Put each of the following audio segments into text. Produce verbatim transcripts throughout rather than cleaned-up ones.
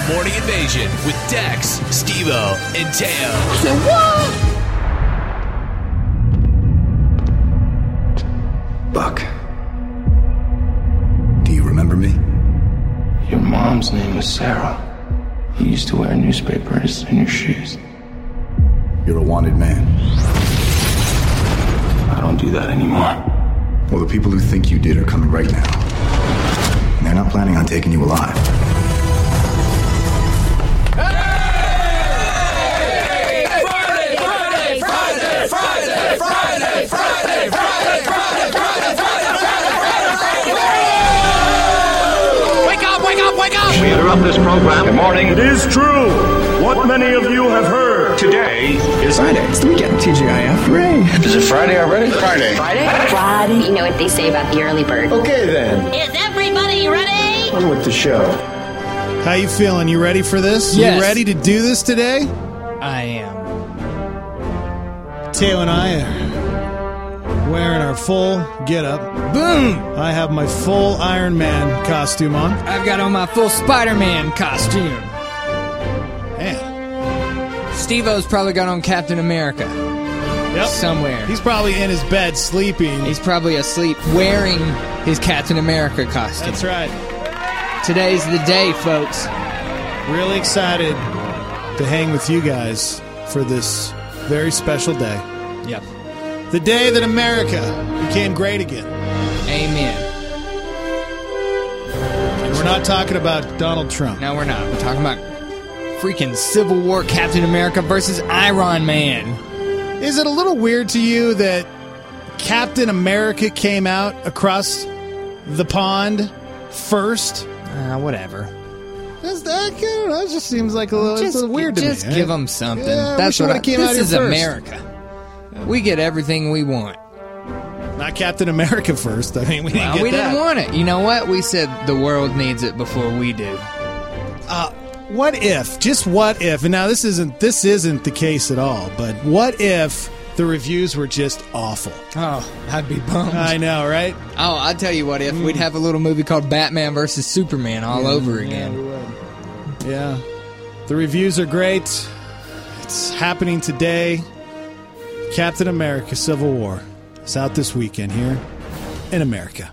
Morning Invasion with Dex, Steve-O, and Teo. Say what? Buck, do you remember me? Your mom's name was Sarah. You used to wear newspapers in your shoes. You're a wanted man. I don't do that anymore. Well, the people who think you did are coming right now. And they're not planning on taking you alive. Hey! Friday, Friday, Friday, Friday, Friday, Friday, Friday, Friday, Friday, Friday, Friday, Friday, Friday. Wake up, wake up, wake up! We interrupt this program. Good morning. It is true. What many of you have heard. Today is Friday. It's the weekend. T G I F. Hooray. Is it Friday already? Friday. Friday? Friday. You know what they say about the early bird. Okay, then. Is everybody ready? On with the show. How you feeling? You ready for this? Yes. You ready to do this today? I am. Teo and I are wearing our full get-up. Boom! I have my full Iron Man costume on. I've got on my full Spider-Man costume. Man. Steve-O's probably got on Captain America. Yep. Somewhere. He's probably in his bed sleeping. He's probably asleep wearing his Captain America costume. That's right. Today's the day, folks. Really excited to hang with you guys for this very special day. Yep. The day that America became great again. Amen. And we're not talking about Donald Trump. No, we're not. We're talking about freaking Civil War Captain America versus Iron Man. Is it a little weird to you that Captain America came out across the pond first? Uh, whatever. That's, that, I don't know, it just seems like a little, it's Just, a little weird to just me. give them something. Yeah, That's we what I, came out this here is first. America. We get everything we want. Not Captain America first. I mean, we didn't Well, get we that. didn't want it. You know what? We said the world needs it before we do. Uh, what if? Just what if? And now this isn't this isn't the case at all. But what if the reviews were just awful? Oh, I'd be bummed. I know, right? Oh, I'll tell you what. If mm. we'd have a little movie called Batman versus Superman all yeah, over yeah, again. We would. Yeah, the reviews are great. It's happening today. Captain America: Civil War. It's out this weekend here in America.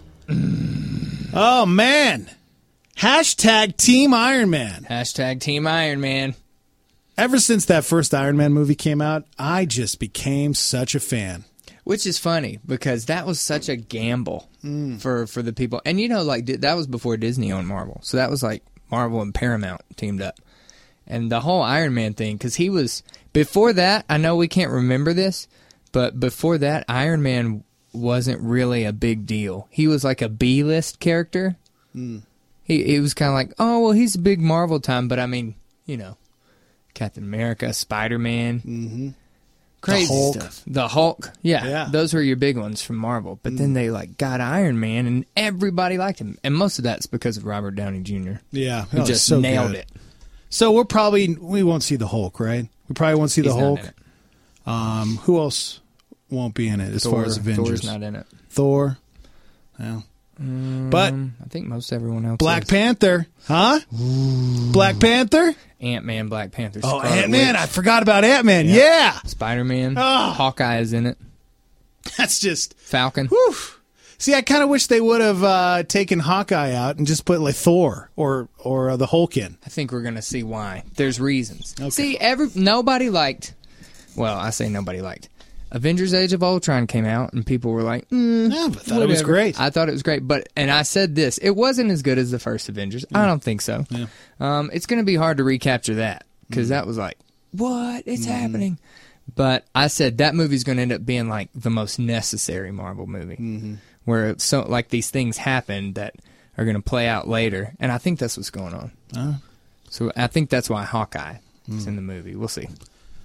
Mm. Oh, man. Hashtag Team Iron Man. Hashtag Team Iron Man. Ever since that first Iron Man movie came out, I just became such a fan. Which is funny, because that was such a gamble mm. for, for the people. And, you know, like, that was before Disney owned Marvel. So that was like Marvel and Paramount teamed up. And the whole Iron Man thing, because he was... Before that, I know we can't remember this, but before that, Iron Man wasn't really a big deal. He was like a B-list character. Mm. He, he was kind of like, oh, well, he's a big Marvel time, but I mean, you know, Captain America, Spider-Man, mm-hmm. crazy the Hulk. stuff. The Hulk, yeah, yeah, those were your big ones from Marvel. But mm. then they like got Iron Man, and everybody liked him, and most of that's because of Robert Downey Junior Yeah, who oh, just so nailed good. it. So we're probably we won't see the Hulk, right? We probably won't see He's the not Hulk. in it. Um, who else won't be in it as Thor, far as Avengers? Thor's not in it. Thor, yeah. Um, but I think most everyone else. Black is. Panther, huh? Ooh. Black Panther. Ant-Man, Black Panther. Oh, Scarlet Ant-Man! Witch. I forgot about Ant-Man. Yeah, yeah. Spider-Man. Oh. Hawkeye is in it. That's just Falcon. Whew. See, I kind of wish they would have uh, taken Hawkeye out and just put like Thor or or uh, the Hulk in. I think we're gonna see why. There's reasons. Okay. See, every nobody liked. Well, I say nobody liked. Avengers: Age of Ultron came out, and people were like, mm, "Yeah, but I thought it was great." I thought it was great, but and I said this: it wasn't as good as the first Avengers. Mm. I don't think so. Yeah. Um, it's going to be hard to recapture that because mm. that was like, what? It's mm. happening. But I said that movie's going to end up being like the most necessary Marvel movie, mm-hmm. where so like these things happen that are going to play out later, and I think that's what's going on. Uh. So I think that's why Hawkeye mm. is in the movie. We'll see.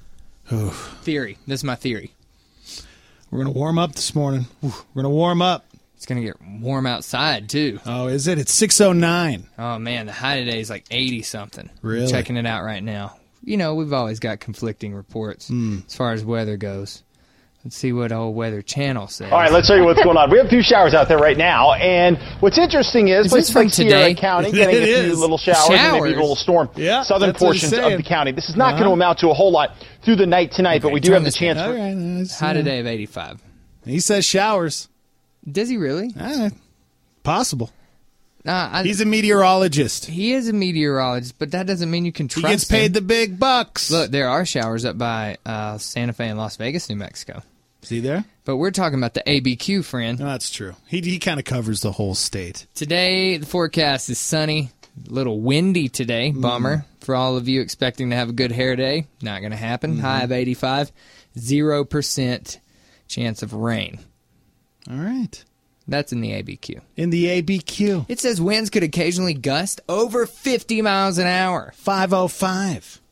Oof. Theory. This is my theory. We're going to warm up this morning. We're going to warm up. It's going to get warm outside, too. Oh, is it? It's six oh nine. Oh, man. The high today is like eighty-something. Really? I'm checking it out right now. You know, we've always got conflicting reports mm. as far as weather goes. Let's see what old Weather Channel says. All right, let's show you what's going on. We have two showers out there right now, and what's interesting is, Is places this from like Sierra today? County getting It a few is. little showers, and Showers? maybe a little storm. Yeah, Southern that's what he's portions of saying. the county. This is not Uh-huh. going to amount to a whole lot through the night tonight, but we do turn have the this chance. down. For, All right. that's- High today of eighty-five. He says showers. Does he really? Eh, possible. Nah, I, He's a meteorologist. he is a meteorologist, but that doesn't mean you can He trust gets paid him. the big bucks. Look, there are showers up by uh, Santa Fe and Las Vegas, New Mexico. See there? But we're talking about the A B Q, friend. No, that's true. He he kind of covers the whole state. Today, the forecast is sunny, a little windy today. Bummer for all of you expecting to have a good hair day. Not going to happen. High of eighty-five. Zero percent chance of rain. All right. That's in the A B Q. In the A B Q. It says winds could occasionally gust over fifty miles an hour. five oh five.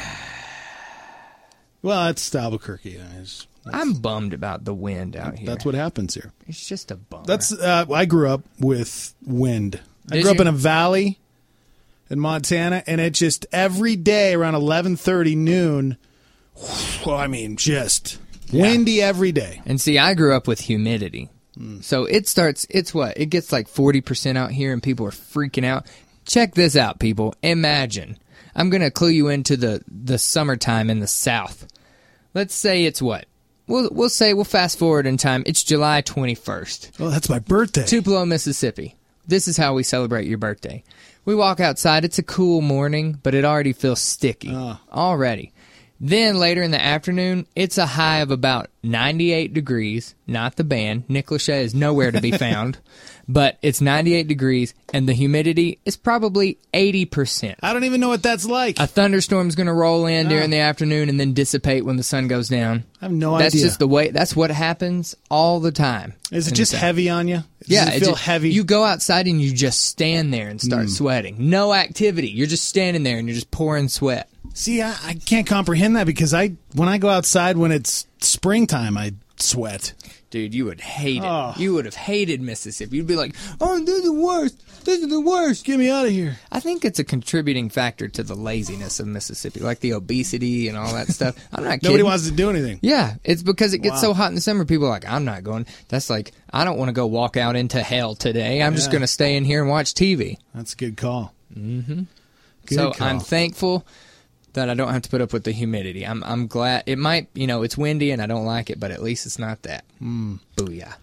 Well, that's Albuquerque. It's- I'm bummed about the wind out here. That's what happens here. It's just a bummer. That's uh, I grew up with wind. I Did grew up you? in a valley in Montana, and it just every day around eleven thirty noon. Well, I mean, just windy every day. And see, I grew up with humidity. So it starts, it's what? It gets like forty percent out here and people are freaking out. Check this out, people. Imagine. I'm going to clue you into the, the summertime in the South. Let's say it's what? We'll, we'll say, we'll fast forward in time. It's July twenty-first. Oh, that's my birthday. Tupelo, Mississippi. This is how we celebrate your birthday. We walk outside. It's a cool morning, but it already feels sticky. Oh. Already. Then later in the afternoon, it's a high of about ninety-eight degrees. Not the band. Nick Lachey is nowhere to be found. But it's ninety-eight degrees, and the humidity is probably eighty percent. I don't even know what that's like. A thunderstorm's going to roll in Ah. during the afternoon and then dissipate when the sun goes down. I have no That's idea. just the way. That's what happens all the time. Is it in the just South. heavy on you? Does Yeah, it it feel just- heavy. You go outside and you just stand there and start sweating. No activity. You're just standing there and you're just pouring sweat. See, I, I can't comprehend that because I when I go outside when it's springtime, I sweat. Dude, you would hate it. Oh. You would have hated Mississippi. You'd be like, oh, this is the worst. This is the worst. Get me out of here. I think it's a contributing factor to the laziness of Mississippi, like the obesity and all that stuff. I'm not kidding. Nobody wants to do anything. Yeah, it's because it gets Wow. so hot in the summer. People are like, I'm not going. That's like, I don't want to go walk out into hell today. I'm just Yeah. going to stay in here and watch T V. That's a good call. Mm-hmm. Good so call. I'm thankful that I don't have to put up with the humidity. I'm I'm glad. It might, you know, it's windy and I don't like it, but at least it's not that. Mm. Booyah.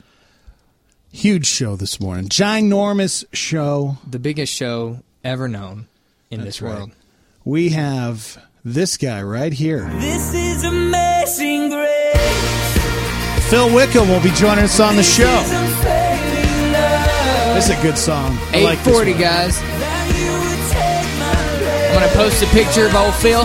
Huge show this morning. Ginormous show. The biggest show ever known in That's this right. world. We have this guy right here. This is amazing grace. Phil Wickham will be joining us on the show. Unfailing love. This is a good song. I eight like this forty, one. guys. That you would take my place. I'm going to post a picture of old Phil.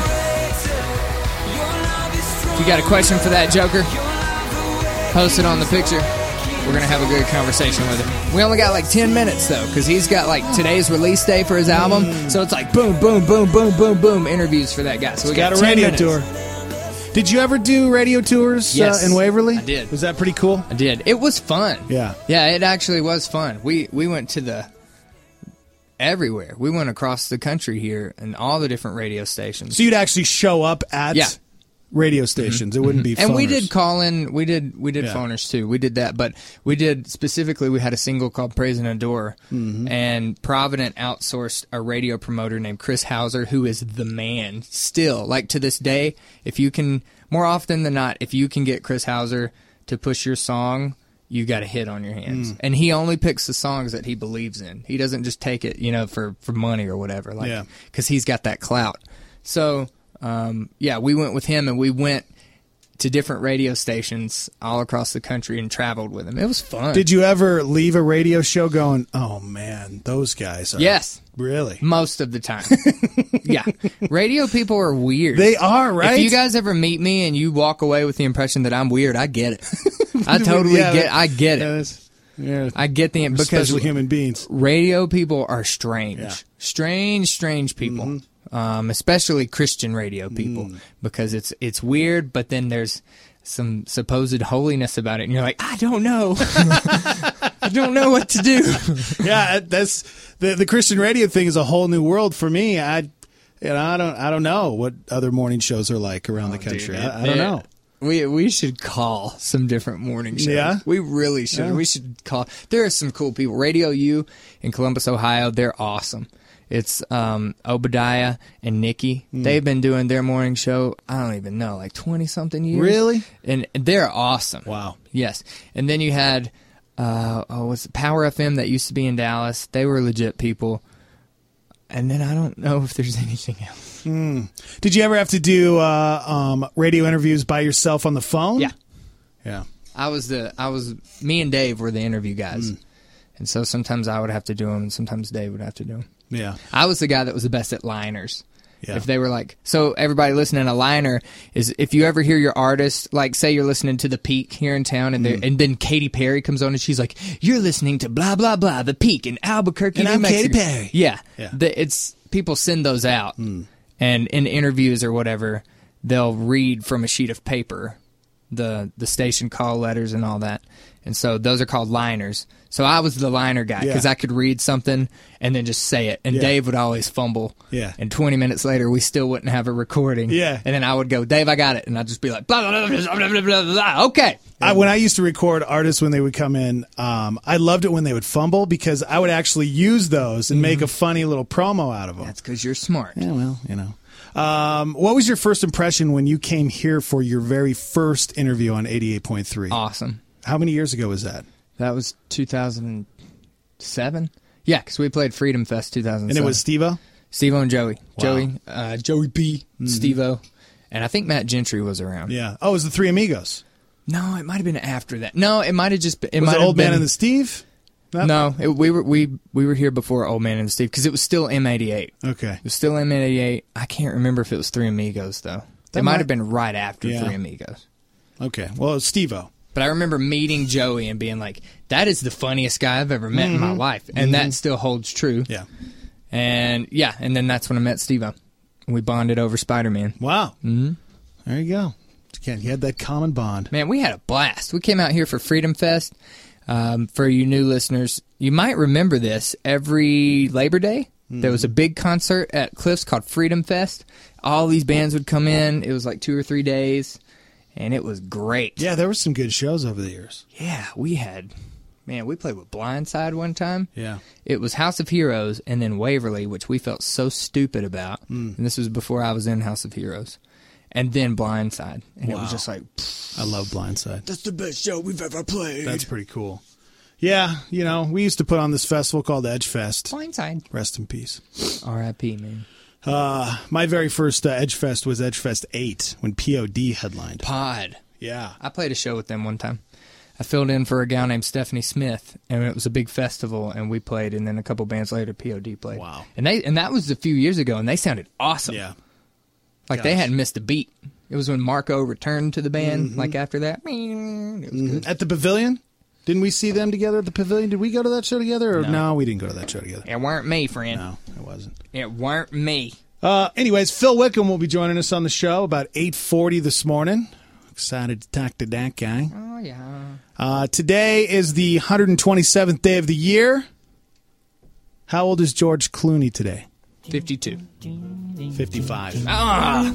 Your love is strong. If you got a question for that Joker, post it on the picture. We're going to have a good conversation with him. We only got like ten minutes, though, because he's got like today's release day for his album. So it's like boom, boom, boom, boom, boom, boom, interviews for that guy. So we Got a ten radio minutes. tour. Did you ever do radio tours Yes, uh, in Waverly? I did. Was that pretty cool? I did. It was fun. Yeah. Yeah, it actually was fun. We we went to the everywhere. We went across the country here and all the different radio stations. So you'd actually show up at Yeah. radio stations. It wouldn't be phoners. And we did call in. We did. We did Yeah. phoners too. We did that, but we did specifically. We had a single called "Praise and Adore," Mm-hmm. and Provident outsourced a radio promoter named Chris Hauser, who is the man still. Like to this day, if you can, more often than not, if you can get Chris Hauser to push your song, you got a hit on your hands. Mm. And he only picks the songs that he believes in. He doesn't just take it, you know, for for money or whatever. Like, Yeah. because he's got that clout. So. Um, yeah, we went with him and we went to different radio stations all across the country and traveled with him. It was fun. Did you ever leave a radio show going, oh man, those guys are. Yes. Really? Most of the time. Yeah. Radio people are weird. They are, right? If you guys ever meet me and you walk away with the impression that I'm weird, I get it. I totally Yeah, get I get yeah, it. that's- yeah. I get the because Especially human beings. radio people are strange. Yeah. Strange, strange people. Mm-hmm. Um, especially Christian radio people, Mm. because it's it's weird, but then there's some supposed holiness about it, and you're like, I don't know, I don't know what to do. Yeah, that's the the Christian radio thing is a whole new world for me. I, you know, I don't, I don't know what other morning shows are like around the country. Dude, I, I don't it- know. We we should call some different morning shows. Yeah? We really should. Yeah. We should call. There are some cool people. Radio U in Columbus, Ohio, they're awesome. It's um, Obadiah and Nikki. Mm. They've been doing their morning show, I don't even know, like twenty-something years. Really? And they're awesome. Wow. Yes. And then you had, uh, oh, what's it, Power F M that used to be in Dallas. They were legit people. And then I don't know if there's anything else. Mm. Did you ever have to do uh, um, radio interviews by yourself on the phone? Yeah. Yeah. I was the, I was, me and Dave were the interview guys. Mm. And so sometimes I would have to do them, and sometimes Dave would have to do them. Yeah. I was the guy that was the best at liners. Yeah. If they were like, so everybody listening, a liner is if you ever hear your artist, like say you're listening to The Peak here in town, and, Mm. and then Katy Perry comes on and she's like, you're listening to blah, blah, blah, The Peak in Albuquerque, And New I'm Mexico. Katy Perry. Yeah. Yeah. The, it's, people send those out, Mm. and in interviews or whatever, they'll read from a sheet of paper the the station call letters and all that. And so those are called liners. So I was the liner guy because Yeah. I could read something and then just say it. And Yeah. Dave would always fumble. Yeah. And twenty minutes later, we still wouldn't have a recording. Yeah. And then I would go, Dave, I got it. And I'd just be like, blah, blah, blah, blah, blah, blah, blah. Okay. I, when I used to record artists when they would come in, um, I loved it when they would fumble because I would actually use those and make a funny little promo out of them. That's because you're smart. Yeah, well, you know. Um, what was your first impression when you came here for your very first interview on eighty-eight point three? Awesome. How many years ago was that? That was two thousand seven. Yeah, because we played Freedom Fest two thousand seven. And it was Steve-O? Steve-O and Joey. Wow. Joey, uh, Joey B, Mhm. Steve-O. And I think Matt Gentry was around. Yeah. Oh, it was the Three Amigos. No, it might have been after that. No, it might have just been. It was might it have Old been, Man and the Steve? No. No, it, we were we we were here before Old Man and Steve because it was still M eighty-eight. Okay. It was still M eighty-eight. I can't remember if it was Three Amigos though. That it might might- have been right after Yeah. Three Amigos. Okay. Well, it was Steve-O. But I remember meeting Joey and being like, "That is the funniest guy I've ever met in my Mhm. life," and Mhm. that still holds true. Yeah. And yeah, and then that's when I met Steve-O. We bonded over Spider-Man. Wow. Mm-hmm. There you go. Again, you had that common bond. Man, we had a blast. We came out here for Freedom Fest. Um, for you new listeners, you might remember this. Every Labor Day, there was a big concert at Cliffs called Freedom Fest. All these bands would come in. It was like two or three days, and it was great. Yeah, there were some good shows over the years. Yeah, we had, man, we played with Blindside one time. Yeah. It was House of Heroes and then Waverly, which we felt so stupid about. Mm. And this was before I was in House of Heroes. And then Blindside. And it Wow. was just like, I love Blindside. that's the best show we've ever played. That's pretty cool. Yeah, you know, we used to put on this festival called Edge Fest. Blindside. Rest in peace. R I P, man. Uh, my very first uh, Edge Fest was Edge Fest eight when P O D headlined. Pod. Yeah. I played a show with them one time. I filled in for a gal named Stephanie Smith, and it was a big festival, and we played, and then a couple bands later, P O D played. Wow. And they and that was a few years ago, and they sounded awesome. Yeah. Like they Gosh. hadn't missed a beat. It was when Marco returned to the band, Mhm. like after that. It was good. At the Pavilion? Didn't we see them together at the Pavilion? Did we go to that show together? Or no, No. we didn't go to that show together. It weren't me, friend. No, it wasn't. It weren't me. Uh, anyways, Phil Wickham will be joining us on the show about eight forty this morning. Excited to talk to that guy. Oh, yeah. Uh, today is the one hundred twenty-seventh day of the year. How old is George Clooney today? fifty-two. fifty-five. Ah!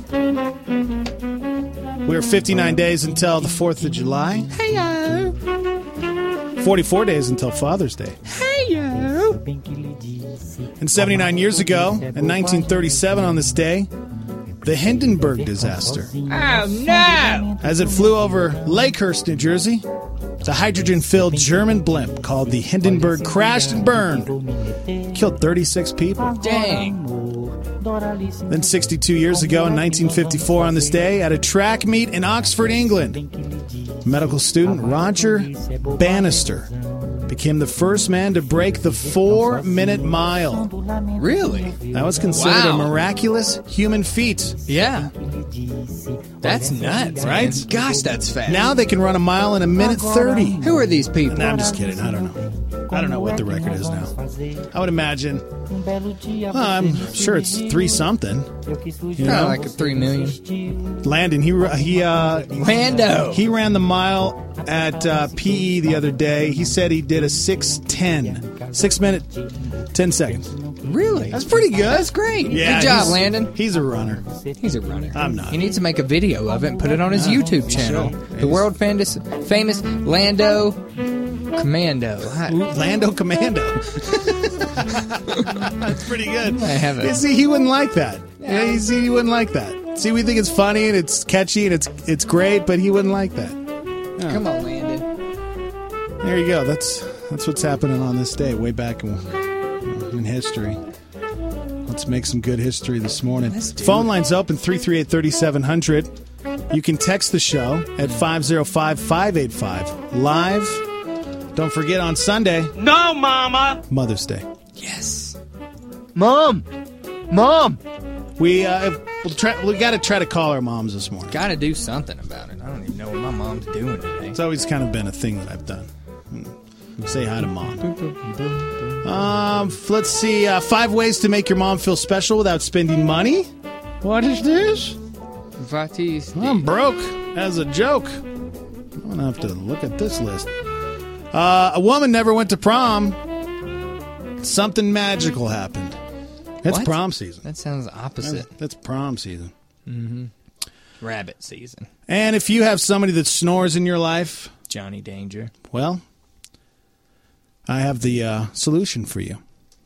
We're fifty-nine days until the fourth of July. Hey-yo. forty-four days until Father's Day. Hey-yo. And seventy-nine years ago, in nineteen thirty-seven on this day, the Hindenburg disaster. Oh, no! As it flew over Lakehurst, New Jersey, the hydrogen-filled German blimp called the Hindenburg crashed and burned. Killed thirty-six people. Dang. Then sixty-two years ago, in nineteen fifty-four on this day, at a track meet in Oxford, England, medical student Roger Bannister became the first man to break the four-minute mile. Really? That was considered Wow. a miraculous human feat. Yeah. That's nuts, Right? man. Gosh, that's fast. Now they can run a mile in a minute thirty. Who are these people? Nah, I'm just kidding. I don't know. I don't know what the record is now. I would imagine. Well, I'm sure it's three something. You know? Like a three million. Landon, he he uh, Lando. He ran the mile at uh, P E the other day. He said he did a six ten, six minute, ten seconds. Really? That's pretty good. That's great. Yeah, good job, he's- Landon. He's a runner. He's a runner. I'm not. He needs to make a video of it and put it on his YouTube channel. The world famous, famous Lando Commando. Hi- Ooh, Lando Commando. That's pretty good. I have it. You see, he wouldn't like that. Yeah, you see, he wouldn't like that. See, we think it's funny and it's catchy and it's it's great, but he wouldn't like that. Yeah. Come on, Landon. There you go. That's that's what's happening on this day, way back in, in history. Let's make some good history this morning. Phone line's open, three three eight, three seven zero zero. You can text the show at five oh five, five eight five. Live. Don't forget on Sunday. No, Mama! Mother's Day. Yes. Mom! Mom! We uh, we'll try, we got to try to call our moms this morning. Got to do something about it. I don't even know what my mom's doing today. It's always kind of been a thing that I've done. Say hi to mom. Um, let's see. Uh, five ways to make your mom feel special without spending money. What is this? Vatis. I'm broke. As a joke. I'm gonna have to look at this list. Uh, a woman never went to prom. Something magical happened. It's What? prom season. That sounds opposite. That's, that's prom season. Mm-hmm. Rabbit season. And if you have somebody that snores in your life, Johnny Danger. well, I have the uh, solution for you.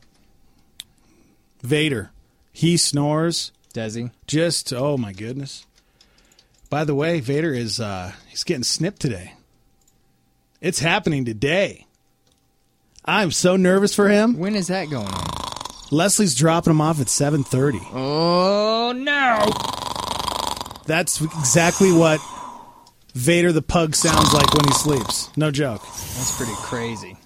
Vader. He snores. Does he? Just, oh my goodness. By the way, Vader is, uh, he's getting snipped today. It's happening today. I'm so nervous for him. When is that going on? Leslie's dropping him off at seven thirty. Oh, no. That's exactly what Vader the pug sounds like when he sleeps. No joke. That's pretty crazy.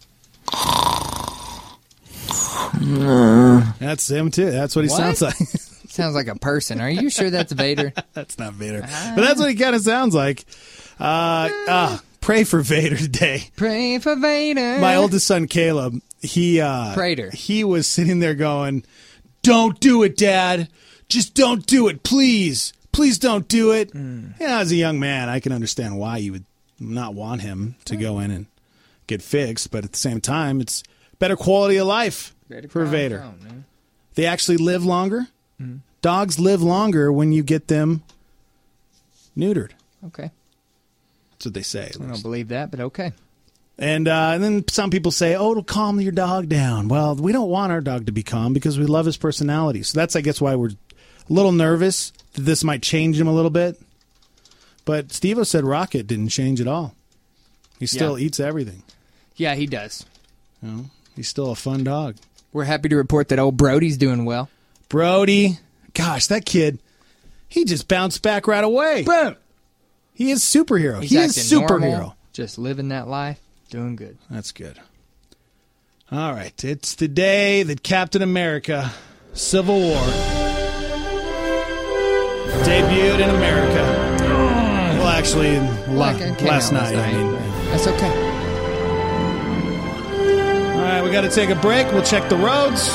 That's him, too. That's what he What? sounds like. Sounds like a person. Are you sure that's Vader? That's not Vader. But that's what he kind of sounds like. Uh, uh, pray for Vader today. Pray for Vader. My oldest son, Caleb, he, uh, Prater. he was sitting there going, "Don't do it, Dad. Just don't do it, please. Please don't do it." Mm. You know, as a young man, I can understand why you would not want him to go in and get fixed. But at the same time, it's better quality of life Better for calm Vader. down, man. They actually live longer. Mm. Dogs live longer when you get them neutered. Okay. That's what they say. at I don't least. believe that, but okay. And, uh, and then some people say, oh, it'll calm your dog down. Well, we don't want our dog to be calm because we love his personality. So that's, I guess, why we're a little nervous that this might change him a little bit. But Steve-O said Rocket didn't change at all. He still Yeah. eats everything. Yeah, he does. You know, he's still a fun dog. We're happy to report that old Brody's doing well. Brody, gosh, that kid, he just bounced back right away. Boom! He is superhero. He's he is acting superhero. normal, just living that life, doing good. That's good. All right. It's the day that Captain America, Civil War, debuted in America. Well, actually, in la- Like, it came last out night. I mean. That's okay. All right, we got to take a break. We'll check the roads.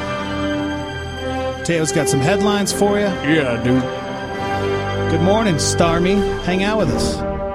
Teo's got some headlines for you. Yeah, dude. Good morning, Starmy. Hang out with us.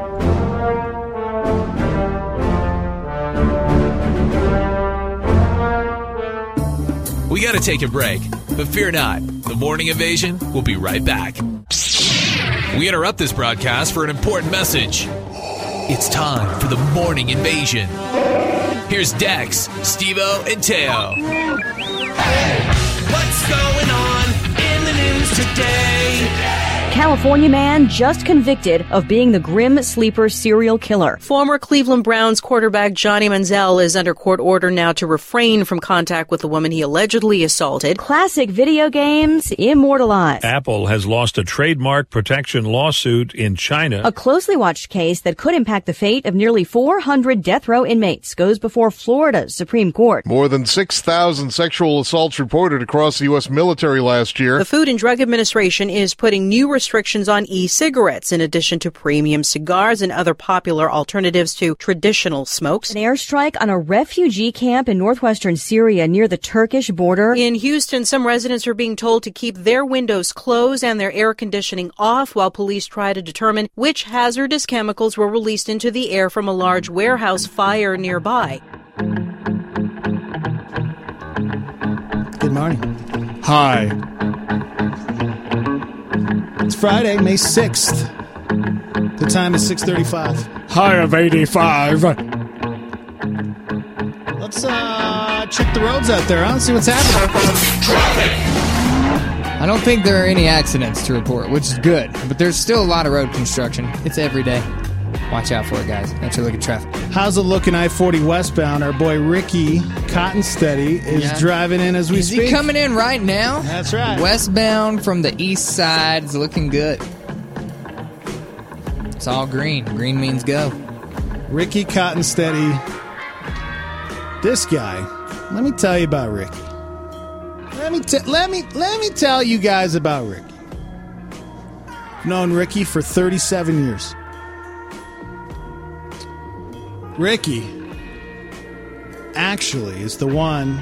We gotta take a break, but fear not. The Morning Invasion will be right back. We interrupt this broadcast for an important message. It's time for the Morning Invasion. Here's Dex, Steve-O, and Teo. Hey, what's going on in the news today? California man just convicted of being the grim sleeper serial killer. Former Cleveland Browns quarterback Johnny Manziel is under court order now to refrain from contact with the woman he allegedly assaulted. Classic video games immortalized. Apple has lost a trademark protection lawsuit in China. A closely watched case that could impact the fate of nearly four hundred death row inmates goes before Florida's Supreme Court. More than six thousand sexual assaults reported across the U S military last year. The Food and Drug Administration is putting new restrictions restrictions on e-cigarettes, in addition to premium cigars and other popular alternatives to traditional smokes. An airstrike on a refugee camp in northwestern Syria near the Turkish border. In Houston, some residents are being told to keep their windows closed and their air conditioning off while police try to determine which hazardous chemicals were released into the air from a large warehouse fire nearby. Good morning. Hi. It's Friday, May sixth. The time is six thirty-five. High of eighty-five. Let's uh, check the roads out there, huh? See what's happening. I don't think there are any accidents to report, which is good. But there's still a lot of road construction. It's every day. Watch out for it, guys. That's your look at traffic. How's it looking I forty westbound? Our boy Ricky Cottonsteady is Yeah. driving in as we Is speak. he coming in right now? That's right. Westbound from the east side is looking good. It's all green. Green means go. Ricky Cottonsteady. This guy. Let me tell you about Ricky. Let me t- let me let me tell you guys about Ricky. I've known Ricky for thirty-seven years. Ricky actually is the one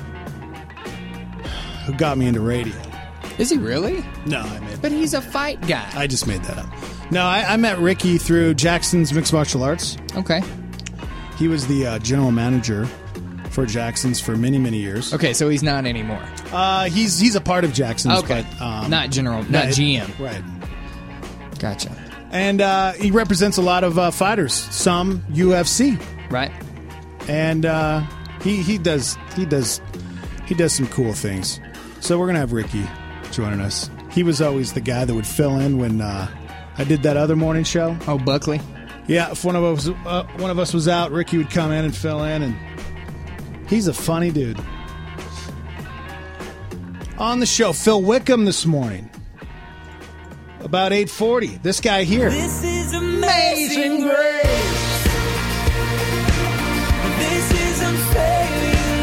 who got me into radio. Is he really? No, I made. But he's a fight guy. I just made that up. No, I, I met Ricky through Jackson's Mixed Martial Arts. Okay. He was the uh, general manager for Jackson's for many, many years. Okay, so he's not anymore. Uh, he's he's a part of Jackson's. Okay. But, um, not general, no, not it- G M. Right. Gotcha. And uh, he represents a lot of uh, fighters, some U F C. Right. And uh, he he does he does he does some cool things. So we're gonna have Ricky joining us. He was always the guy that would fill in when uh, I did that other morning show. Oh, Buckley. Yeah, if one of us uh, one of us was out, Ricky would come in and fill in, and he's a funny dude. On the show, Phil Wickham this morning. About eight forty. This guy here. This is amazing grace. This is unfailing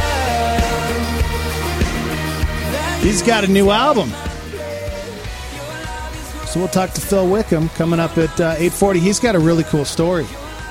love. He's got a new album. So we'll talk to Phil Wickham coming up at uh, eight forty. He's got a really cool story.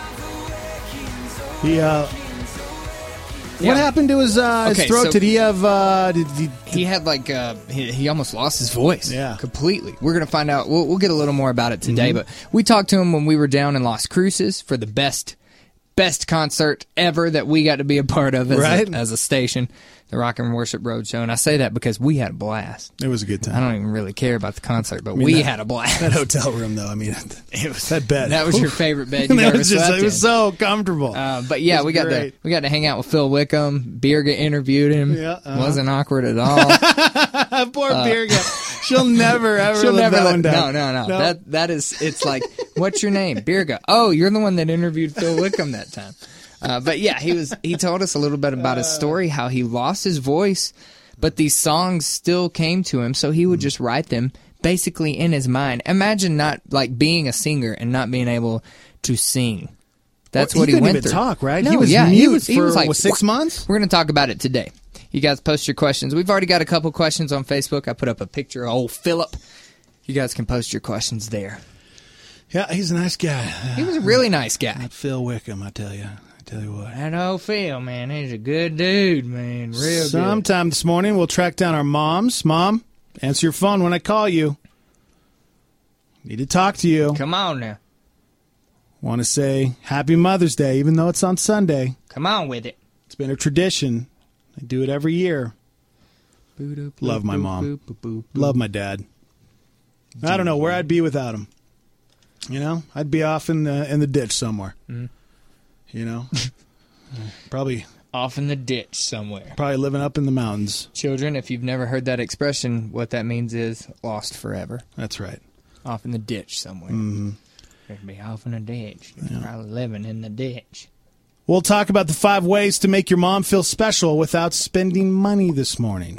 He, uh... Yeah. What happened to his, uh, his Okay, throat? so- did he have, uh... Did he... He had like uh, he, he almost lost his voice. Yeah. completely. We're gonna find out. We'll, we'll get a little more about it today. Mhm. But we talked to him when we were down in Las Cruces for the best best concert ever that we got to be a part of as, Right. a, as a station, the Rock and Worship Roadshow. And I say that because we had a blast. It was a good time. I don't even really care about the concert, but I mean, we that- had a blast. That hotel room, though, I mean, It was that bed. That was your Oof. favorite bed you've That ever was just- slept It was in. so comfortable. Uh, but yeah, It was we got to great. we got to hang out with Phil Wickham. Birgit interviewed him. Yeah, uh-huh. Wasn't awkward at all. Poor Uh, Birgit. She'll never, ever She'll live never that let, one down. No, no, no, That that is. It's like, what's your name, Birgit? Oh, you're the one that interviewed Phil Wickham that time. Uh, but yeah, he was. He told us a little bit about his story, how he lost his voice, but these songs still came to him, so he would just write them basically in his mind. Imagine not like being a singer and not being able to sing. That's Well, what he he, couldn't went even through. talk, right? No, He was yeah, mute he was, he for, was like what, six months? We're going to talk about it today. You guys post your questions. We've already got a couple questions on Facebook. I put up a picture of old Philip. You guys can post your questions there. Yeah, he's a nice guy. He was a really nice guy. That Phil Wickham, I tell you. I tell you what. That old Phil, man, he's a good dude, man. Real good. Sometime this morning, we'll track down our moms. Mom, answer your phone when I call you. Need to talk to you. Come on now. Want to say Happy Mother's Day, even though it's on Sunday. Come on with it. It's been a tradition. I do it every year. Love my mom. Love my dad. I don't know where I'd be without him. You know, I'd be off in the in the ditch somewhere. Mhm. You know, probably Off in the ditch somewhere. probably living up in the mountains. Children, if you've never heard that expression, what that means is lost forever. That's right. Off in the ditch somewhere. Mm-hmm. Could be off in the ditch. You're probably living in the ditch. We'll talk about the five ways to make your mom feel special without spending money this morning.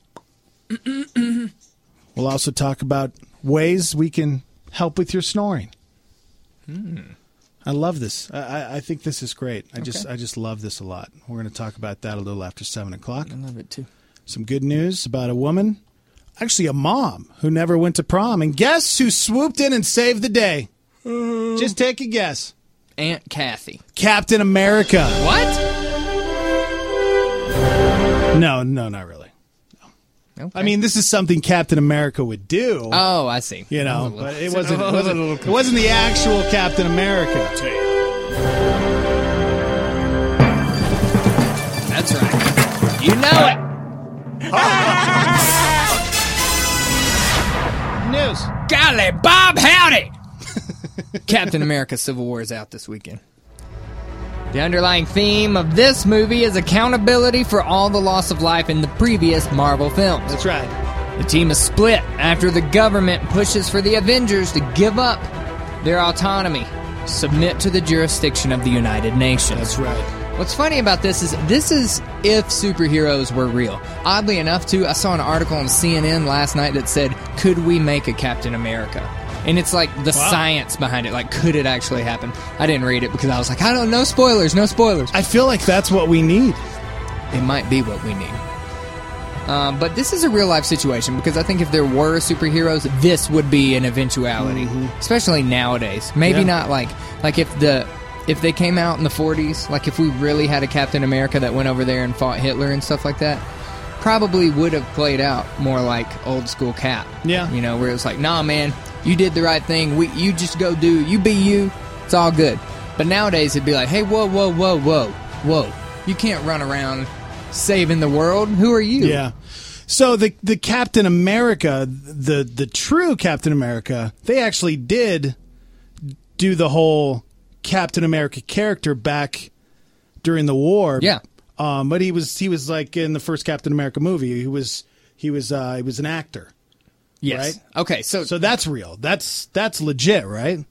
We'll also talk about ways we can help with your snoring. Hmm. I love this. I, I, I think this is great. I just Okay. I just love this a lot. We're going to talk about that a little after seven o'clock. I love it too. Some good news about a woman actually a mom who never went to prom. And guess who swooped in and saved the day? Uh, Just take a guess. Aunt Kathy. Captain America. What? No, no, not really. No. Okay. I mean, this is something Captain America would do. Oh, I see. You know, Oh, but it wasn't. It wasn't, it wasn't the actual Captain America. That's right. You know it. News. Golly, Bob, howdy. Captain America Civil War is out this weekend. The underlying theme of this movie is accountability for all the loss of life in the previous Marvel films. That's right. The team is split after the government pushes for the Avengers to give up their autonomy, submit to the jurisdiction of the United Nations. That's right. What's funny about this is this is if superheroes were real. Oddly enough, too, I saw an article on C N N last night that said, could we make a Captain America? And it's like the wow. science behind it. Like, could it actually happen? I didn't read it because I was like, I don't know. Spoilers, no spoilers. I feel like that's what we need. It might be what we need. Um, but this is a real-life situation because I think if there were superheroes, this would be an eventuality, mm-hmm. especially nowadays. Maybe yeah. not like like if the if they came out in the forties, like if we really had a Captain America that went over there and fought Hitler and stuff like that, probably would have played out more like old-school Cap. Yeah. You know, where it was like, nah, man, you did the right thing. We, you just go do, you be you. It's all good. But nowadays, it'd be like, hey, whoa, whoa, whoa, whoa, whoa. You can't run around saving the world. Who are you? Yeah. So the the Captain America, the the true Captain America, they actually did do the whole Captain America character back during the war. Yeah. Um, but he was he was like in the first Captain America movie. He was he was uh, he was an actor. Yes. Right? Okay. So so that's real. That's that's legit, right?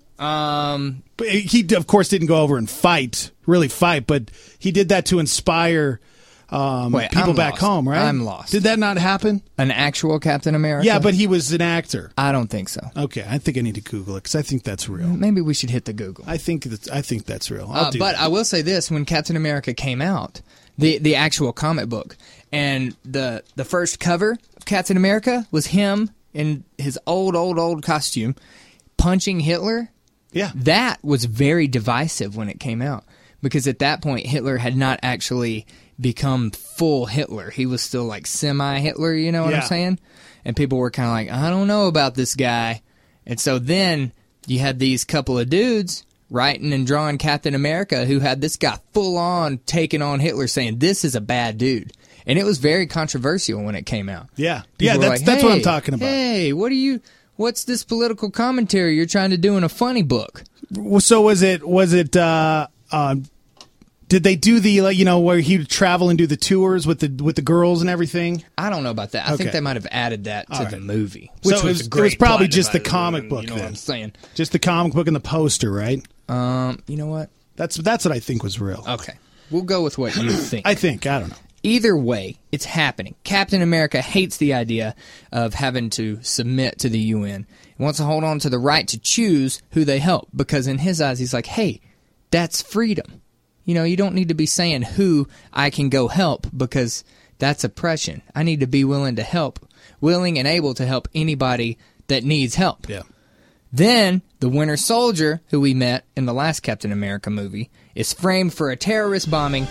Um. But he of course didn't go over and fight, really fight, but he did that to inspire um, wait, people I'm back lost. home, right? I'm lost. Did that not happen? An actual Captain America? Yeah, but he was an actor. I don't think so. Okay, I think I need to Google it because I think that's real. Maybe we should hit the Google. I think that's I think that's real. I'll Uh, do but that. I will say this: when Captain America came out, the the actual comic book, and the the first cover of Captain America was him in his old, old, old costume punching Hitler. Yeah, that was very divisive when it came out because at that point Hitler had not actually become full Hitler. He was still like semi-Hitler. You know what Yeah. I'm saying? And people were kind of like, I don't know about this guy. And so then you had these couple of dudes writing and drawing Captain America who had this guy full on taking on Hitler, saying this is a bad dude. And it was very controversial when it came out. Yeah, People yeah, were that's like, that's what I'm "Hey, talking about. Hey, what are you? What's this political commentary you're trying to do in a funny book? So was it was it? Uh, um, did they do the like, you know where he would travel and do the tours with the with the girls and everything? I don't know about that. I Okay. think they might have added that to All the right. movie, So which it was, was, a it great was probably plot just the device, comic book You know then. what I'm saying? Just the comic book and the poster, right? Um, you know what? That's that's what I think was real. Okay, we'll go with what you think. I think I don't know. Either way, it's happening. Captain America hates the idea of having to submit to the U N. He wants to hold on to the right to choose who they help because in his eyes, he's like, hey, that's freedom. You know, you don't need to be saying who I can go help because that's oppression. I need to be willing to help, willing and able to help anybody that needs help. Yeah. Then, the Winter Soldier, who we met in the last Captain America movie, is framed for a terrorist bombing.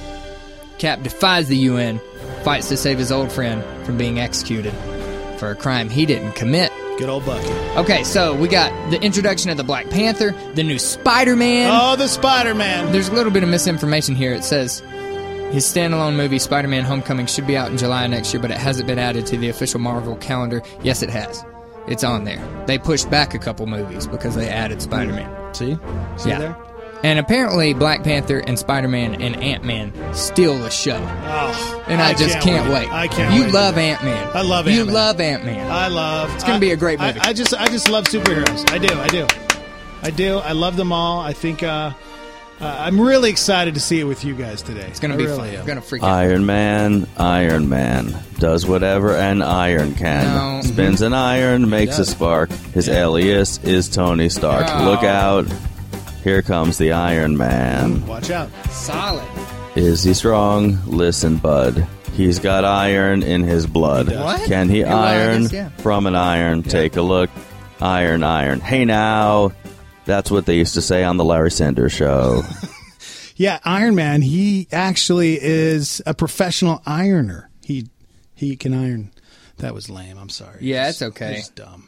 Cap defies the U N, fights to save his old friend from being executed for a crime he didn't commit. Good old Bucky. Okay, so we got the introduction of the Black Panther, the new Spider-Man. Oh, the Spider-Man. There's a little bit of misinformation here. It says his standalone movie, Spider-Man Homecoming, should be out in July next year, but it hasn't been added to the official Marvel calendar. Yes, it has. It's on there. They pushed back a couple movies because they added Spider-Man. See? See Yeah. there? And apparently Black Panther and Spider-Man and Ant-Man steal the show. Oh, And I, I just can't can't, wait. wait. I can't You wait. love Ant-Man. I love You Ant-Man. love Ant-Man. I love. It's gonna I- be a great movie. I, I just, I just love superheroes. I do, I do, I do. I love them all. I think uh, uh, I'm really excited to see it with you guys today. It's gonna I be really fun. am. I'm gonna freak out. Iron Man, Iron Man does whatever an iron can. No. Spins an iron, makes a does. spark. His alias is Tony Stark. Oh. Look out. Here comes the Iron Man. Watch out. Solid. Is he strong? Listen, bud. He's got iron in his blood. What? Can he Yeah, well, I iron guess, yeah. from an iron? Take a look. Iron, iron. Hey, now. That's what they used to say on the Larry Sanders Show. Yeah, Iron Man, he actually is a professional ironer. He he can iron. That was lame. I'm sorry. Yeah, Just- it's okay. Just dumb.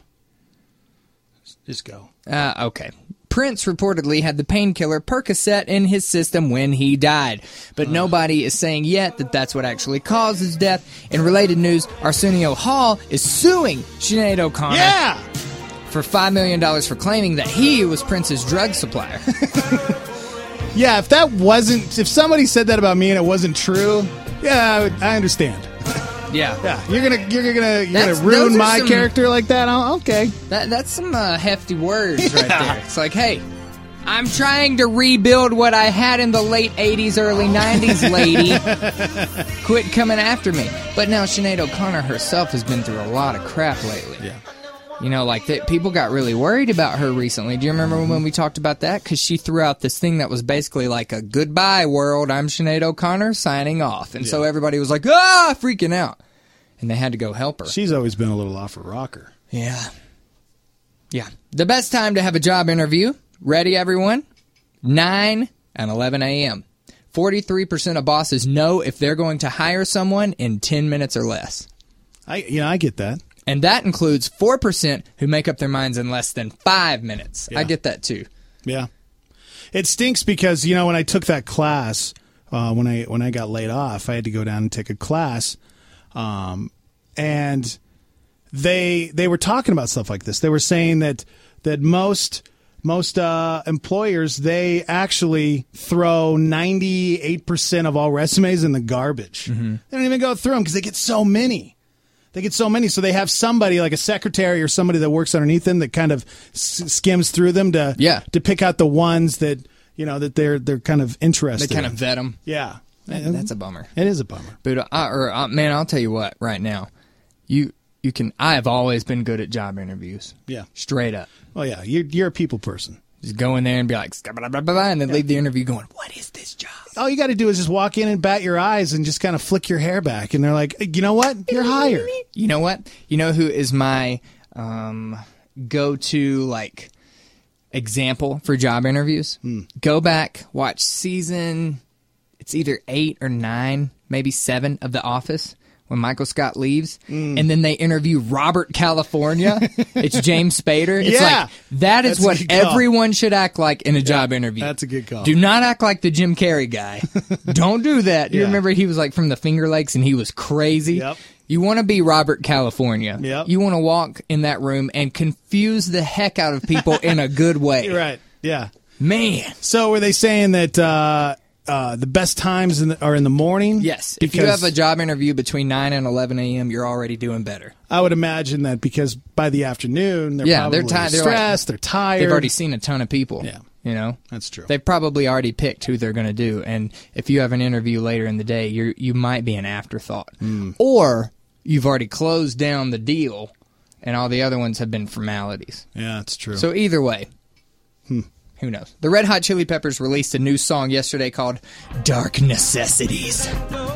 Just go. Uh, okay. Prince reportedly had the painkiller Percocet in his system when he died, but nobody is saying yet that that's what actually caused his death. In related news, Arsenio Hall is suing Sinead O'Connor Yeah! for five million dollars for claiming that he was Prince's drug supplier. Yeah, if that wasn't, if somebody said that about me and it wasn't true, yeah, I, would, I understand. Yeah. Yeah, you're gonna you're gonna you're That's- gonna ruin those are my some- character like that. Oh, okay. That That's some uh, hefty words right Yeah. there. It's like, hey, I'm trying to rebuild what I had in the late eighties, early nineties, lady. Quit coming after me. But now Sinead O'Connor herself has been through a lot of crap lately. Yeah. You know, like, that people got really worried about her recently. Do you remember when we talked about that? Because she threw out this thing that was basically like a goodbye world, I'm Sinead O'Connor, signing off. And so everybody was like, ah, freaking out. And they had to go help her. She's always been a little off her rocker. Yeah. Yeah. The best time to have a job interview. Ready, everyone? nine and eleven a.m. forty-three percent of bosses know if they're going to hire someone in ten minutes or less. I you know, I get that. And that includes four percent who make up their minds in less than five minutes. Yeah. I get that too. Yeah. It stinks because, you know, when I took that class, uh, when I when I got laid off, I had to go down and take a class. Um, and they they were talking about stuff like this. They were saying that that most most uh, employers, they actually throw ninety-eight percent of all resumes in the garbage. Mm-hmm. They don't even go through them because they get so many. They get so many, so they have somebody like a secretary or somebody that works underneath them that kind of s- skims through them to Yeah. to pick out the ones that you know that they're they're kind of interested. They kind in. of vet them. Yeah, That- that's a bummer. It is a bummer. But uh, or uh, man, I'll tell you what. Right now, you you can. I have always been good at job interviews. Yeah, straight up. Well, yeah, you're you're a people person. Just go in there and be like, blah, blah, blah, blah, and then leave the interview going, what is this job? All you got to do is just walk in and bat your eyes and just kind of flick your hair back, and they're like, you know what, you're hired. You know what? You know who is my um, go-to like example for job interviews? Mm. Go back, watch season. It's either eight or nine, maybe seven of The Office. When Michael Scott leaves, Mm. and then they interview Robert California. It's James Spader. It's Yeah. like, that is That's a what good call. everyone should act like in a job interview. That's a good call. Do not act like the Jim Carrey guy. Don't do that. You Yeah. remember he was like from the Finger Lakes and he was crazy? Yep. You want to be Robert California. Yep. You want to walk in that room and confuse the heck out of people in a good way. You're right. Yeah. Man. So were they saying that uh, uh, the best times in the, are in the morning? Yes. If you Because have a job interview between nine and eleven a.m., you're already doing better. I would imagine that because by the afternoon they're Yeah, probably they're tired. They're stressed, like- they're tired. They've already seen a ton of people. Yeah. You know? That's true. They've probably already picked who they're going to do. And if you have an interview later in the day, you you might be an afterthought. Mm. Or you've already closed down the deal and all the other ones have been formalities. Yeah, that's true. So either way, Hmm. who knows? The Red Hot Chili Peppers released a new song yesterday called Dark Necessities.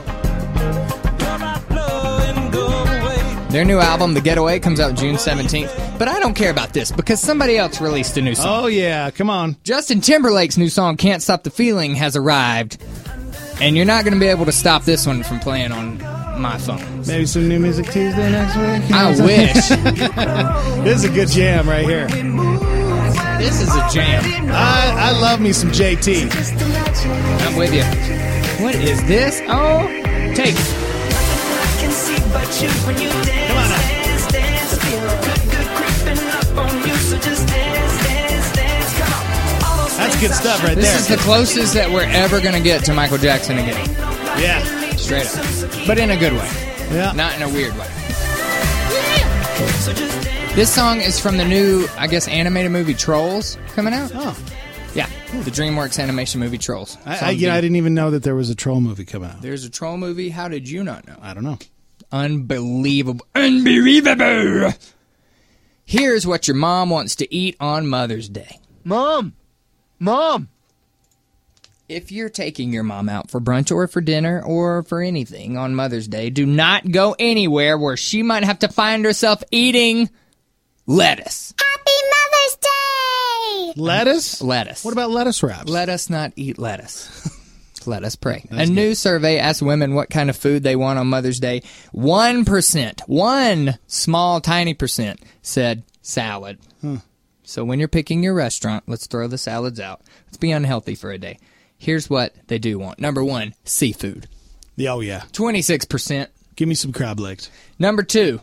Their new album, The Getaway, comes out June seventeenth. But I don't care about this because somebody else released a new song. Oh, yeah. Come on. Justin Timberlake's new song, Can't Stop the Feeling, has arrived. And you're not going to be able to stop this one from playing on my phone. Maybe some new music Tuesday next week? I wish. This is a good jam right here. This is a jam. I, I love me some J T. I'm with you. What is this? Oh, take it. Come on now. That's good stuff right This there. is the closest that we're ever going to get to Michael Jackson again. Yeah. Straight up. But in a good way. Yeah. Not in a weird way. This song is from the new, I guess, animated movie Trolls coming out. Oh. Yeah. The DreamWorks animation movie Trolls. I, I, Song you know, B. I didn't even know that there was a troll movie coming out. There's a troll movie. How did you not know? I don't know. Unbelievable. Unbelievable. Here's what your mom wants to eat on Mother's Day. Mom! Mom! If you're taking your mom out for brunch or for dinner or for anything on Mother's Day, do not go anywhere where she might have to find herself eating lettuce. Happy Mother's Day! Lettuce? Lettuce. What about lettuce wraps? Let us not eat lettuce. Let us pray. That's a new good. survey asked women what kind of food they want on Mother's Day. One percent, one small, tiny percent said salad. Huh. So when you're picking your restaurant, let's throw the salads out. Let's be unhealthy for a day. Here's what they do want. Number one, seafood. Oh, yeah. twenty-six percent. Give me some crab legs. Number two,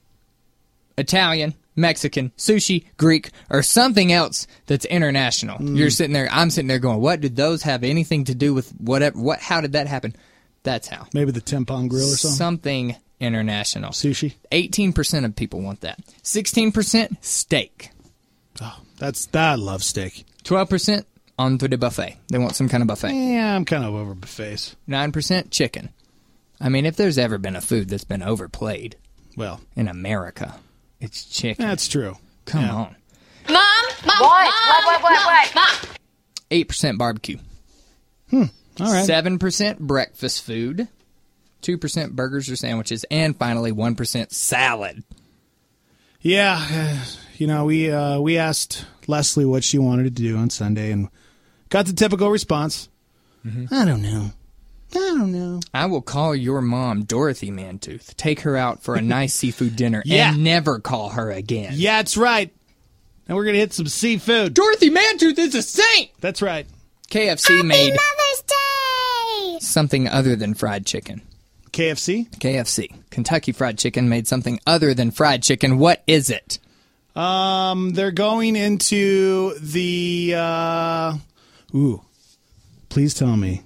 Italian, Mexican, sushi, Greek, or something else that's international. Mm. You're sitting there, I'm sitting there going, what, did those have anything to do with whatever? What? How did that happen? That's how. Maybe the Tempon Grill or something? Something international. Sushi? eighteen percent of people want that. sixteen percent, steak. Oh, that's, I love steak. twelve percent, onto the buffet. They want some kind of buffet. Yeah, I'm kind of over buffets. nine percent, chicken. I mean, if there's ever been a food that's been overplayed well, in America, it's chicken. That's true. Come yeah. on. Mom, Mom, what? Mom, what? What? What? Mom. eight percent barbecue. Hmm. All right. seven percent breakfast food. two percent burgers or sandwiches. And finally, one percent salad. Yeah. Uh, you know, we uh, we asked Leslie what she wanted to do on Sunday and got the typical response. Mm-hmm. I don't know. I don't know. I will call your mom Dorothy Mantooth. Take her out for a nice seafood dinner yeah. and never call her again. Yeah, that's right. And we're going to hit some seafood. Dorothy Mantooth is a saint! That's right. K F C Happy made Mother's Day! something other than fried chicken. K F C? K F C. Kentucky Fried Chicken made something other than fried chicken. What is it? Um, they're going into the, uh, ooh, please tell me.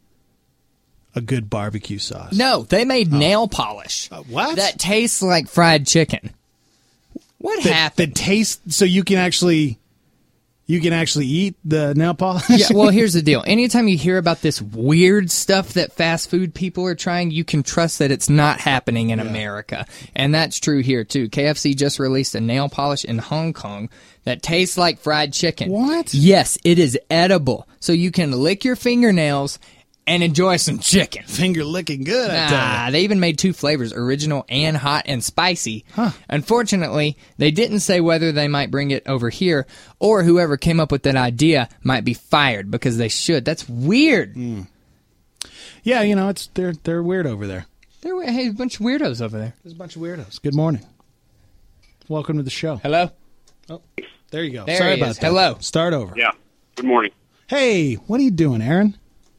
A good barbecue sauce. No, they made oh. nail polish. Uh, what? That tastes like fried chicken. What the, happened? The taste, so you can actually, you can actually eat the nail polish? Yeah, well, here's the deal. Anytime you hear about this weird stuff that fast food people are trying, you can trust that it's not happening in yeah. America. And that's true here, too. K F C just released a nail polish in Hong Kong that tastes like fried chicken. What? Yes, it is edible. So you can lick your fingernails and enjoy some chicken. Finger licking good, I tell you. They even made two flavors, original and hot and spicy. Huh. Unfortunately, they didn't say whether they might bring it over here or whoever came up with that idea might be fired because they should. That's weird. Mm. Yeah, you know, it's they're they're weird over there. They're hey, a bunch of weirdos over there. There's a bunch of weirdos. Good morning. Welcome to the show. Hello? Oh, there you go. There Sorry he about is. that. Hello. Start over. Yeah. Good morning. Hey, what are you doing, Aaron?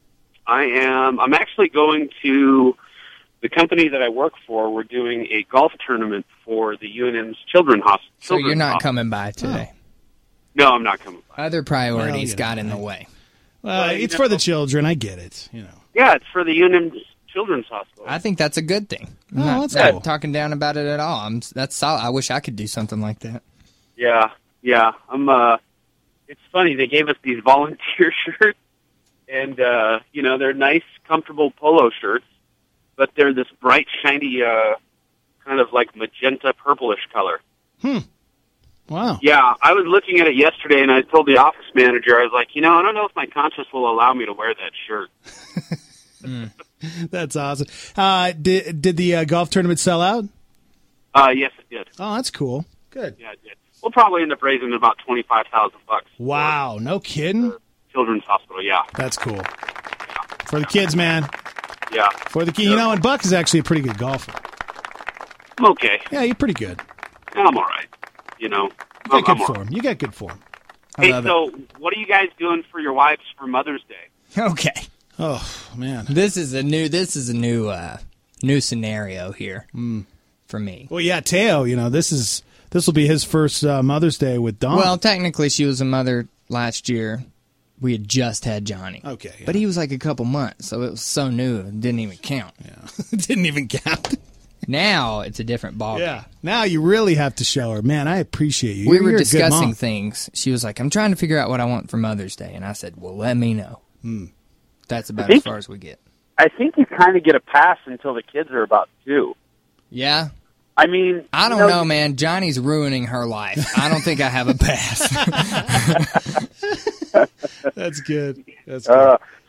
I am. I'm actually going to the company that I work for. We're doing a golf tournament for the U N M's Children's Hospital. So you're not hospital. coming by today? Oh. No, I'm not coming by. Other priorities well, got know, in the way. Well, well it's know, for the children. I get it. You know. Yeah, it's for the U N M's Children's Hospital. I think that's a good thing. I'm oh, not, that's not cool. talking down about it at all. I'm, that's solid. I wish I could do something like that. Yeah, yeah. I'm. Uh, it's funny. They gave us these volunteer shirts. And, uh, you know, they're nice, comfortable polo shirts, but they're this bright, shiny, uh, kind of like magenta purplish color. Hmm. Wow. Yeah, I was looking at it yesterday, and I told the office manager, I was like, you know, I don't know if my conscience will allow me to wear that shirt. mm. That's awesome. Uh, did did the uh, golf tournament sell out? Uh, yes, it did. Oh, that's cool. Good. Yeah, it did. We'll probably end up raising about twenty-five thousand bucks. Wow, no kidding? Children's Hospital, yeah. That's cool. For the kids, man. Yeah. For the kids. You know, and Buck is actually a pretty good golfer. I'm okay. Yeah, you're pretty good. I'm all right. You know. You got I'm, good I'm form. Right. You got good form. Hey, so it. what are you guys doing for your wives for Mother's Day? Okay. Oh, man. This is a new this is a new uh, new scenario here mm. for me. Well, yeah, Teo, you know, this is this will be his first uh, Mother's Day with Dawn. Well, technically she was a mother last year. We had just had Johnny. Okay. Yeah. But he was like a couple months, so it was so new it didn't even count. Yeah. It didn't even count. Now it's a different ballgame. Yeah. Now you really have to show her, man, I appreciate you. We You're, were you're discussing things. She was like, I'm trying to figure out what I want for Mother's Day. And I said, well, let me know. Hmm. That's about think, as far as we get. I think you kind of get a pass until the kids are about two. Yeah? I mean, I don't you know, know, man. Johnny's ruining her life. I don't think I have a pass. That's good. That's good. Uh,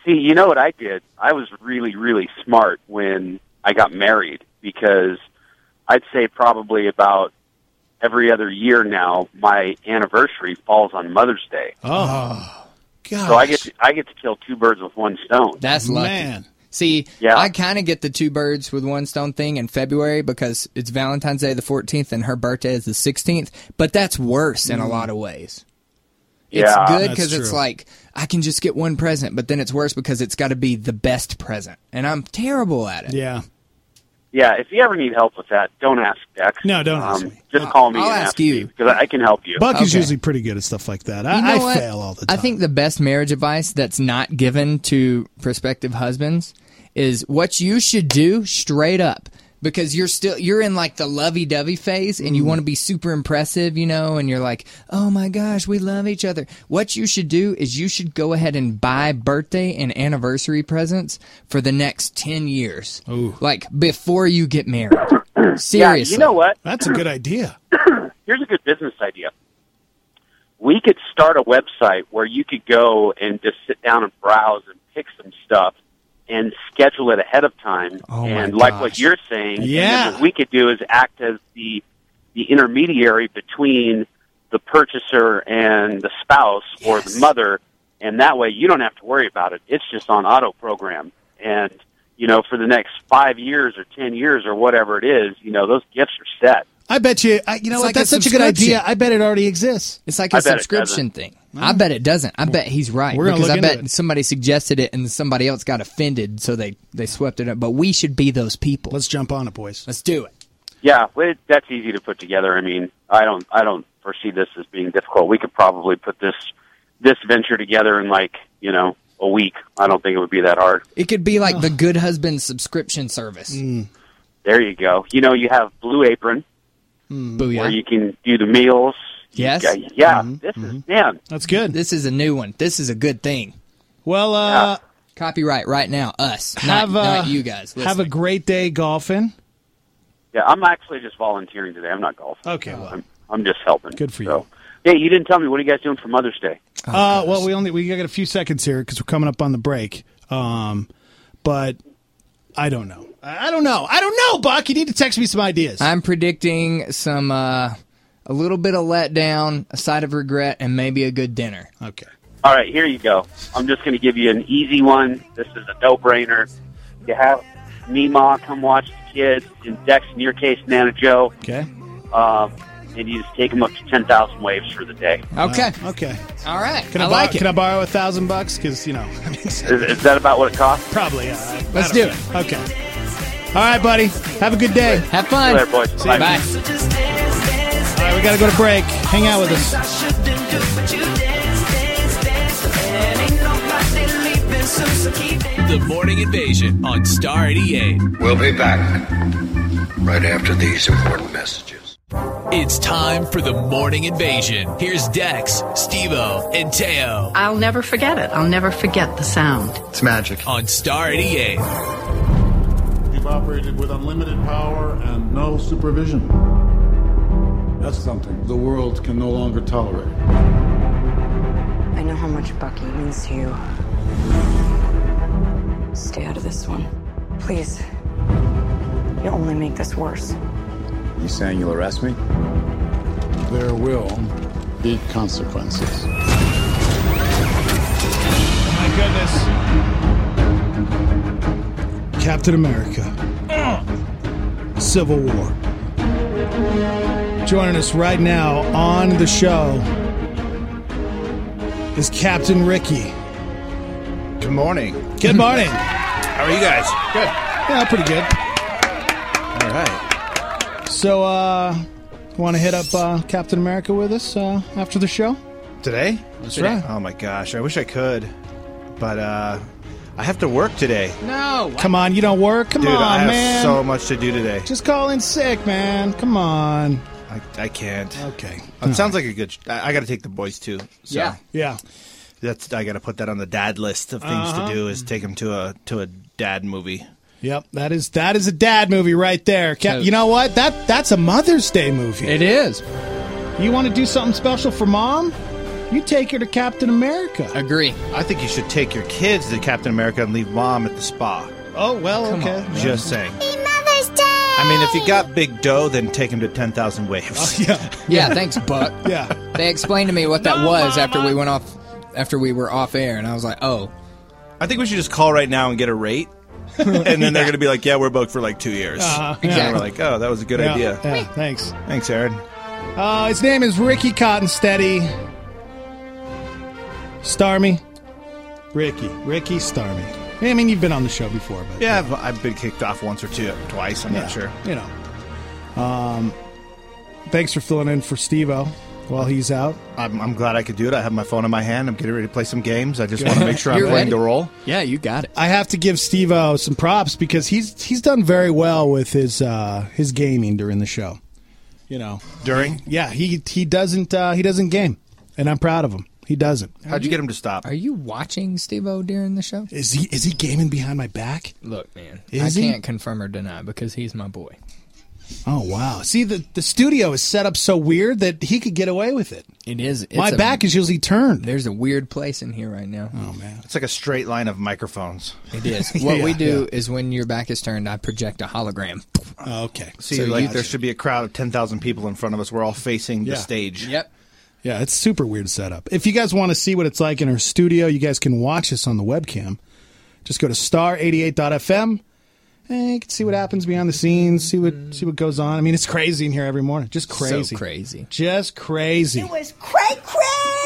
See, you know what I did? I was really, really smart when I got married because I'd say probably about every other year now, my anniversary falls on Mother's Day. Oh, gosh. So I get to, I get to kill two birds with one stone. That's lucky. Man. See, Yeah. I kind of get the two birds with one stone thing in February because it's Valentine's Day the fourteenth and her birthday is the sixteenth, but that's worse in a lot of ways. It's Yeah. good That's because it's true. like, I can just get one present, but then it's worse because it's got to be the best present. And I'm terrible at it. Yeah. Yeah, if you ever need help with that, don't ask Dex. No, don't ask um, me. Just call me I'll and ask ask you. me because I, I can help you. Buck is Okay. usually pretty good at stuff like that. I, You know I what? fail all the time. I think the best marriage advice that's not given to prospective husbands is what you should do straight up. Because you're still you're in like the lovey-dovey phase and you want to be super impressive, you know, and you're like, oh my gosh, we love each other. What you should do is you should go ahead and buy birthday and anniversary presents for the next ten years. Ooh. Like before you get married. Seriously. Yeah, you know what? That's a good idea. Here's a good business idea. We could start a website where you could go and just sit down and browse and pick some stuff and schedule it ahead of time. Oh, my and like gosh. what you're saying, Yeah. and then what we could do is act as the the intermediary between the purchaser and the spouse or Yes. the mother, and that way you don't have to worry about it. It's just on auto program. And, you know, for the next five years or ten years or whatever it is, you know, those gifts are set. I bet you, I, you know It's what, like a that's such a good subscription. idea. I bet it already exists. It's like I a bet it subscription doesn't. thing. I bet it doesn't. I bet he's right. We're gonna because look I into bet it. somebody suggested it and somebody else got offended, so they, they swept it up. But we should be those people. Let's jump on it, boys. Let's do it. Yeah, well, it, that's easy to put together. I mean, I don't, I don't foresee this as being difficult. We could probably put this, this venture together in like, you know, a week. I don't think it would be that hard. It could be like the Good Husband subscription service. Mm. There you go. You know, you have Blue Apron Booyah. where you can do the meals. Yes. Yeah, yeah this is man. That's good. This is a new one. This is a good thing. Well, uh, Copyright right now, us, have, not, uh, not you guys. have a listening. great day golfing. Yeah, I'm actually just volunteering today. I'm not golfing. Okay, well. I'm, I'm just helping. Good for you. So, hey, you didn't tell me, what are you guys doing for Mother's Day? uh, well, we only we got a few seconds here because we're coming up on the break. Um, but I don't know. I I don't know. I don't know, Buck. You need to text me some ideas. I'm predicting some, uh, a little bit of letdown, a side of regret, and maybe a good dinner. Okay. All right, here you go. I'm just going to give you an easy one. This is a no-brainer. You have Meemaw come watch the kids, and Dex, in your case, Nana Joe. Okay. Um, and you just take them up to ten thousand waves for the day. Okay. Uh, okay. All right. Can I, I borrow, like it. Can I borrow a thousand bucks? Because you know, I mean, Is, is that about what it costs? probably. Uh, I Let's don't do know. it. Okay. All right, buddy. Have a good day. Have fun. Later, boys. See you. Bye. Bye. All right, we got to go to break. Hang out with us. The Morning Invasion on Star eighty-eight. We'll be back right after these important messages. It's time for the Morning Invasion. Here's Dex, Steve-O, and Teo I'll never forget it. I'll never forget the sound. It's magic. on Star eighty-eight. You've operated with unlimited power and no supervision. That's something the world can no longer tolerate. I know how much Bucky means to you. Stay out of this one. Please. You'll only make this worse. You saying you'll arrest me? There will be consequences. My goodness. Captain America. Civil War. Joining us right now on the show is Captain Ricky. Good morning. Good morning. How are you guys? Good. Yeah, pretty good. All right. So, uh, want to hit up uh, Captain America with us uh, after the show? Today? That's Today? right. Oh my gosh, I wish I could, but uh, I have to work today. No. Come on, you don't work? Come Dude, on, I have man. so much to do today. Just call in sick, man. Come on. I, I can't. Okay. It sounds like a good. Sh- I, I got to take the boys too. So Yeah. Yeah. That's I got to put that on the dad list of things Uh-huh. to do. Is take them to a to a dad movie. Yep, that is that is a dad movie right there. Cap- So- you know what? That that's a Mother's Day movie. It is. You want to do something special for mom? You take her to Captain America. Agree. I think you should take your kids to Captain America and leave Mom at the spa. Oh, well, Come okay. on. Just saying. Mother's Day! I mean, if you got big dough, then take him to ten thousand Waves. Oh, yeah. Yeah, thanks, Buck. Yeah. They explained to me what that No, was Mama. after we went off, after we were off air, and I was like, oh. I think we should just call right now and get a rate. And then they're going to be like, yeah, we're booked for like two years. Uh-huh. And Exactly. we're like, oh, that was a good Yeah, idea. Yeah, thanks. Thanks, Aaron. Uh, his name is Ricky Cottonsteady. Starmy. Ricky. Ricky Starmy. I mean, you've been on the show before, but Yeah, I've, I've been kicked off once or two, twice. I'm yeah, not sure. You know. Um, thanks for filling in for Steve-O while he's out. I'm, I'm glad I could do it. I have my phone in my hand. I'm getting ready to play some games. I just want to make sure I'm You're playing ready. the role. Yeah, you got it. I have to give Steve-O some props because he's he's done very well with his uh, his gaming during the show. You know, During? yeah, he he doesn't uh, he doesn't game, and I'm proud of him. He doesn't. How'd you get him to stop? Are you watching Steve-O during the show? Is he is he gaming behind my back? Look, man, Is I he? can't confirm or deny because he's my boy. Oh wow! See, the the studio is set up so weird that he could get away with it. It is. It's My a- back is usually turned. There's a weird place in here right now. Oh man! It's like a straight line of microphones. It is. What Yeah, we do yeah. is when your back is turned, I project a hologram. Oh, okay. See, So like you- there should be a crowd of ten thousand people in front of us. We're all facing Yeah. the stage. Yep. Yeah, it's super weird setup. If you guys want to see what it's like in our studio, you guys can watch us on the webcam. Just go to star eighty-eight dot f m. And you can see what happens behind the scenes, see what see what goes on. I mean, it's crazy in here every morning. Just crazy. So crazy. Just crazy. was cray cray!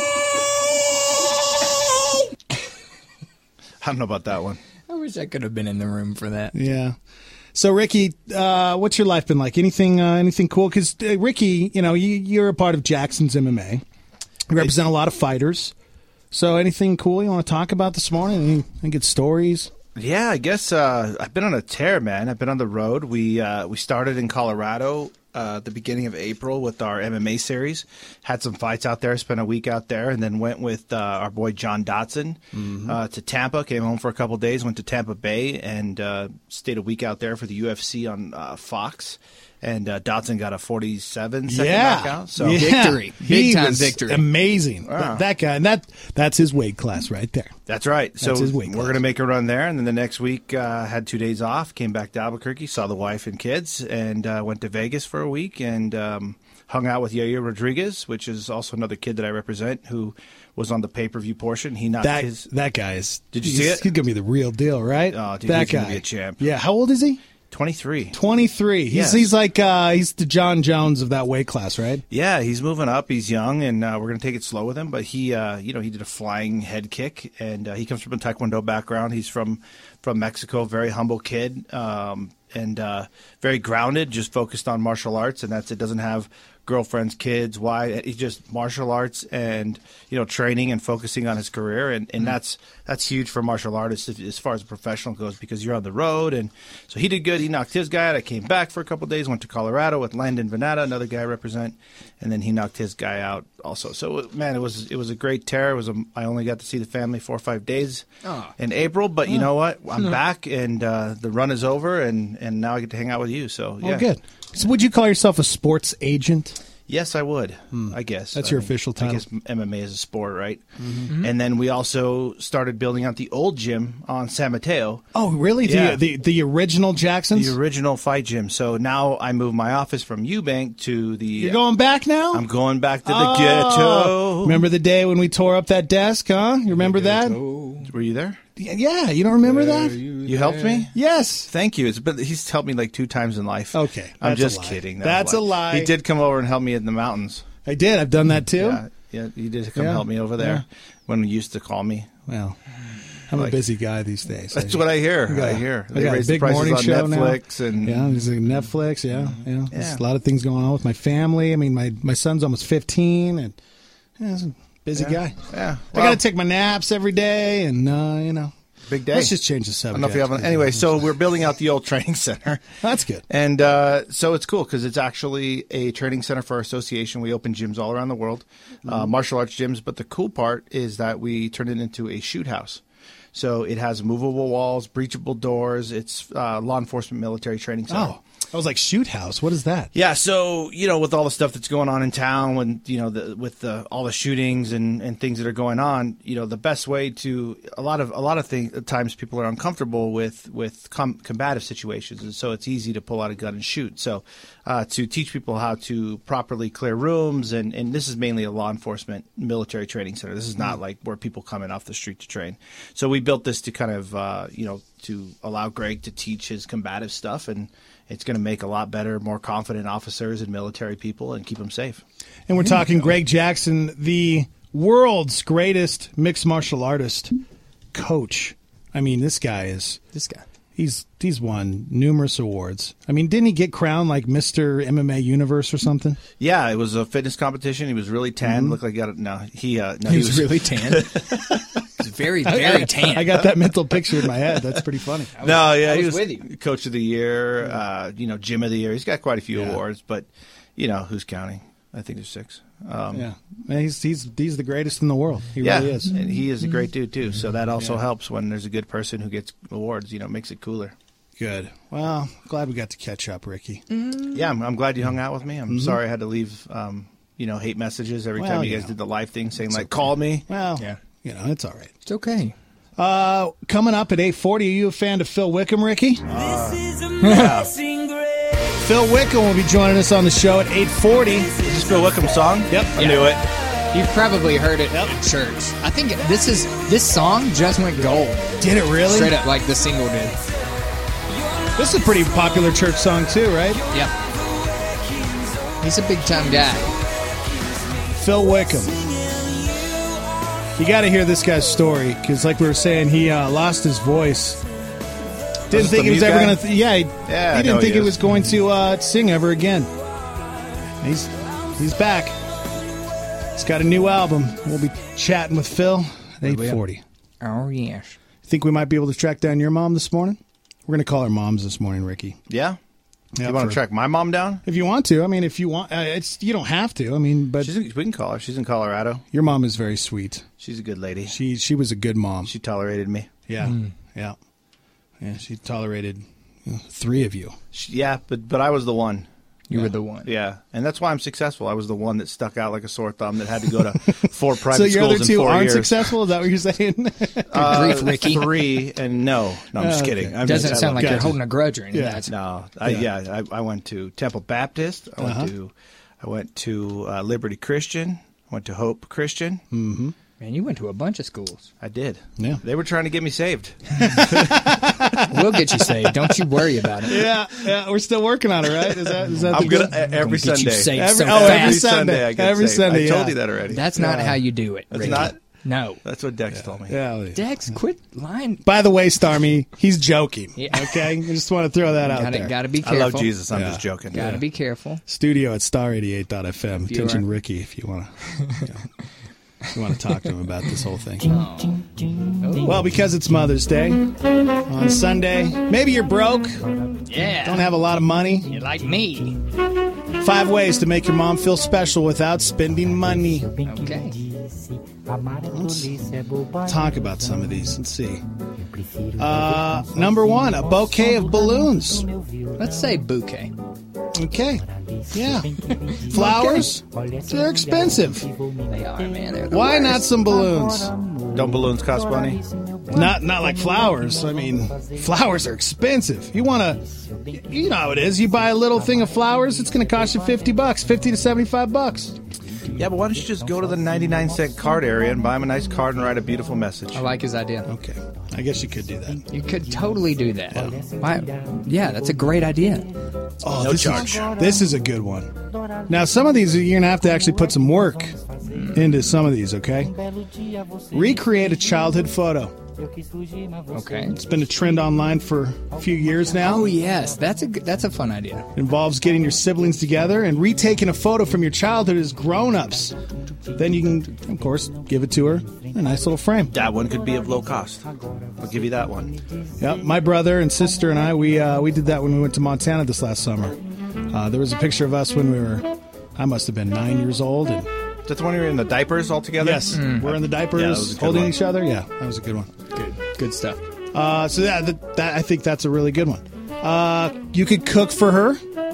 I don't know about that one. I wish I could have been in the room for that. Yeah. So, Ricky, uh, what's your life been like? Anything uh, anything cool? Because, uh, Ricky, you know, you, you're a part of Jackson's M M A. You represent a lot of fighters. So, anything cool you want to talk about this morning? Any, any good stories? Yeah, I guess uh, I've been on a tear, man. I've been on the road. We uh, we started in Colorado uh, at the beginning of April with our M M A series. Had some fights out there, spent a week out there, and then went with uh, our boy John Dotson Mm-hmm. uh, to Tampa. Came home for a couple days, went to Tampa Bay, and uh, stayed a week out there for the U F C on uh, Fox. And uh, Dotson got a forty-seven second Yeah. knockout. So Yeah. Victory. He Big time was victory. Amazing. Wow. That, that guy. And that that's his weight class right there. That's right. That's so his weight we're class. going to make a run there, and then the next week uh, had two days off. Came back to Albuquerque, saw the wife and kids, and uh, went to Vegas for a week and um, hung out with Yair Rodriguez, which is also another kid that I represent who was on the pay per view portion. He knocked That his. that guy is. Did you he's- see it? He's going to be the real deal, right? Oh, dude, that he's guy. gonna be a champ. Yeah. How old is he? twenty-three. twenty-three. He's Yes. he's like uh, he's the John Jones of that weight class, right? Yeah, he's moving up. He's young, and uh, we're going to take it slow with him. But he, uh, you know, he did a flying head kick, and uh, he comes from a Taekwondo background. He's from from Mexico. Very humble kid, um, and uh, very grounded. Just focused on martial arts, and that's it. Doesn't have girlfriends, kids. Why? He's just martial arts and you know training and focusing on his career, and, and that's that's huge for martial artists if, as far as a professional goes because you're on the road. And so he did good. He knocked his guy out. I came back for a couple of days. Went to Colorado with Landon Venata, another guy I represent, and then he knocked his guy out also. So man, it was it was a great tear. It was a, I only got to see the family four or five days Oh. in April, but you Oh. know what? I'm No. back, and uh, the run is over, and, and now I get to hang out with you. So yeah, Oh, good. So would you call yourself a sports agent? Yes, I would. I guess That's I your mean, official title. I guess M M A is a sport, right? Mhm. And then we also started building out the old gym on San Mateo. Oh, really? Yeah. The, the the original Jacksons? The original fight gym. So now I moved my office from Eubank to the. You're going back now? I'm going back to the Oh. ghetto. Remember the day when we tore up that desk, huh? You remember that? Were you there? Yeah, you don't remember that? You helped me? Yes. Thank you. It's been, he's helped me like two times in life. Okay. I'm that's just a lie. kidding. That That's was a lie. He did come over and help me in the mountains. I did. I've done that too. Yeah, yeah, he did come Yeah. help me over there Yeah. when he used to call me. Well, I'm Like- a busy guy these days. That's what I hear. got- I hear. I They got a raised the big prices morning on show Netflix now. and yeah, there's like Netflix. Yeah, yeah. There's Yeah. a lot of things going on with my family. I mean, my my son's almost fifteen, and yeah, he's a busy Yeah. guy. Yeah. I got to take my naps every day, and uh, you know, big day. let's just change the I subject. don't know if you have an, anyway, so we're building out the old training center. That's good. And uh, so it's cool because it's actually a training center for our association. We open gyms all around the world, uh, Mm-hmm. martial arts gyms. But the cool part is that we turned it into a shoot house. So it has movable walls, breachable doors. It's uh, law enforcement military training center. Oh. I was like, shoot house. What is that? Yeah, so you know, with all the stuff that's going on in town, when you know, the, with the, all the shootings and, and things that are going on, you know, the best way to a lot of a lot of things, times people are uncomfortable with with com- combative situations, and so it's easy to pull out a gun and shoot. So uh, to teach people how to properly clear rooms, and, and this is mainly a law enforcement military training center. This is not like where people come in off the street to train. So we built this to kind of uh, you know to allow Greg to teach his combative stuff, and it's going to make a lot better, more confident officers and military people and keep them safe. And we're talking Greg Jackson, the world's greatest mixed martial artist coach. I mean, this guy is... This guy. He's he's won numerous awards. I mean, didn't he get crowned like Mister M M A Universe or something? Yeah, it was a fitness competition. He was really tan. Mm-hmm. Looked like he got it. No, he, uh, no, he, he was, was really tan. He's very, very tan. I got that mental picture in my head. That's pretty funny. Was, no, yeah, I he was was with you. Coach of the Year, uh, you know, Gym of the Year. He's got quite a few Yeah. awards, but, you know, who's counting? I think there's six. Um, yeah, Man, he's he's he's the greatest in the world. He yeah, really is. And he is a great dude, too. So that also Yeah. helps when there's a good person who gets awards. You know, makes it cooler. Good. Well, glad we got to catch up, Ricky. Yeah, I'm, I'm glad you hung out with me. I'm Mhm. sorry I had to leave, um, you know, hate messages every Well, time you you guys know. did the live thing saying, It's like, okay. call me. Well, Yeah. you know, it's all right. It's okay. Uh, coming up at eight forty, are you a fan of Phil Wickham, Ricky? Yeah. Phil Wickham will be joining us on the show at eight forty. Is this Phil Wickham's song? Yep. I knew it. You've probably heard it in church. I think this is this song just went gold. Did it really? Straight up, like the single did. This is a pretty popular church song, too, right? Yep. He's a big time guy. Phil Wickham. You got to hear this guy's story, because like we were saying, he uh, lost his voice. Didn't this think the he was mute ever guy? going to... Th- yeah, he, Yeah, I he know didn't think he he is. was going to uh, sing ever again. He's he's back. He's got a new album. We'll be chatting with Phil at eight forty. Oh, yes. Think we might be able to track down your mom this morning? We're going to call our moms this morning, Ricky. Yeah? Yeah, you want for- to track my mom down? If you want to. I mean, if you want. Uh, it's You don't have to. I mean, but She's in, we can call her. She's in Colorado. your mom is very sweet. She's a good lady. She she was a good mom. She tolerated me. Yeah, yeah. Yeah, she tolerated you know, three of you. She, yeah, but but I was the one. You were the one. Yeah, and that's why I'm successful. I was the one that stuck out like a sore thumb that had to go to four private So your schools other in two four aren't years. successful? Is that what you're saying? Uh, grief, Ricky. Three and no, no, I'm Oh, just okay. kidding. I'm Doesn't just, sound like Gotcha. you're holding a grudge or anything. Yeah. I, no. I, Yeah. yeah, I, I went to Temple Baptist. I went Uh-huh. to I went to uh, Liberty Christian. I went to Hope Christian. Mm-hmm. Man, you went to a bunch of schools. I did. Yeah. They were trying to get me saved. We'll get you saved. Don't you worry about it. Yeah, yeah. We're still working on it, right? Is that is that I'm the gonna deal? uh, every Gonna get you Sunday. saved Every, so oh, every fast. Sunday. I get every saved. Sunday. I told yeah. you that already. That's not Yeah. how you do it. That's Ricky. not. No. That's what Dex told me. Yeah. well, yeah. Dex, quit lying. By the way, Starmy, he's joking. Yeah. Okay, I just want to throw that out Gotta, there. gotta be I careful. love Jesus. I'm Yeah. just joking. Gotta Yeah. be careful. Studio at star eighty-eight dot f m. If you Attention, are- Ricky, if you want to. You know, if you want to talk to him about this whole thing. Oh. Well, because it's Mother's Day on Sunday, maybe you're broke, Yeah. don't have a lot of money. You're like me. Five ways to make your mom feel special without spending money. Okay. Let's talk about some of these and see. Uh, number one, a bouquet of balloons. Let's say bouquet. Okay. Yeah. Flowers, they're expensive. They are, man. They're the Why worst. not some balloons? Don't balloons cost money? Not not like flowers. I mean, flowers are expensive. You want to, you know how it is. You buy a little thing of flowers, it's going to cost you fifty bucks, fifty to seventy-five bucks. Yeah, but why don't you just go to the ninety-nine cent card area and buy him a nice card and write a beautiful message? I like his idea. Okay. I guess you could do that. You could totally do that. Why? Yeah, that's a great idea. Oh, No this charge. Is, this is a good one. Now, some of these you're going to have to actually put some work into some of these, okay? Recreate a childhood photo. Okay. It's been a trend online for a few years now. Oh yes, that's a good- that's a fun idea. It involves getting your siblings together and retaking a photo from your childhood as grown-ups. Then you can, of course, give it to her in a nice little frame. That one could be of low cost. I'll give you that one. Yep, my brother and sister and I, we uh, we did that when we went to Montana this last summer. Uh, there was a picture of us when we were, I must have been nine years old. And Is that the one where you're in the diapers all together? yes, we're in the Yeah, that was diapers, a good holding one. each other. Yeah, that was a good one. Good, good stuff. Uh, so that, that, that I think that's a really good one. Uh, you could cook for her.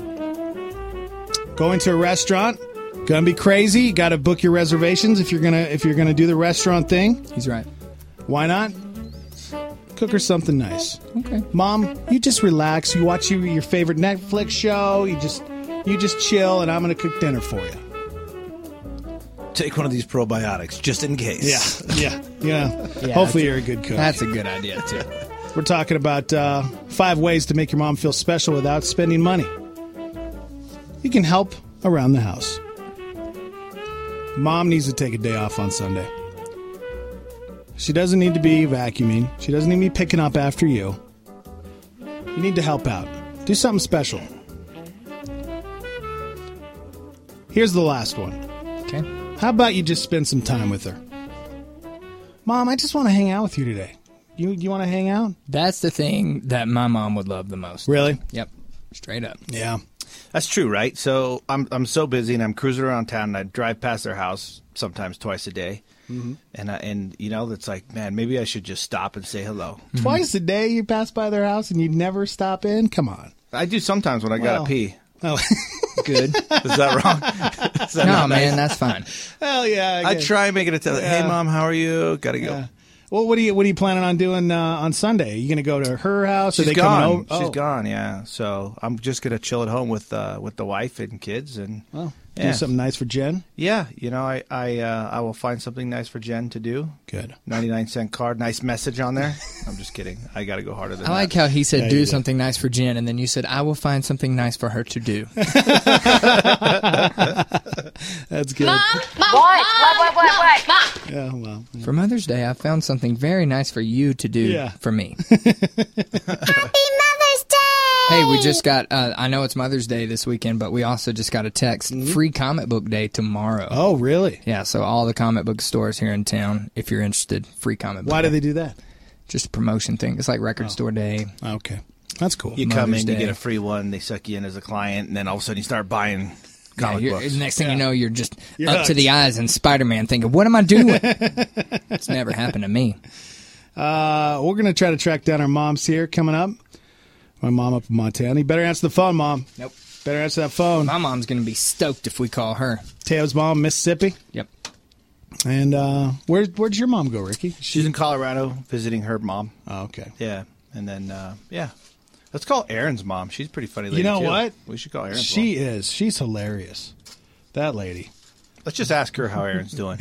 Going to a restaurant, gonna be crazy. You got to book your reservations if you're gonna if you're gonna do the restaurant thing. He's right. Why not? Cook her something nice. Okay. Mom, you just relax. You watch your, your favorite Netflix show. You just you just chill, and I'm gonna cook dinner for you. Take one of these probiotics just in case. Yeah, yeah, yeah. Yeah, Hopefully that's you're a good cook. That's a good idea, too. We're talking about uh, five ways to make your mom feel special without spending money. You can help around the house. Mom needs to take a day off on Sunday. She doesn't need to be vacuuming. She doesn't need to be picking up after you. You need to help out. Do something special. Here's the last one. Okay. How about you just spend some time with her? Mom, I just want to hang out with you today. You you want to hang out? That's the thing that my mom would love the most. Really? Yep. Straight up. Yeah. That's true, right? So I'm I'm so busy and I'm cruising around town and I drive past their house sometimes twice a day. Mm-hmm. And I, and you know, it's like, man, maybe I should just stop and say hello. Twice a day you pass by their house and you never stop in? Come on. I do sometimes when I Well, gotta pee. Oh, Good. Is that wrong? Is that No, not man, nice? that's fine. hell yeah. I guess. try and make it a tell. Hey, Yeah. mom, how are you? Gotta go. Yeah. Well, what are you what are you planning on doing uh, on Sunday? Are you going to go to her house? Are She's they gone. coming over? She's Oh. gone. Yeah. So I'm just gonna chill at home with uh, with the wife and kids and Well, yeah. do something nice for Jen. Yeah, you know, I I uh, I will find something nice for Jen to do. Good. ninety-nine cent card, nice message on there. I'm just kidding. I got to go harder than I that. like how he said Yeah, do you did. something nice for Jen, and then you said, I will find something nice for her to do. That's good. Mom, mom, what? What? What? What? What? Mom. Yeah, well. For Mother's Day, I found something very nice for you to do Yeah. for me. Happy Mother's Day! Hey, we just got, uh, I know it's Mother's Day this weekend, but we also just got a text, free comic book day tomorrow. Oh, really? Yeah, so all the comic book stores here in town, if you're interested, free comic book Why day. do they do that? Just a promotion thing. It's like record store day. Okay. That's cool. You come Mother's in, you Day. get a free one, they suck you in as a client, and then all of a sudden you start buying Yeah, comic you're- books. next thing you know, you're just You're up hooked. to the eyes in Spider-Man thinking, what am I doing? It's never happened to me. Uh, we're going to try to track down our moms here coming up. My mom up in Montana. You better answer the phone, Mom. Nope. Better answer that phone. My mom's going to be stoked if we call her. Teo's mom, Mississippi. Yep. And uh, where, where'd your mom go, Ricky? She's in Colorado visiting her mom. Oh, okay. Yeah, and then uh, yeah, let's call Aaron's mom. She's a pretty funny lady. You know too. what? We should call Aaron's She mom. is. She's hilarious. That lady. Let's just ask her how Aaron's doing.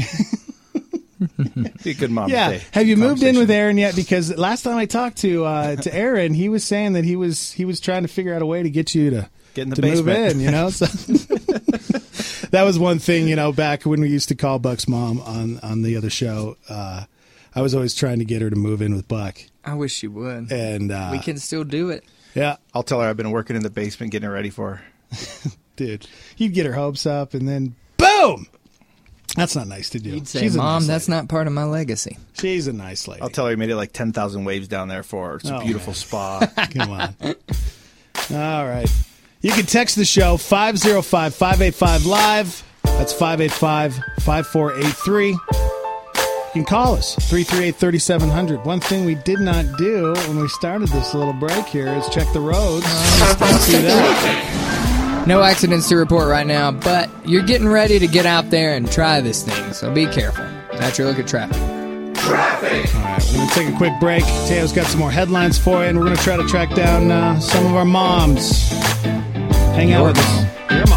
Be a good mom. Yeah. to say. Have you moved in Conversation. with Aaron yet? Because last time I talked to uh, to Aaron, he was saying that he was he was trying to figure out a way to get you to Get in the to move basement. in. You know, so that was one thing. You know, back when we used to call Buck's mom on on the other show, uh, I was always trying to get her to move in with Buck. I wish you would. And uh, we can still do it. Yeah, I'll tell her I've been working in the basement getting her ready for her. dude, you'd get her hopes up, and then boom. That's not nice to do. You'd say, She's a Mom, nice that's not part of my legacy. lady. She's a nice lady. I'll tell her you made it like ten thousand waves down there for her. It's a Oh, beautiful man. spa. Come on. All right. You can text the show five oh five, five eight five, live. That's five eight five, five four eight three. You can call us, three three eight, three seven zero zero. One thing we did not do when we started this little break here is check the roads. Let's do that. No accidents to report right now, but you're getting ready to get out there and try this thing, so be careful. That's your look at traffic. All right, we're going to take a quick break. Teo's got some more headlines for you, and we're going to try to track down uh, some of our moms. Hang out Your with mom. us. Your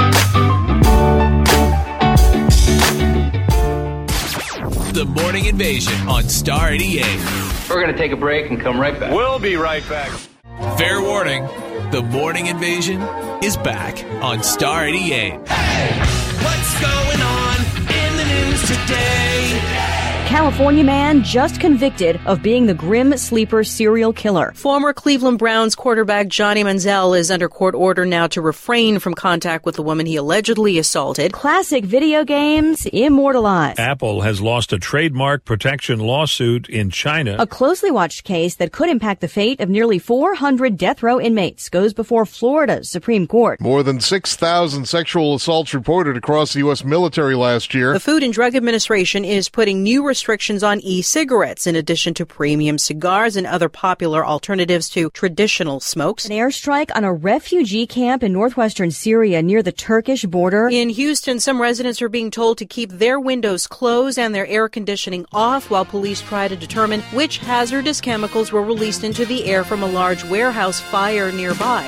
mom. The Morning Invasion on Star eighty-eight. We're going to take a break and come right back. We'll be right back. Fair warning, the Morning Invasion is back on Star eighty-eight. What's going on in the news today? California man just convicted of being the grim sleeper serial killer. Former Cleveland Browns quarterback Johnny Manziel is under court order now to refrain from contact with the woman he allegedly assaulted. Classic video games immortalized. Apple has lost a trademark protection lawsuit in China. A closely watched case that could impact the fate of nearly four hundred death row inmates goes before Florida's Supreme Court. More than six thousand sexual assaults reported across the U S military last year. The Food and Drug Administration is putting new restrictions restrictions on e-cigarettes, in addition to premium cigars and other popular alternatives to traditional smokes. An airstrike on a refugee camp in northwestern Syria near the Turkish border. In Houston, some residents are being told to keep their windows closed and their air conditioning off while police try to determine which hazardous chemicals were released into the air from a large warehouse fire nearby.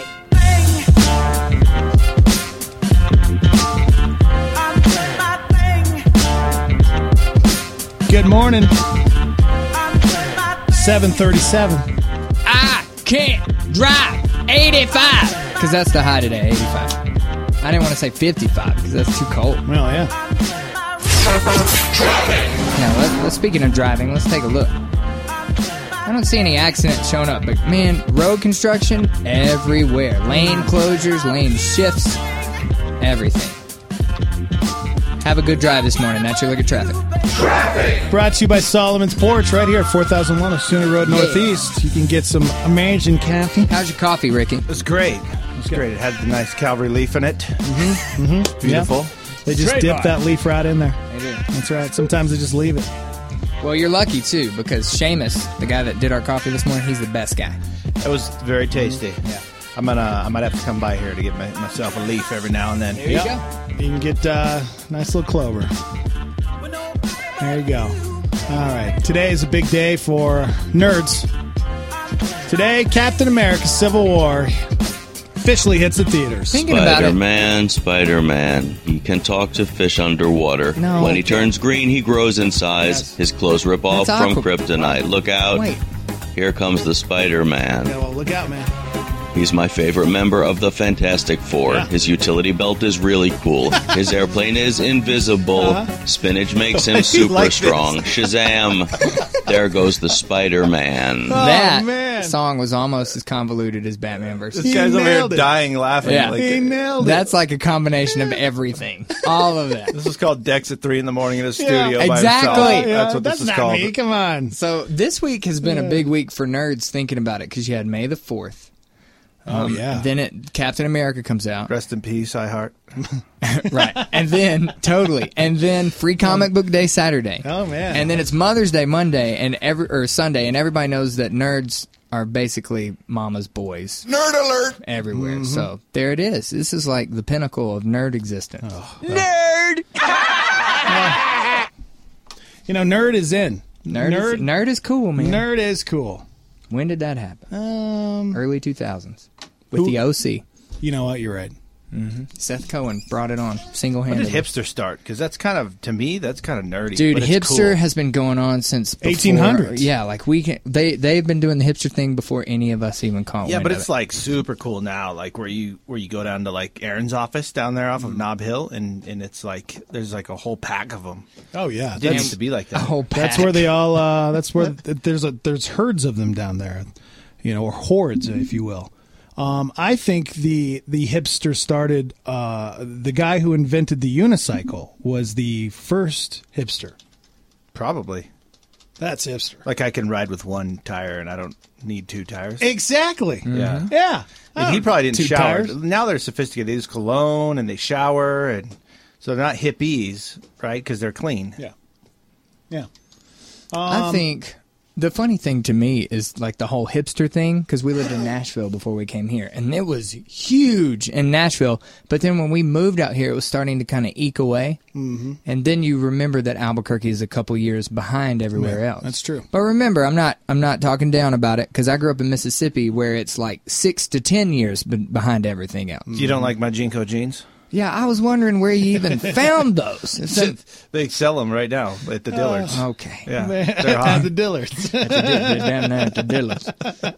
Good morning. seven thirty-seven. I can't drive eighty-five. Because that's the high today, eighty-five. I didn't want to say fifty-five because that's too cold. Well, yeah. Now, let, let's, speaking of driving, let's take a look. I don't see any accidents showing up, but man, road construction everywhere. Lane closures, lane shifts, everything. Have a good drive this morning. That's your look at traffic. Traffic! Brought to you by Solomon's Porch right here at four thousand one Osuna Road Northeast. You can get some amazing coffee. How's your coffee, Ricky? It was great. It was great. It had the nice Calvary leaf in it. Mm-hmm. Mm-hmm. Beautiful. Yeah. They just Straight dip on. that leaf right in there. They do. That's right. Sometimes they just leave it. Well, you're lucky, too, because Seamus, the guy that did our coffee this morning, he's the best guy. It was very tasty. Yeah. I'm gonna. I might have to come by here to get my, myself a leaf every now and then. There you go. You can get uh, nice little clover. There you go. All right. Today is a big day for nerds. Today, Captain America Civil War officially hits the theaters. Thinking about it. Spider-Man, Spider-Man. He can talk to fish underwater. No. When he turns green, he grows in size. Yes. His clothes rip off That's from aqua- kryptonite. Look out. Wait. Here comes the Spider-Man. Yeah, well, look out, man. He's my favorite member of the Fantastic Four. Yeah. His utility belt is really cool. His airplane is invisible. Uh-huh. Spinach makes him Why do you super like strong. Shazam. There goes the Spider-Man. that man. song was almost as convoluted as Batman versus. This He guy's over here nailed it. dying laughing. Yeah. Like, He nailed it. That's like a combination of everything. All of that. this was called Dex at three in the morning in his Yeah. studio by Exactly. himself. Yeah, That's what that's this is not called. me. Come on. So this week has been a big week for nerds thinking about it because you had May the fourth. Oh, yeah. Then it Captain America comes out. Rest in peace, I heart. Right. And then, totally. And then Free Comic Book Day Saturday. Oh, man. And then it's Mother's Day Monday and every or Sunday, and everybody knows that nerds are basically mama's boys. Nerd alert! Everywhere. Mm-hmm. So there it is. This is like the pinnacle of nerd existence. Oh, Nerd! You know, nerd is in. Nerd, Nerd, is, nerd is cool, man. nerd is cool. When did that happen? Um, Early two thousands. With Who- the O C. you know what? You're right. Mm-hmm. Seth Cohen brought it on When single-handedly. did hipster start? Because that's kind of, to me, that's kind of nerdy. Dude, but it's hipster cool. has been going on since before, eighteen hundreds. Yeah, like we can. They they've been doing the hipster thing before any of us even caught Yeah, wind but of it's it. like super cool now, like where you where you go down to like Aaron's office down there off of Nob Hill, and, and it's like there's like a whole pack of them. Oh, yeah. It didn't That's, used to be like a that. whole pack. that's where they all, uh, that's where th- there's a there's herds of them down there, you know, or hordes, if you will. Um, I think the the hipster started, uh, the guy who invented the unicycle was the first hipster. Probably. That's hipster. Like I can ride with one tire and I don't need two tires. Exactly. Yeah. Yeah. And he probably didn't Two shower. tires. Now they're sophisticated. They use cologne and they shower, and so they're not hippies, right? Because they're clean. Yeah. Yeah. I think the funny thing to me is like the whole hipster thing, because we lived in Nashville before we came here, and it was huge in Nashville. But then when we moved out here, it was starting to kind of eke away. Mm-hmm. And then you remember that Albuquerque is a couple years behind everywhere Yeah, else. that's true. But remember, I'm not I'm not talking down about it, because I grew up in Mississippi, where it's like six to ten years be- behind everything else. You don't like my Jinko jeans? Yeah, I was wondering where you even found those. It's a- They sell them right now at the Dillards. okay. Yeah, Man, they're hot. at the Dillards. At the Dill- down there at the Dillards.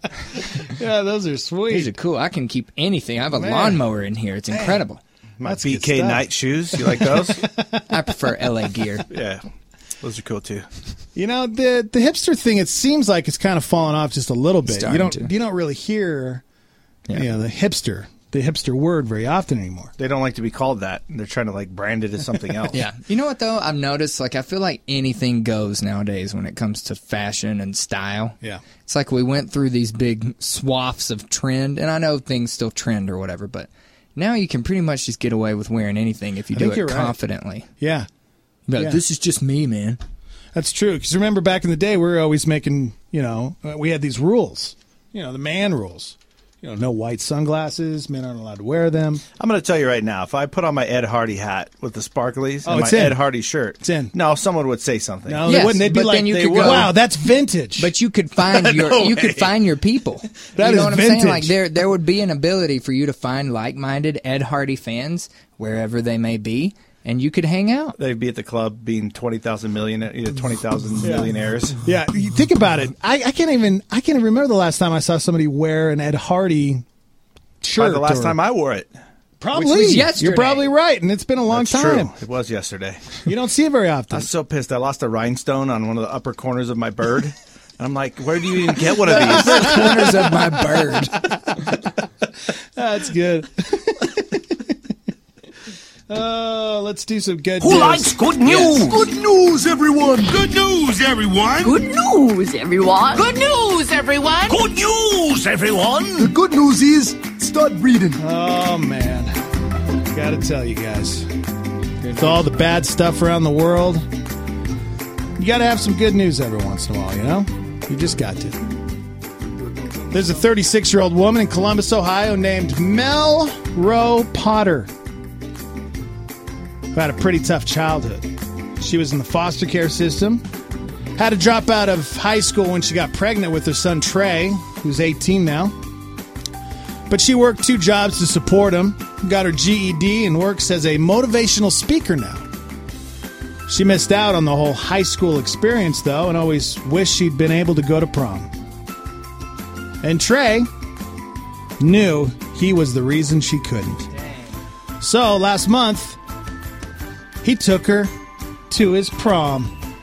Yeah, those are sweet. These are cool. I can keep anything. I have a Man. lawnmower in here. It's incredible. My That's B good K stuff. night shoes. You like those? I prefer L A gear. Yeah, those are cool too. You know, the the hipster thing, it seems like it's kind of fallen off just a little bit. Starting You don't to. you don't really hear Yeah. you know, the hipster, the hipster word very often anymore. They don't like to be called that. They're trying to like brand it as something else. Yeah. You know what, though? I've noticed, like, I feel like anything goes nowadays when it comes to fashion and style. Yeah. It's like we went through these big swaths of trend, and I know things still trend or whatever, but now you can pretty much just get away with wearing anything if you I do think it you're right. confidently. Yeah. But Yeah. this is just me, man. That's true. Because remember, back in the day, we were always making, you know, uh, we had these rules. You know, the man rules. You know, no white sunglasses. Men aren't allowed to wear them. I'm going to tell you right now, if I put on my Ed Hardy hat with the sparklies Oh, and my it's in. Ed Hardy shirt, It's in. no, someone would say something. No, they wouldn't. They'd be but like, then you they could would. go, wow, that's vintage. But you could find your No you way. could find your people. That you know is what I'm vintage. saying? Like there there would be an ability for you to find like-minded Ed Hardy fans wherever they may be, and you could hang out. They'd be at the club being twenty thousand million, you know, twenty thousand Yeah. millionaires. Yeah, you think about it. I, I can't even. I can't even remember the last time I saw somebody wear an Ed Hardy shirt. Probably the last or- time I wore it. Probably. Which was yesterday. You're probably right, and it's been a long That's time. true. It was yesterday. You don't see it very I often. was so pissed. I lost a rhinestone on one of the upper corners of my bird. And I'm like, where do you even get one of these? Corners of my bird. That's good. Uh, let's do some good Who news. likes good news? Good news, everyone. Good news, everyone. Good news, everyone. Good news, everyone. Good news, everyone. The good news is, start reading. Oh, man. Gotta tell you guys. With all the bad stuff around the world, you gotta have some good news every once in a while, you know? You just got to. There's a thirty-six-year-old woman in Columbus, Ohio named Mel Rowe Potter who had a pretty tough childhood. She was in the foster care system, had to drop out of high school when she got pregnant with her son Trey, who's eighteen now. But she worked two jobs to support him, got her G E D, and works as a motivational speaker now. She missed out on the whole high school experience, though, and always wished she'd been able to go to prom. And Trey knew he was the reason she couldn't. So, last month, he took her to his prom.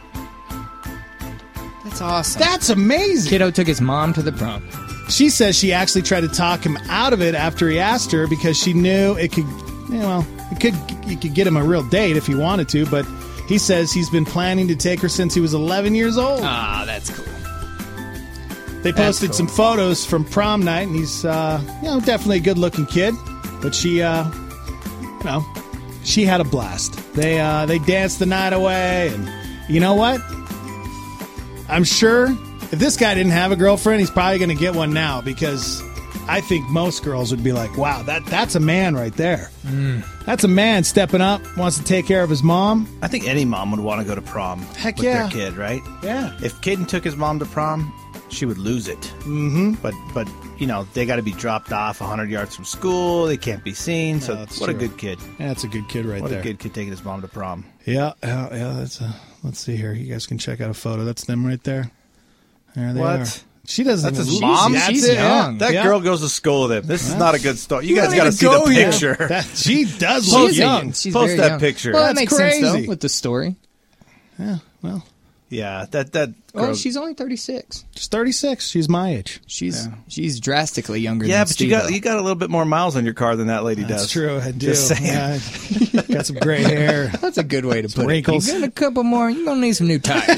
That's awesome. That's amazing. Kiddo took his mom to the prom. She says she actually tried to talk him out of it after he asked her because she knew it could, you know, it could you could get him a real date if he wanted to, but he says he's been planning to take her since he was eleven years old. Ah, that's cool. They That's posted cool. some photos from prom night, and he's, uh, you know, definitely a good-looking kid. But she, uh, you know, she had a blast. They, uh, they danced the night away, and you know what? I'm sure if this guy didn't have a girlfriend, he's probably going to get one now because I think most girls would be like, "Wow, that that's a man right there. Mm. That's a man stepping up, wants to take care of his mom." I think any mom would want to go to prom Heck with yeah. their kid, right? Yeah. If Caden took his mom to prom, she would lose it. Mm-hmm. But, but you know, they got to be dropped off one hundred yards from school. They can't be seen. So, that's what a true. good kid. Yeah, that's a good kid right what there. a good kid taking his mom to prom. Yeah, yeah, yeah. That's a. Let's see here. You guys can check out a photo. That's them right there. There they What? are. She doesn't. That's even, his mom? That's She's it, young. yeah. That Yeah. girl goes to school with him. This is not a good story. You, You guys don't got to even see the go here. picture. That, she does She's look a- young. She's Post very that young. picture. Well, that That's makes sense, crazy. though, with the story. Yeah, well, Yeah, that that. Oh, girl- she's only thirty-six. she's thirty-six. She's my age. She's she's drastically younger yeah, than but Steve. you got you got a little bit more miles on your car than that lady That's does. true. I do. Just saying. Yeah, got some gray hair. That's a good way to put wrinkles. it. You got a couple more. You're going to need some new tires.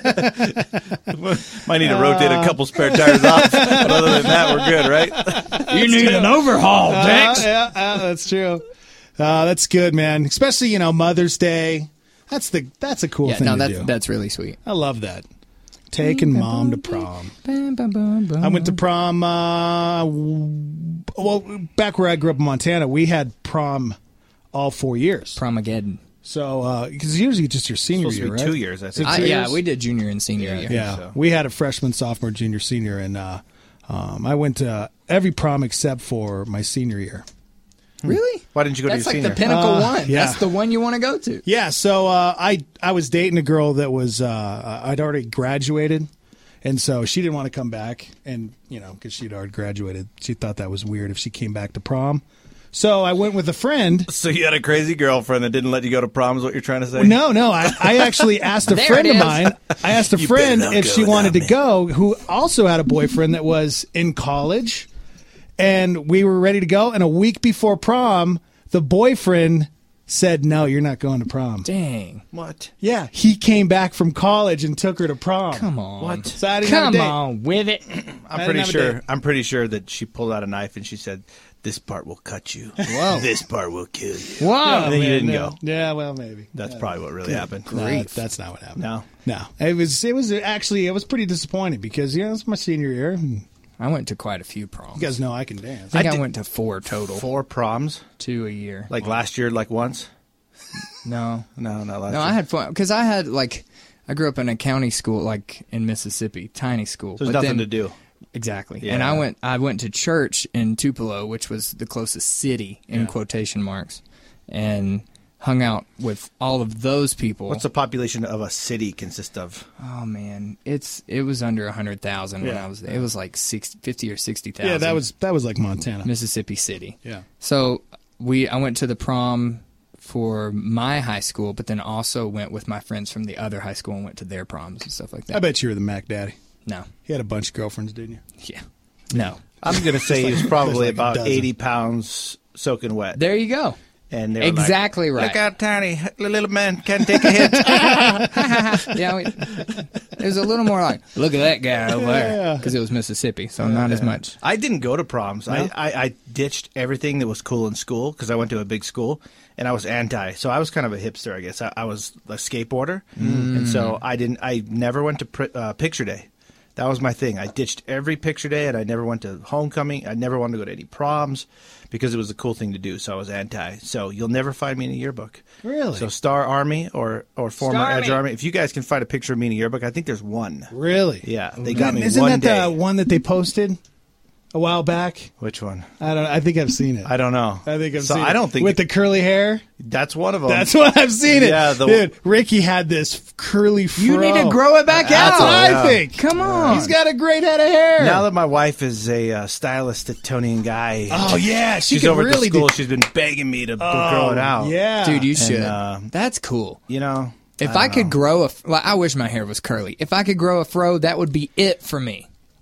Might need to rotate a couple spare tires off. But other than that, we're good, right? You need an overhaul, Uh, Dex. yeah, uh, that's true. Uh, that's good, man. Especially you know Mother's Day. That's the that's a cool Yeah, thing no, to that's do. that's really sweet. I love that. Taking mom to prom. I went to prom. Uh, w- well, back where I grew up in Montana, we had prom all four years. Promageddon. So, because usually just your senior Supposed to year, be right? two years, I Is it think. two I, yeah, years? we did junior and senior year. Yeah, so. we had a freshman, sophomore, junior, senior, and uh, um, I went to every prom except for my senior year. Really? Why didn't you go That's to like your the senior? pinnacle Uh, one. yeah. That's the one you want to go to. Yeah, so uh, I I was dating a girl that was uh, I'd already graduated, and so she didn't want to come back, and you know because she'd already graduated, she thought that was weird if she came back to prom. So I went with a friend. So you had a crazy girlfriend that didn't let you go to prom is what you're trying to say? No, no, I, I actually asked a There friend it of is. mine. I asked a You friend better not if go she wanted to without me. go, who also had a boyfriend that was in college, and we were ready to go. And a week before prom, the boyfriend said, "No, you're not going to prom." Dang. What? Yeah, he came back from college and took her to prom. Come on. What? So I didn't have a Come date. on with it. I'm I pretty didn't have a sure. date. I'm pretty sure that she pulled out a knife and she said, this part will cut you. Whoa. This part will kill you. Whoa. And then you man, didn't no. go. Yeah, well, maybe. That's yeah. probably what really Good happened. No, that's not what happened. No. No. It was, it was actually, it was pretty disappointing because, you know, it's my senior year. I went to quite a few proms. You guys know I can dance. I think I, did- went to four total. Four proms? Two a year. Like last year, like once? No. No, not last No, year. I had fun because I had like I grew up in a county school like in Mississippi, tiny school. So there's but nothing then- to do. Exactly. Yeah. And I went I went to church in Tupelo, which was the closest city in Yeah. quotation marks, and hung out with all of those people. What's the population of a city consist of? Oh man, it's it was under a hundred thousand when Yeah. I was there. It was like sixty, fifty or sixty thousand. Yeah, that was that was like Montana. Mississippi City. Yeah. So we I went to the prom for my high school, but then also went with my friends from the other high school and went to their proms and stuff like that. I bet you were the Mac Daddy. No. You had a bunch of girlfriends, didn't you? Yeah. No. I'm going to say he was probably like a about dozen. eighty pounds soaking wet. There you go. And they were Exactly like, right. Look how tiny, the little man can take a hit. Yeah, we, it was a little more like, look at that guy over there, because it was Mississippi, so not as much. I didn't go to proms. No? I, I, I ditched everything that was cool in school because I went to a big school, and I was anti. So I was kind of a hipster, I guess. I, I was a skateboarder, Mm. and so I didn't. I never went to pr- uh, picture day. That was my thing. I ditched every picture day, and I never went to homecoming. I never wanted to go to any proms because it was a cool thing to do. So I was anti. So you'll never find me in a yearbook. Really? So Star Army or or former Star Edge Army. Army. If you guys can find a picture of me in a yearbook, I think there's one. Really? Yeah, they got me Isn't one that day. the one that they posted a while back? Which one? I don't. I think I've seen it. I don't know. I think I've So seen it. I don't think with the curly hair. That's one of them. That's what I've seen it. Yeah, the- Dude, Ricky had this curly fro. You need to grow it back That's out. what I Yeah. think. Come on. He's got a great head of hair. Now that my wife is a uh, stylist at Tony and Guy. Oh, yeah, she she's could over at really the school. do- She's been begging me to, to Oh, grow it out. yeah. Dude, you And, should. uh, That's cool. You know, If I I, don't could know. grow a, like, I wish my hair was curly. If I could grow a fro, that would be it for me.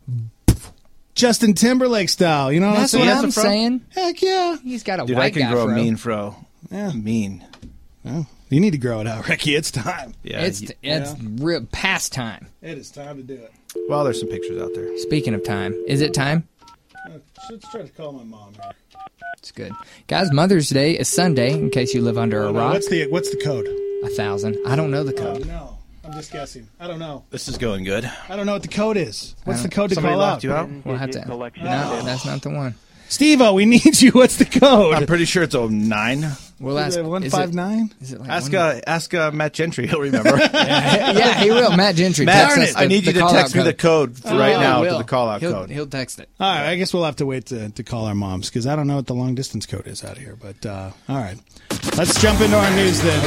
Justin Timberlake style. You know what That's I'm what saying? I'm saying. Heck yeah. He's got a dude, white I can guy grow fro. a mean fro. Yeah. Mean. Well, you need to grow it out, Ricky. It's time. Yeah. It's y- it's real past time. It is time to do it. well, there's some pictures out there. Speaking of time, is it time? Let's try to call my mom here. It's good, guys. Mother's Day is Sunday. In case you live under a rock, What's the What's the code? a thousand. I don't know the Oh, code. no. I'm just guessing. I don't know. This is going good. I don't know what the code is. What's the code to Somebody call locked out? you out? We'll have to. No, that's not the one. Steve-O, we need you. What's the code? I'm pretty sure it's oh nine. We'll Is ask. it one is five it- nine? Is it like Ask one- uh, ask uh, Matt Gentry. He'll remember. yeah, he will. Matt Gentry. Matt, text us the- I need you the to call-out text me the code Oh, right he now to will. the call out he'll, code. He'll text it. All right, I guess we'll have to wait to, to call our moms because I don't know what the long distance code is out here. But uh, all right, let's jump into our news then.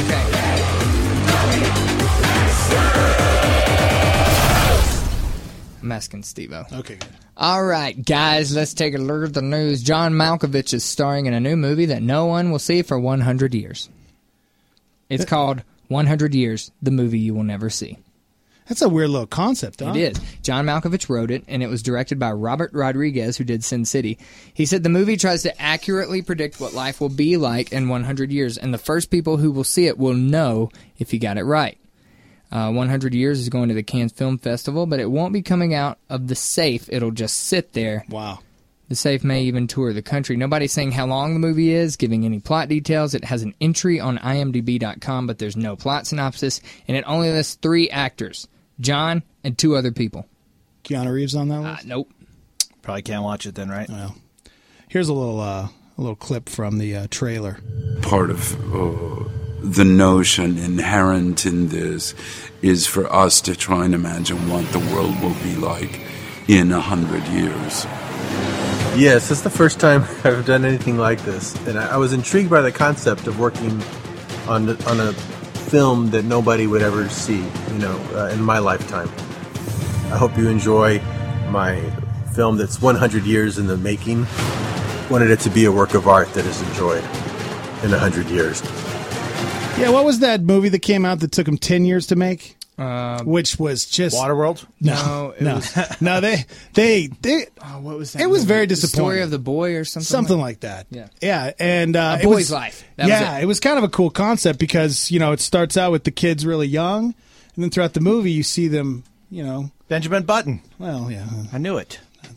I'm asking Steve-O. Okay, good. All right, guys, let's take a look at the news. John Malkovich is starring in a new movie that no one will see for one hundred years. It's called one hundred Years, the movie you will never see. That's a weird little concept, huh? It is. John Malkovich wrote it, and it was directed by Robert Rodriguez, who did Sin City. He said the movie tries to accurately predict what life will be like in one hundred years, and the first people who will see it will know if he got it right. Uh, one hundred Years is going to the Cannes Film Festival, but it won't be coming out of the safe. It'll just sit there. Wow. The safe may even tour the country. Nobody's saying how long the movie is, giving any plot details. It has an entry on I M D B dot com, but there's no plot synopsis, and it only lists three actors, John and two other people. Keanu Reeves on that list? Uh, nope. Probably can't watch it then, right? Well, here's a little uh, a little clip from the uh, trailer. Part of uh, the notion inherent in this is for us to try and imagine what the world will be like in a hundred years. Yes, it's the first time I've done anything like this, and I, I was intrigued by the concept of working on the, on a film that nobody would ever see, you know, uh, in my lifetime. I hope you enjoy my film that's one hundred years in the making. Wanted it to be a work of art that is enjoyed in one hundred years. Yeah, what was that movie that came out that took them ten years to make? Uh, Which was just Waterworld? No, No, it no, was- no. They, they, they. Oh, what was that? It was movie? very The disappointing. Story of the Boy or something. Something like that. Yeah. yeah, and uh, A it Boy's was- Life. That was yeah, it. it was kind of a cool concept because you know it starts out with the kids really young, and then throughout the movie you see them, you know, Benjamin Button. well, yeah, I knew it.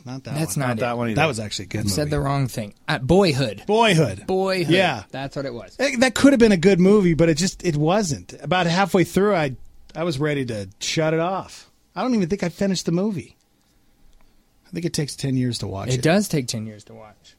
not that That's one. not, that it. one either. That was actually a good I movie. said the wrong thing. Uh, Boyhood. Boyhood. Boyhood. Yeah. That's what it was. Eh, That could have been a good movie, but it just it wasn't. About halfway through, I I was ready to shut it off. I don't even think I finished the movie. I think it takes ten years to watch it. It does take ten years to watch.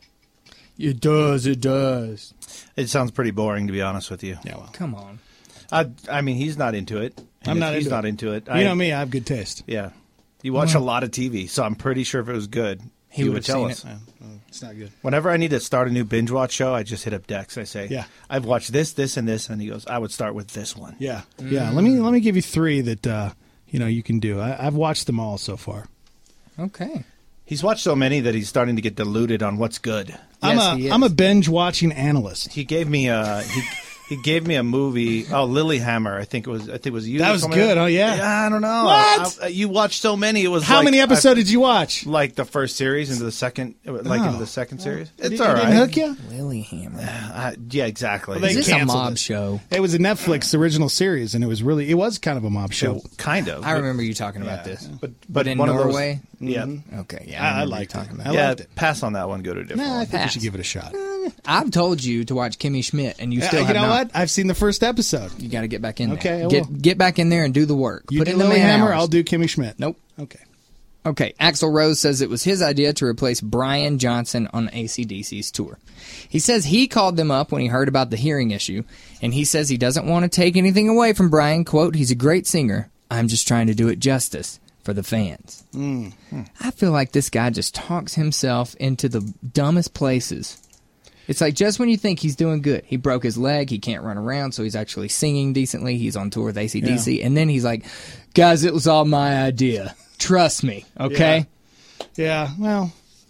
It does. It does. It sounds pretty boring, to be honest with you. Yeah, well. Come on. I, I mean, he's not into it. And I'm if not He's into not it. into it. You I, know me, I have good taste. Yeah. You watch Well. a lot of T V, so I'm pretty sure if it was good, He you would would have tell seen us. it. Yeah, well, it's not good. Whenever I need to start a new binge watch show, I just hit up Dex. I say, Yeah. I've watched this, this, and this. And he goes, I would start with this one. Yeah, yeah. Let me let me give you three that uh, you know you can do. I, I've watched them all so far. Okay. He's watched so many that he's starting to get diluted on what's good. I'm Yes, a he is. I'm a binge watching analyst. He gave me a he, he gave me a movie. Oh, Lilyhammer. I think it was. I think it was you. That or was somebody good. else. Oh yeah. Yeah, I don't know. What? I- I- you watched so many. It was How like- many I- episodes did you watch? Like the first series into the second, like Oh. into the second series. It It's didn't- all it right. didn't hook you? Lilyhammer. Uh, yeah, exactly. Well, they Is this a canceled mob it. show? It was a Netflix original series, and it was really it was kind of a mob show. So, kind of. I remember you talking about Yeah. this. But but, But in one of those- Norway? yeah. Okay. Yeah. I, I remember you liked it. talking about I yeah. liked it. Pass on that one. Go to a different Nah, I one. think you Pass. should give it a shot. I've told you to watch Kimmy Schmidt, and you Uh, still you have know not. what? I've seen the first episode. You got to get back in there. Okay, I will. Get get back in there and do the work. You Put do in the man Lilyhammer, hours. I'll do Kimmy Schmidt. Nope. Okay. Okay, Axl Rose says it was his idea to replace Brian Johnson on A C D C's tour. He says he called them up when he heard about the hearing issue, and he says he doesn't want to take anything away from Brian. Quote, he's a great singer. I'm just trying to do it justice for the fans. Mm. I feel like this guy just talks himself into the dumbest places. It's like just when you think he's doing good, he broke his leg, he can't run around, so he's actually singing decently, he's on tour with A C D C, and then he's like, guys, it was all my idea. Trust me, okay? Yeah, well,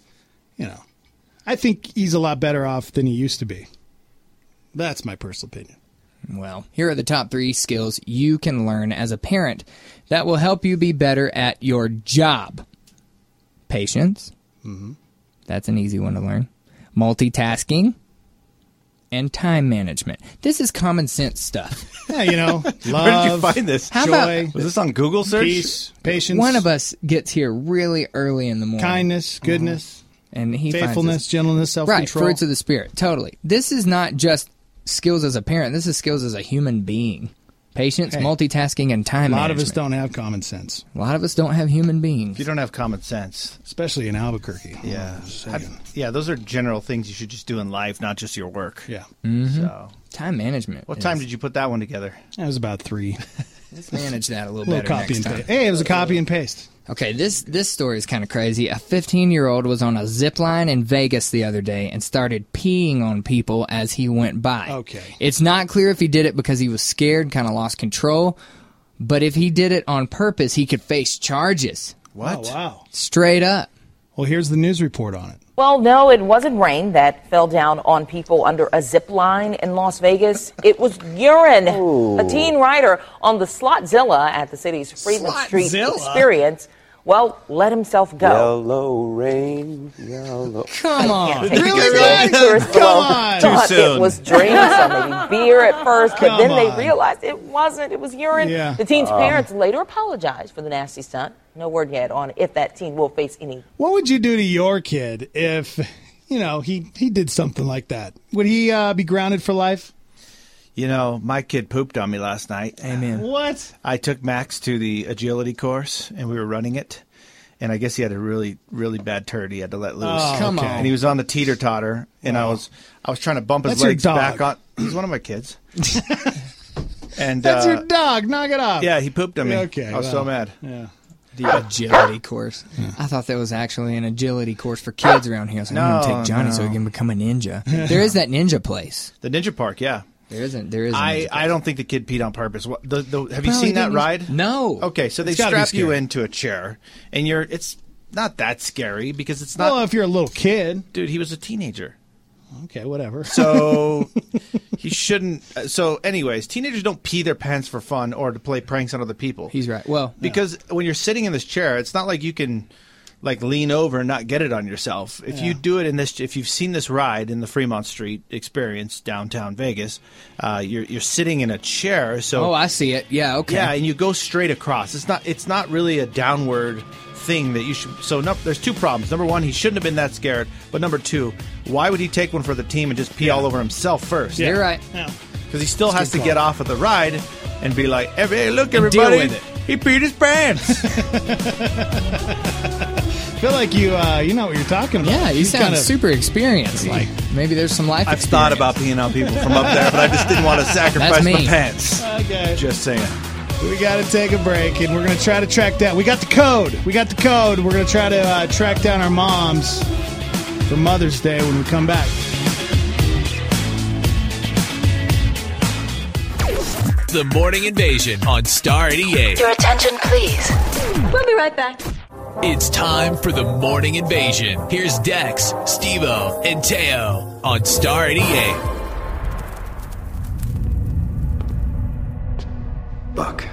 you know, I think he's a lot better off than he used to be. That's my personal opinion. Well, here are the top three skills you can learn as a parent that will help you be better at your job. Patience. Mm-hmm. That's an easy one to learn. Multitasking. And time management. This is common sense stuff. Yeah, you know, love, Where did you find this? How joy, about- Was this on Google search? peace, patience, One of us gets here really early in the morning. kindness, goodness, And he finds faithfulness, us- gentleness, Right, self-control. fruits of the spirit. Totally. This is not just skills as a parent. This is skills as a human being. Patience, Hey, multitasking, and time a lot of management. us don't have common sense, A lot of us don't have human If beings. you don't have common sense, especially in Albuquerque. yeah, Oh, just How- saying. yeah, those are general things you should just do in life, not just your work. Yeah. Mhm. So, Time management. what is- time did you put that one together? That was about three. Let's manage that a little, A little better copy next and time. paste. Hey, it was a copy and paste. Okay, this this story is kind of crazy. A fifteen-year-old was on a zip line in Vegas the other day and started peeing on people as he went by. Okay. It's not clear if he did it because he was scared, kind of lost control, but if he did it on purpose, he could face charges. What? Oh, wow. Straight up. Well, here's the news report on it. Well, no, it wasn't rain that fell down on people under a zip line in Las Vegas. It was urine. A teen rider on the Slotzilla at the city's Freeman Street Slotzilla? Experience, well, let himself go. Yellow rain, yellow. Come on. Really, man? Tourists Come below on. thought Too soon. it was drinks or maybe beer at first, but Come then on. they realized it wasn't. It was urine. Yeah. The teen's Um. parents later apologized for the nasty stunt. No word yet on if that teen will face any. What would you do to your kid if, you know, he, he did something like that? Would he uh, be grounded for life? You know, my kid pooped on me last night. Amen. What? I took Max to the agility course, and we were running it. And I guess he had a really, really bad turd he had to let loose. Oh, Come okay. on. And he was on the teeter-totter, and I Oh. was I was trying to bump his That's your legs dog. back on. He's one of my kids. and That's uh, your dog. Knock it off. Yeah, he pooped on me. Okay. I was well, so mad. Yeah. The agility course. I thought that was actually an agility course for kids around here. I was like, I'm going to No, take Johnny so no. he can become a ninja. There is that ninja place. The Ninja Park, yeah. There isn't. There is. a I, ninja I don't think the kid peed on purpose. What, the, the, have you Probably seen that didn't- ride? No. Okay, so they It's gotta be strap you scary. into a chair, and you're it's not that scary because it's not. Well, if you're a little kid. Dude, he was a teenager. Okay, whatever. So he shouldn't. uh, So, anyways, teenagers don't pee their pants for fun or to play pranks on other people. He's right. Well, because when you're sitting in this chair, it's not like you can like lean over and not get it on yourself. If Yeah. you do it in this, if you've seen this ride in the Fremont Street Experience downtown Vegas, uh, you're you're sitting in a chair. So oh, I see it. Yeah. Okay. yeah, and you go straight across. It's not it's not really a downward thing that you should. So no, there's two problems. Number one, he shouldn't have been that scared. But number two, why would he take one for the team and just pee all over himself first? You're right. Because he still That's has to good get call. off of the ride and be like, hey, look, And deal everybody, with it. he peed his pants. I feel like you uh, you know what you're talking about. Yeah, you He's sound kinda- super experienced. Like maybe there's some life I've experience. thought about peeing on people from up there, but I just didn't want to sacrifice That's my me. pants. Okay. Just saying. We got to take a break, and we're going to try to track down. We got the code. We got the code. We're going to try to uh, track down our moms for Mother's Day when we come back. The Morning Invasion on Star eighty-eight. Your attention, please. We'll be right back. It's time for the Morning Invasion. Here's Dex, Steve-O, and Teo on Star eighty-eight. Buck.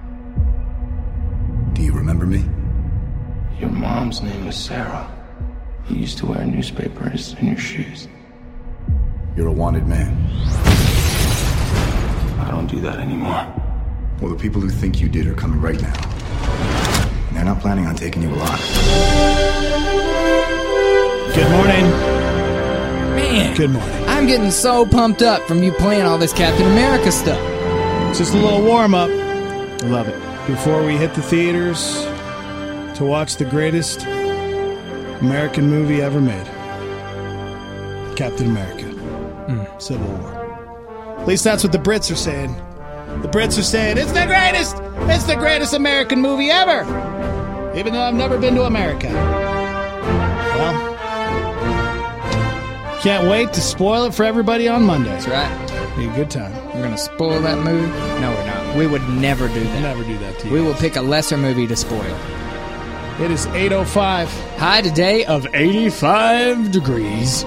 Do you remember me? Your mom's name was Sarah. You used to wear newspapers in your shoes. You're a wanted man. I don't do that anymore. Well, the people who think you did are coming right now. And they're not planning on taking you alive. Good morning. Man, Good morning. I'm getting so pumped up from you playing all this Captain America stuff. It's just a little warm up. Love it. Before we hit the theaters to watch the greatest American movie ever made, Captain America, Mm. Civil War. At least that's what the Brits are saying. The Brits are saying it's the greatest. It's the greatest American movie ever. Even though I've never been to America. Well, can't wait to spoil it for everybody on Monday. That's right. Be a good time. We're going to spoil that movie? No, we're not. We would never do that. Never do that to you. We will pick a lesser movie to spoil. It is eight oh five. High today of eighty-five degrees.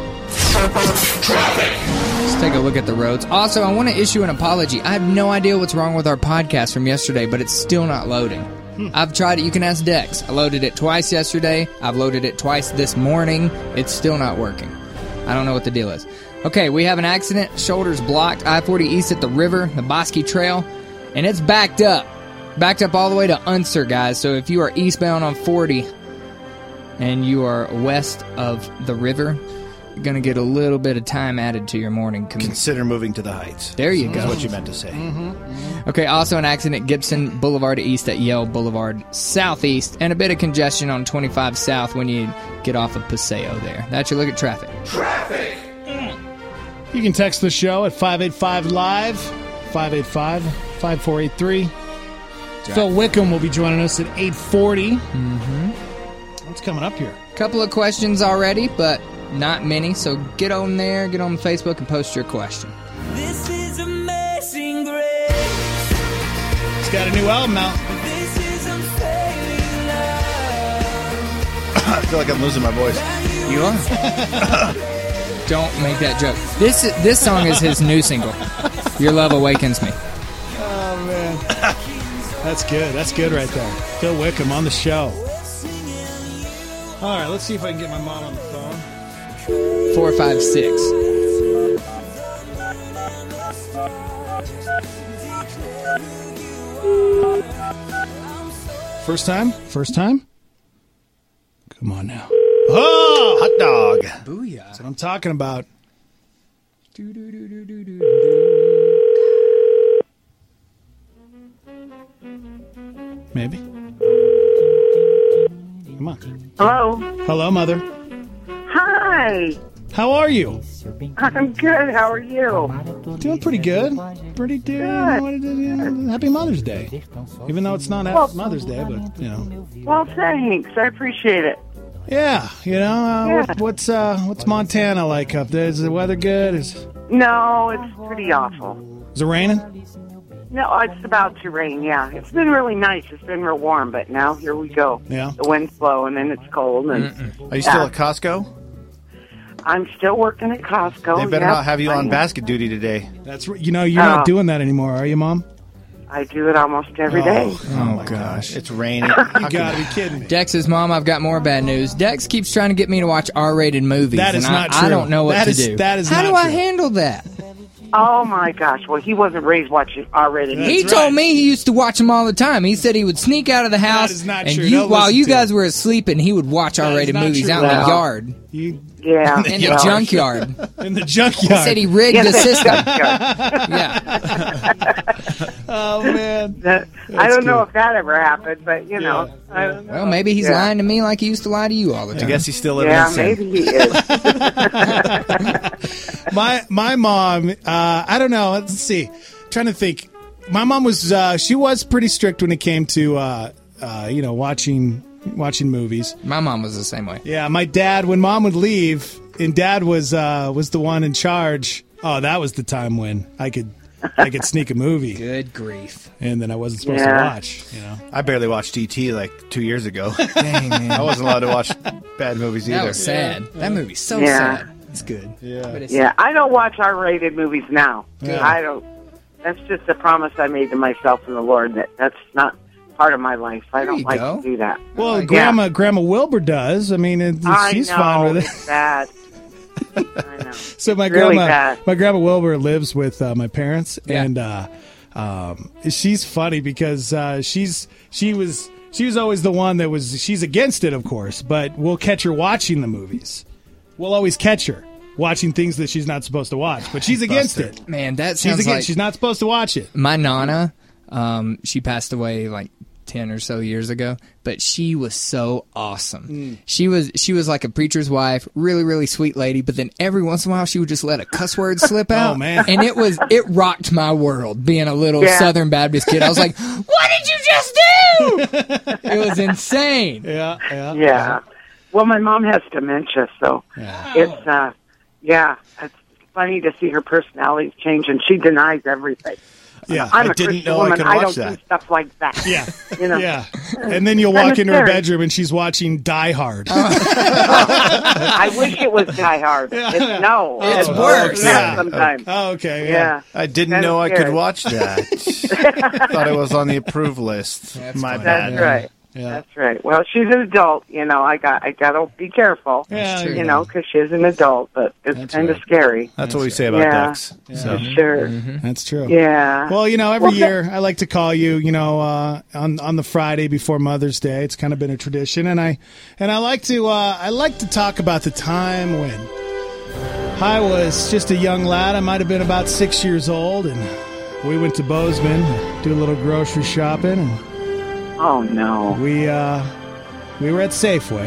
Let's take a look at the roads. Also, I want to issue an apology. I have no idea what's wrong with our podcast from yesterday, but it's still not loading. Hmm. I've tried it. You can ask Dex. I loaded it twice yesterday. I've loaded it twice this morning. It's still not working. I don't know what the deal is. Okay, we have an accident. Shoulders blocked. I forty east at the river, the Bosque Trail, and it's backed up. Backed up all the way to Unser, guys. So if you are eastbound on forty and you are west of the river, you're going to get a little bit of time added to your morning commute. Consider moving to the Heights. There you That's go. what you meant to say. Mm-hmm. Okay, also an accident, Gibson Boulevard east at Yale Boulevard southeast, and a bit of congestion on twenty-five south when you get off of Paseo there. That's your look at traffic. Traffic. You can text the show at five eight five live, five eight five, five four eight three. Phil Wickham will be joining us at eight forty. Mm-hmm. What's coming up here? Couple of questions already, but not many, so get on there, get on Facebook, and post your question. This is amazing grace. It's got a new album out. This is unfailing love. I feel like I'm losing my voice. You are. Don't make that joke. This this song is his new single. Your Love Awakens Me. Oh, man. That's good. That's good right there. Phil Wickham on the show. All right, let's see if I can get my mom on the phone. Four, five, six. First time? First time? Come on now. Oh, hot dog. Booyah. That's what I'm talking about. Maybe. Come on. Hello. Hello, Mother. Hi. How are you? I'm good. How are you? Doing pretty good. Pretty good. You know what it is, you know, happy Mother's Day. Even though it's not Well- Mother's Day, but, you know. Well, thanks. I appreciate it. Yeah, you know, uh, Yeah. What, what's uh, what's Montana like up there? Is the weather good? Is, No, it's pretty awful. is it raining? No, it's about to rain, yeah. It's been really nice. It's been real warm, but now here we go. Yeah. The wind's blowing and it's cold. And Are you still Yeah. at Costco? I'm still working at Costco. They better yeah. not have you I on am. basket duty today. That's you know you're Oh. not doing that anymore, are you, Mom? I do it almost every day. Oh, gosh, it's raining. You gotta be kidding me. Dex's mom, I've got more bad news. Dex keeps trying to get me to watch R-rated movies. That is and not I, true. I don't know what That to is- do. that is How not do I true. handle that? Oh my gosh! Well, he wasn't raised watching R-rated. He told me he used to watch them all the time. He said he would sneak out of the house, is not and true. you, Don't while listen you to guys him. were asleep, and he would watch R-rated movies true. out in the Well, yard. You, Yeah, in the well. junkyard. In the junkyard. He said he rigged Yes, the the system. junkyard. Oh man, That- I don't know if that ever happened, but you know, I don't know. Well, maybe he's Yeah. lying to me like he used to lie to you all the time. I guess he's still living Yeah, in sin. maybe he is. my my mom. Uh, I don't know. Let's see. trying to think. My mom was. Uh, she was pretty strict when it came to uh, uh, you know watching watching movies. My mom was the same way. Yeah, my dad. When mom would leave, and dad was uh, was the one in charge. Oh, that was the time when I could I could sneak a movie. Good grief! And then I wasn't supposed Yeah. to watch. You know, I barely watched E T like two years ago. Dang, man. I wasn't allowed to watch bad movies either. That was sad. That movie's so Yeah. sad. It's good. Yeah. But it's Yeah, I don't watch R-rated movies now. Yeah. I don't. That's just a promise I made to myself and the Lord that that's not part of my life. I don't you like go. to do that. well, Yeah. Grandma Grandma Wilbur does. I mean, it, I she's know, fine with it. it's bad. So my Really grandma, bad. my grandma Wilbur lives with uh, my parents, Yeah. and uh, um, she's funny because uh, she's she was she was always the one that was she's against it, of course, but we'll catch her watching the movies. We'll always catch her watching things that she's not supposed to watch, but she's against it. Man, that She's sounds against. like She's not supposed to watch it. my nana. Um, she passed away like ten or so years ago, but she was so awesome. Mm. She was she was like a preacher's wife, really really sweet lady. But then every once in a while, she would just let a cuss word slip out. Oh, man. And it was it rocked my world. Being a little Yeah. Southern Baptist kid, I was like, "What did you just do?" It was insane. Yeah, yeah, Yeah. Well, my mom has dementia, so it's uh, yeah, it's funny to see her personality change, and she denies everything. Yeah, I'm I a didn't Christian know I woman. could I watch don't that. do stuff like that. Yeah, you know. yeah. And then you'll Kinda walk into her scary. bedroom and she's watching Die Hard. I wish it was Die Hard. It's, no, It's it's worse. Yeah, Yeah. sometimes. Oh, okay. Yeah. I didn't Kinda know I scary. could watch that. Thought it was on the approved list. My bad. That's right. That's right. Well, she's an adult. You know, I got I got to be careful. That's true. You know, because she's an adult, but it's kind of scary. That's what we say about yeah. ducks. For sure. That's true. Yeah. Well, you know, every Well, year I like to call you, you know, uh, on on the Friday before Mother's Day. It's kind of been a tradition, and I and I like to uh, I like to talk about the time when I was just a young lad. I might have been about six years old, and we went to Bozeman to do a little grocery shopping. And oh no, we uh, we were at Safeway.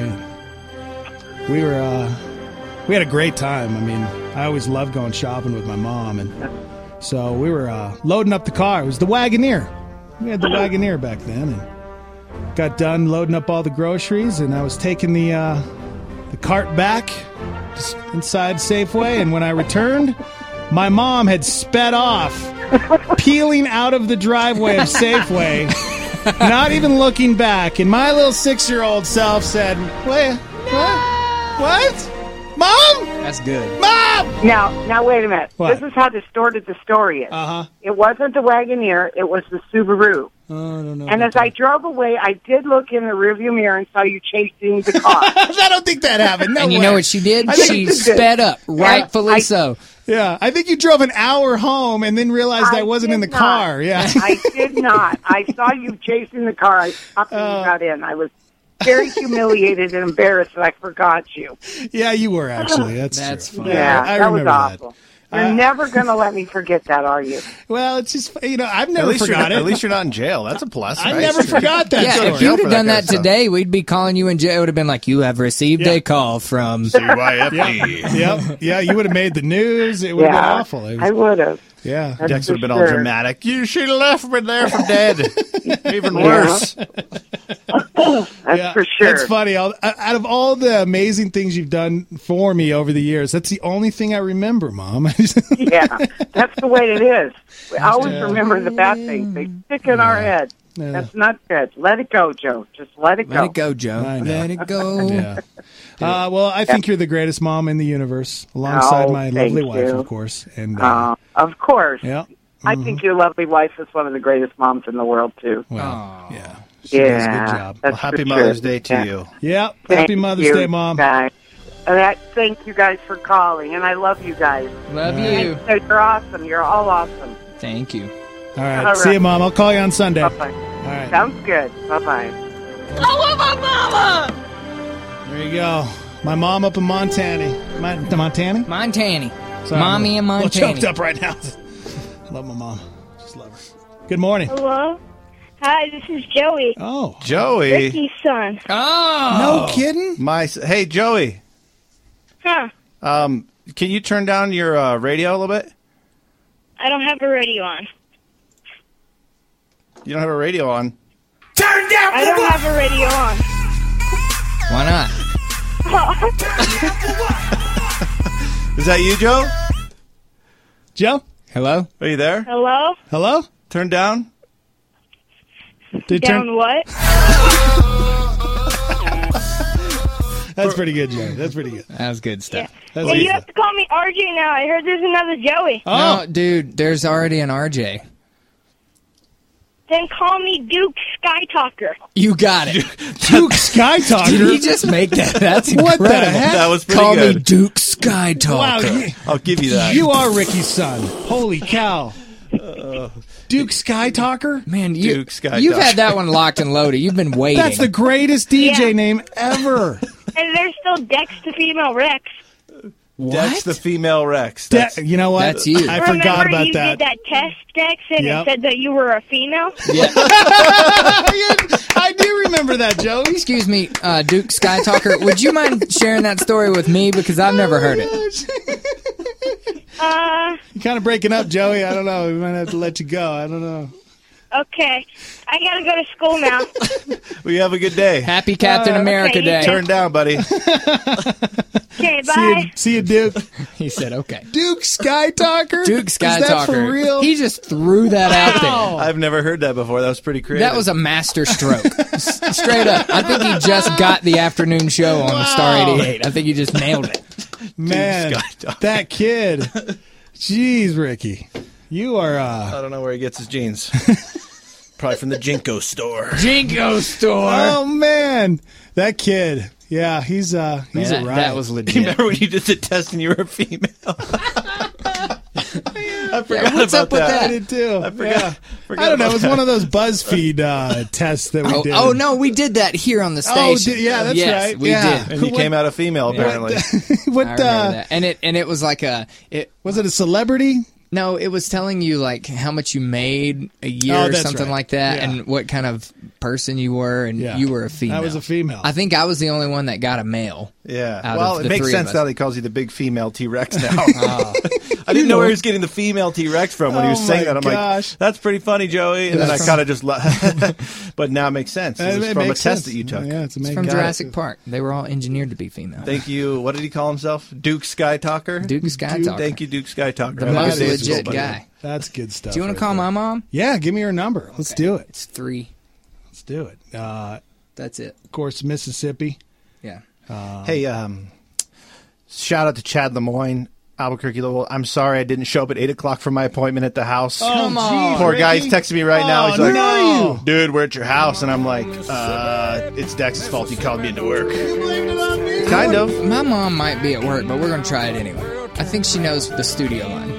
We were uh, we had a great time. I mean, I always loved going shopping with my mom, and so we were uh, loading up the car. It was the Wagoneer. We had the Wagoneer back then, and got done loading up all the groceries, and I was taking the uh, the cart back just inside Safeway, and when I returned, my mom had sped off, peeling out of the driveway of Safeway, not even looking back, and my little six-year-old self said, "Wait, what? What? Mom? That's good. Mom!" Now, now wait a minute. What? This is how distorted the story is. Uh-huh. It wasn't the Wagoneer. It was the Subaru. Oh, I don't know. And as I drove away, I did look in the rearview mirror and saw you chasing the car. I don't think that happened. No and you way. know what she did? I think She you did. sped up, rightfully I- so. Yeah, I think you drove an hour home and then realized I, I wasn't in the did not. car. Yeah, I did not. I saw you chasing the car. I stopped and Oh. you got in. I was very humiliated and embarrassed that I forgot you. yeah, you were actually. That's That's true. funny. Yeah, I that was remember that. awful. You're Uh, never going to let me forget that, are you? Well, it's just you know I've At never least, you're forgot not, it. at least you're not in jail. That's a plus. I right? never forgot that. Yeah, story. if you'd for have that done kind that of stuff. today, we'd be calling you in jail. It would have been like, you have received Yeah. a call from... C Y F D. Yep, yeah, you would have made the news. It would have Yeah, been awful. It was- I would have. yeah, That's Dex for would have been all sure. dramatic. You should have left me there for dead. Even Yeah. worse. That's yeah, for sure. It's funny. All, out of all the amazing things you've done for me over the years, that's the only thing I remember, Mom. Yeah, that's the way it is. We always Yeah. remember the bad things. They stick in our head. Yeah. That's not good. Let it go, Joe. Just let it Let go. it go, Joe. I know. Let it go. Yeah. Uh, well, I think you're the greatest mom in the universe, alongside Oh, my thank lovely wife, you. of course. And uh, Uh, of course. yeah, I think your lovely wife is one of the greatest moms in the world, too. well, yeah, she does a Yeah. good job. That's Well, happy for Mother's sure. Day to Yeah. you. Yeah, Thank happy Mother's you, Day, Mom. guys. And I thank you guys for calling, and I love you guys. Love And you. so you're awesome. You're all awesome. Thank you. All right. All See you, right. Mom. I'll call you on Sunday. Bye-bye. All right. Sounds good. Bye-bye. I love my mama! There you go. My mom up in Montana. Mon- Montana? Montana. Sorry, Mommy I'm in a little Montana. choked up right now. I love my mom. Just love her. Good morning. Hello? Hi, this is Joey. Oh. Joey. Ricky's son. Oh. No kidding? My s- hey Joey. Huh. Um, can you turn down your uh, radio a little bit? I don't have a radio on. You don't have a radio on. Turn down I don't have a radio on. Why not? Is that you, Joe? Joe? Hello? Are you there? Hello? Hello? Turn down. Did Down turn- what? That's pretty good, Joey. That's pretty good. That was good stuff. That's Hey, easy. you have to call me R J now. I heard there's another Joey. No, dude, there's already an R J. Then call me Duke Sky Talker. You got it. Duke Sky Talker? Did he just make that? That's What the incredible. heck? That was pretty Call me good. Duke Sky Wow, Talker. you, I'll give you that. you are Ricky's son. Holy cow. Duke Sky Talker? Man, you, Duke Sky you've Talker. had that one locked and loaded. You've been waiting. That's the greatest D J Yeah. name ever. And there's still Dex the Female Rex. Dex the female Rex. De- That's, you know what? That's you. I Remember forgot about you that. did that test, Dex, and Yep. it said that you were a female? I do remember that, Joey. Excuse me, uh, Duke Sky Talker. Would you mind sharing that story with me? Because I've never heard it. Uh, You're kind of breaking up, Joey. I don't know. We might have to let you go. I don't know. okay. I gotta go to school now. we have a good day. Happy Captain Uh, America okay, Day. Turn down, buddy. Okay, See you, bye. see you, Duke. He said, okay. Duke Sky Talker? Duke Sky Is that Talker. for real? He just threw that out there. I've never heard that before. That was pretty creative. That was a master stroke. S- Straight up. I think he just got the afternoon show on the Star Wow. eighty-eight. I think he just nailed it. Man, Sky Talker. that kid. Jeez, Ricky. You are, I uh... don't know where he gets his jeans. Probably from the Jinko store. Jinko store. Oh, man. That kid. Yeah, he's, uh, he's Man, a that, riot. that was legit. Remember when you did the test and you were a female? I forgot Yeah, what's about up with that. I did too. I forgot- Yeah. forgot I don't know. about It was that. one of those BuzzFeed uh, tests that we Oh, did. oh, no, we did that here on the Oh, station. di- yeah, that's yes, right. we Yeah. did. And you What- came out a female, apparently. what I remember uh, that. And it and it was like a it was it? A celebrity? no, it was telling you like how much you made a year Oh, or that's something right. like that, Yeah. and what kind of person you were, and Yeah. you were a female. I was a female. I think I was the only one that got a male. Yeah. Out Well, of it the makes three sense of now us. that he calls you the big female T-Rex now. Oh. I didn't know where he was getting the female T-Rex from when he was Oh, saying my that. I'm gosh. like, that's pretty funny, Joey. And then I That's kind of just, la- but now it makes sense. Uh, It was it from a makes test sense. that you took. Yeah, it's It's amazing. from Got it. Jurassic Park. They were all engineered to be female. Thank you. What did he call himself? Duke Sky Talker? Duke Sky Talker. Thank you, Duke Sky Talker. The Have a most good day at school, legit buddy. guy. That's good stuff. Do you want right to call there. my mom? Yeah, give me her number. Let's do it. It's three. Let's do it. Uh, That's it. of course, Mississippi. Yeah. Uh, Hey, um, shout out to Chad Lemoyne, Albuquerque. Louisville. I'm sorry I didn't show up at eight o'clock for my appointment at the house. Oh, Come on, Poor guy, Ricky. he's texting me right now. He's Oh, like, no. dude, we're at your house. And I'm like, uh, it's Dex's fault. He called me into work. Kind of. My mom might be at work, but we're going to try it anyway. I think she knows the studio line.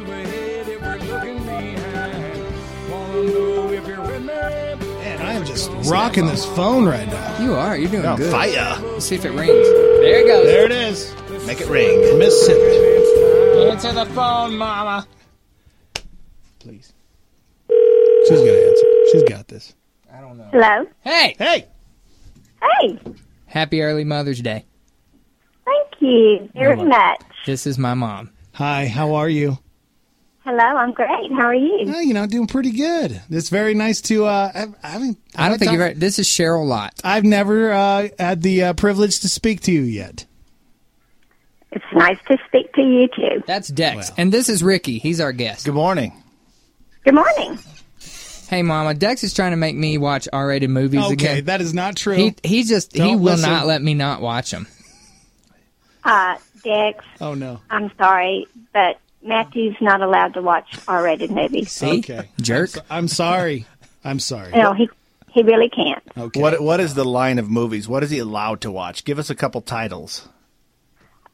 Man, I am just rocking this phone right now. You are. You're doing Oh, good. fire. Let's see if it rings. There it goes. There it is. Make it ring. Mississippi. Answer the phone, mama. Please. She's going to answer. She's got this. I don't know. Hello? Hey. Hey. Hey. Happy early Mother's Day. Thank you very You're welcome. much. This is my mom. Hi, how are you? Hello, I'm great. How are you? Oh, you know, doing pretty good. It's very nice to. Uh, I, I, haven't, I don't think you've ever. This is Cheryl Lott. I've never uh, had the uh, privilege to speak to you yet. It's nice to speak to you, too. That's Dex. And this is Ricky. He's our guest. Good morning. Good morning. Hey, Mama. Dex is trying to make me watch R-rated movies Okay, again. that is not true. He he just he Don't will listen. not let me not watch them. Uh, Dex, Oh, no. I'm sorry, but Matthew's not allowed to watch R-rated movies. See, Okay. jerk. I'm sorry. I'm sorry. No, he he really can't. Okay. What What is the line of movies? What is he allowed to watch? Give us a couple titles.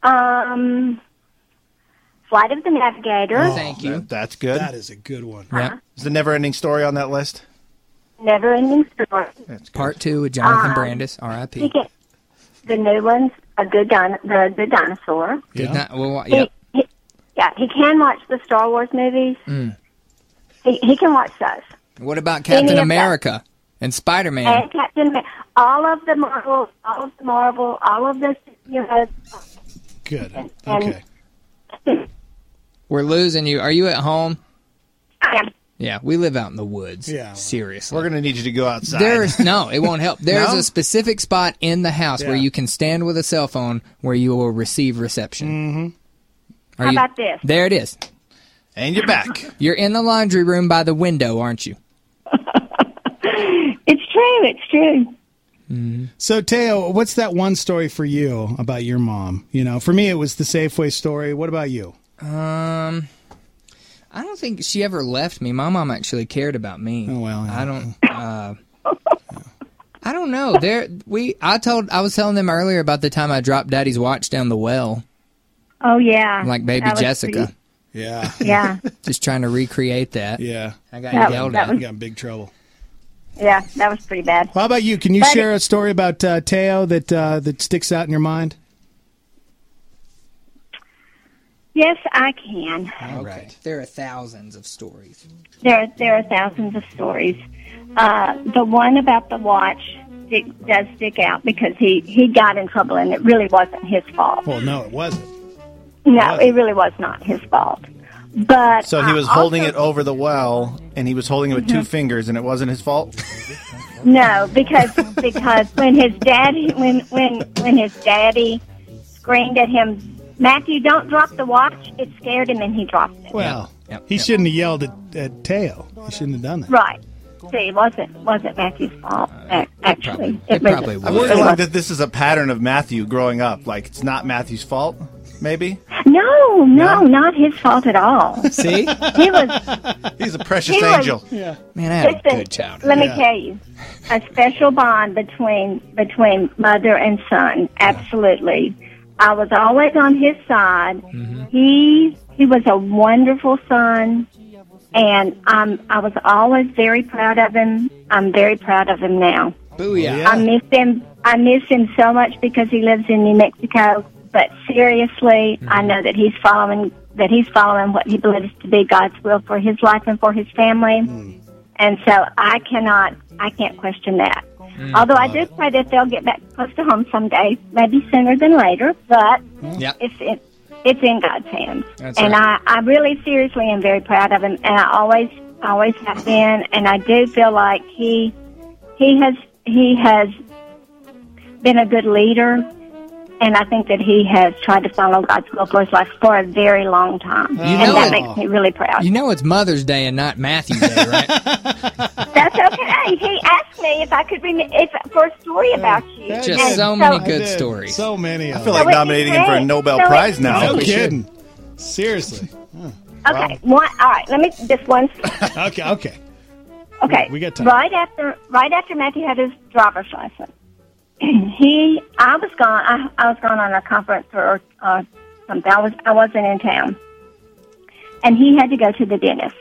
Um, Flight of the Navigator. Oh, that- that's good. That is a good one. Yep. Is the Never-Ending Story on that list? Never Ending Story. Part two with Jonathan Um, Brandis, R I He P. can, the new one's a good din- the Good Dinosaur. Good night. Well, He- yep. he- yeah, he can watch the Star Wars movies. Mm. He, he can watch those. What about Any Captain of them. America and Spider-Man? And Captain America. All of the Marvel, all of the Marvel, all of the, you know. Good. And, We're losing you. Are you at home? I am. Yeah, we live out in the woods. Yeah. Seriously. We're going to need you to go outside. There's no, it won't help. There's No? a specific spot in the house where Yeah. you can stand with a cell phone where you will receive reception. Mm-hmm. How about this? There it is. And you're back. You're in the laundry room by the window, aren't you? It's true. It's true. So, Teo, what's that one story for you about your mom? You know, for me, it was the Safeway story. What about you? Um, I don't think she ever left me. My mom actually cared about me. Oh well, I don't. Uh, I don't know. There, we. I told. I was telling them earlier about the time I dropped Daddy's watch down the well, Oh, yeah. like baby That was Jessica. pretty- Yeah. Yeah. Just trying to recreate that. Yeah. I got That- yelled that at. was- You got in big trouble. Yeah, that was pretty bad. How about you? Can you But- share a story about uh, Teo that uh, that sticks out in your mind? Yes, I can. All right. There are thousands of stories. There, there are thousands of stories. Uh, the one about the watch stick, does stick out because he, he got in trouble and it really wasn't his fault. Well, no, it wasn't. No, it really was not his fault. But So he was I holding also- it over the well, and he was holding it with two fingers, and it wasn't his fault? No, because because when his daddy when when when his daddy screamed at him, Matthew, don't drop the watch. It scared him and he dropped it. Well, he shouldn't have yelled at, at Teo. He shouldn't have done that. Right. See, it wasn't wasn't Matthew's fault. ac- Actually, it, really, I'm wondering that this is a pattern of Matthew growing up. Like, it's not Matthew's fault, maybe? No, no, not his fault at all. See? He was. He's a precious He was- angel. Yeah. Man, I had a Listen, good childhood. Let me Yeah. tell you, a special bond between between mother and son. Absolutely, I was always on his side. Mm-hmm. He he was a wonderful son, and um, I was always very proud of him. I'm very proud of him now. Booyah. I miss him. I miss him so much because he lives in New Mexico. But seriously, I know that he's following that he's following what he believes to be God's will for his life and for his family. And so I cannot, I can't question that. Although I do pray that they'll get back close to home someday, maybe sooner than later. But Yep. it's it, it's in God's hands. That's and right. I, I really seriously am very proud of him, and I always always have been. And I do feel like he he has he has been a good leader. And I think that he has tried to follow God's will for his life for a very long time. You and know that it- makes me really proud. You know it's Mother's Day and not Matthew's Day, right? That's okay. He asked me if I could rem- if for a story about you. Just And so many good stories. So many. I Of feel them. like nominating him for a Nobel So it- Prize now. No We should. kidding. Seriously. Okay, one. All right, let me just one. Okay. Okay. Okay, We got time. right after right after Matthew had his driver's license, he I was gone. I, I was gone on a conference or uh, something. I was I wasn't in town, and he had to go to the dentist.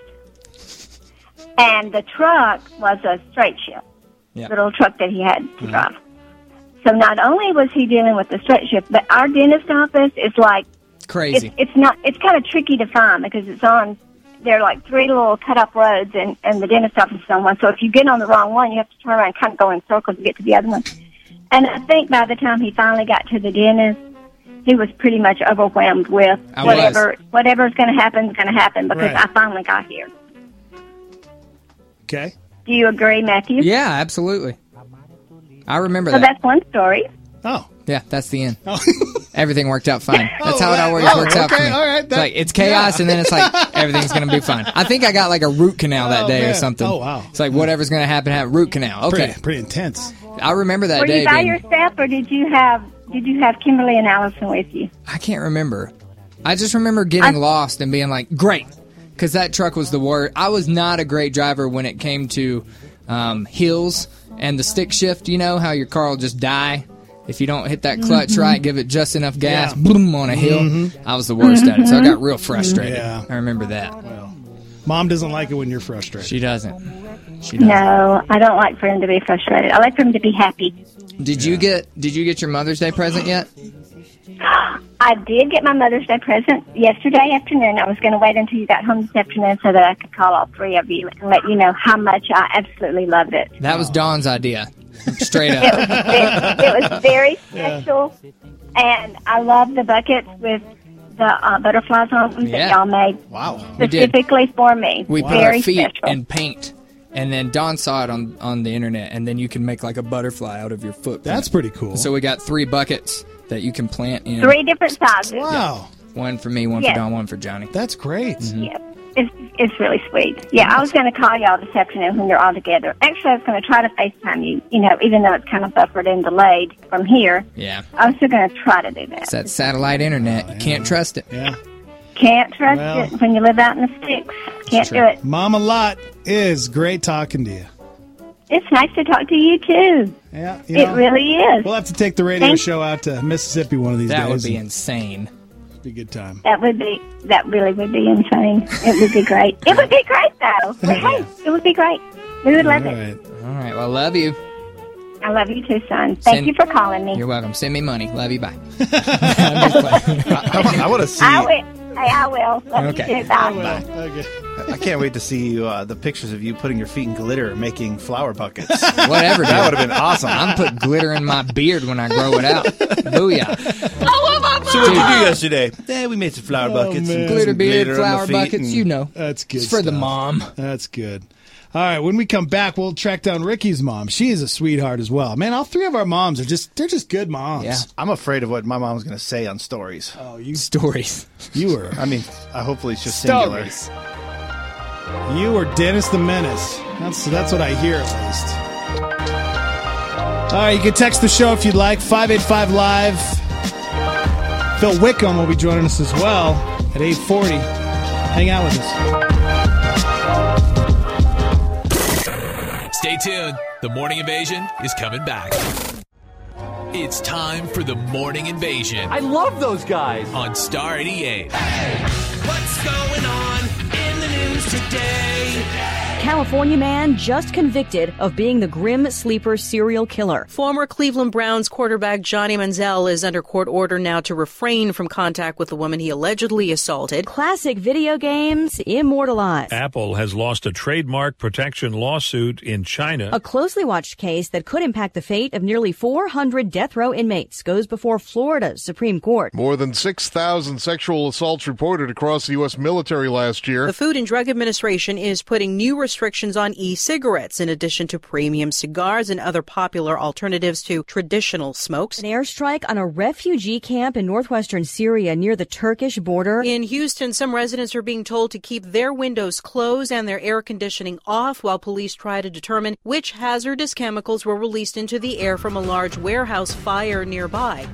And the truck was a straight shift, Yeah. little truck that he had to drive. So not only was he dealing with the straight shift, but our dentist office is like Crazy. It's, it's not. It's kind of tricky to find because it's on. There are like three little cut up roads, and and the dentist office is on one. So if you get on the wrong one, you have to turn around and kind of go in circles to get to the other one. And I think by the time he finally got to the dentist, he was pretty much overwhelmed with I whatever was. whatever's going to happen is going to happen because Right. I finally got here. Okay. Do you agree, Matthew? Yeah, absolutely. I remember So that. that's one story. Oh. Yeah, that's the end. Everything worked out fine. That's Oh, how it that- always oh, works out for okay, me. all right, it's that- like it's chaos, yeah. and then it's like everything's gonna be fine. I think I got like a root canal that Oh, day or man. something. Oh, wow. It's like whatever's gonna happen, happen. Root canal. Okay, Pretty, pretty intense. I remember that Were day. you by being- yourself, or did you have did you have Kimberly and Allison with you? I can't remember. I just remember getting I- lost and being like, great, because that truck was the worst. I was not a great driver when it came to um, hills and the stick shift. You know how your car will just die If you don't hit that clutch Mhm. right, give it just enough gas, Yeah. boom, on a hill. Mhm. I was the worst at it, so I got real Mhm. frustrated. Yeah. I remember that. Mom doesn't like it when you're frustrated. She doesn't. She doesn't. No, I don't like for him to be frustrated. I like for him to be happy. Did you get Did you get your Mother's Day present yet? I did get my Mother's Day present yesterday afternoon. I was going to wait until you got home this afternoon so that I could call all three of you and let you know how much I absolutely loved it. That was Dawn's idea. Straight It was, up. very, it was very special, and I love the buckets with the uh, butterflies on them Yeah. that y'all made Wow. We did. specifically for me. We put very our feet special. in paint, and then Dawn saw it on, on the internet, and then you can make like a butterfly out of your foot. That's pretty cool. So we got three buckets that you can plant in. Three different sizes. Wow. One for me, one Yes. for Dawn, one for Johnny. That's great. Yeah, it's it's really sweet. Yeah, I was going to call y'all this afternoon when you're all together. Actually, I was going to try to FaceTime you. You know, even though it's kind of buffered and delayed from here, Yeah. I was still going to try to do that. It's that satellite internet. You can't trust it. Yeah. Can't trust Well, it when you live out in the sticks. Can't do it. Mama Lot is great talking to you. It's nice to talk to you too. Yeah, you it know, really is. We'll have to take the radio Thank- show out to Mississippi one of these That days. would be and- insane. Be a good time. That would be that really would be insane. It would be great. It would be great though. But hey, it would be great. We would love it. All right. Well, love you. I love you too, son. Thank Send- you for calling me. You're welcome. Send me money. Love you. Bye. I, want to see. I will. Hey, I will. Love Okay. you too. Bye. Okay. I can't wait to see you, uh, the pictures of you putting your feet in glitter making flower buckets. Whatever. That dude. would have been awesome. I'm putting glitter in my beard when I grow it out. Booyah. So what did you do yesterday? Yeah, we made some flower buckets. and Glitter some beard, glitter on flower the feet buckets, and- you know. That's good. It's for the stuff. mom. That's good. All right, when we come back, we'll track down Ricky's mom. She is a sweetheart as well. Man, all three of our moms are just, they're just good moms. Yeah, I'm afraid of what my mom's going to say on stories. Oh, you stories. You were. I mean, uh, hopefully it's just singular. Stories. You were Dennis the Menace. That's that's what I hear at least. All right, you can text the show if you'd like. five eight five live. Phil Wickham will be joining us as well at eight forty. Hang out with us. Stay tuned. The Morning Invasion is coming back. It's time for the Morning Invasion. I love those guys. On Star eighty-eight. What's going on in the news today? California man just convicted of being the grim sleeper serial killer. Former Cleveland Browns quarterback Johnny Manziel is under court order now to refrain from contact with the woman he allegedly assaulted. Classic video games immortalized. Apple has lost a trademark protection lawsuit in China. A closely watched case that could impact the fate of nearly four hundred death row inmates goes before Florida's Supreme Court. More than six thousand sexual assaults reported across the U S military last year. The Food and Drug Administration is putting new restrictions on e-cigarettes in addition to premium cigars and other popular alternatives to traditional smokes. An airstrike on a refugee camp in northwestern Syria near the Turkish border. In Houston, some residents are being told to keep their windows closed and their air conditioning off while police try to determine which hazardous chemicals were released into the air from a large warehouse fire nearby.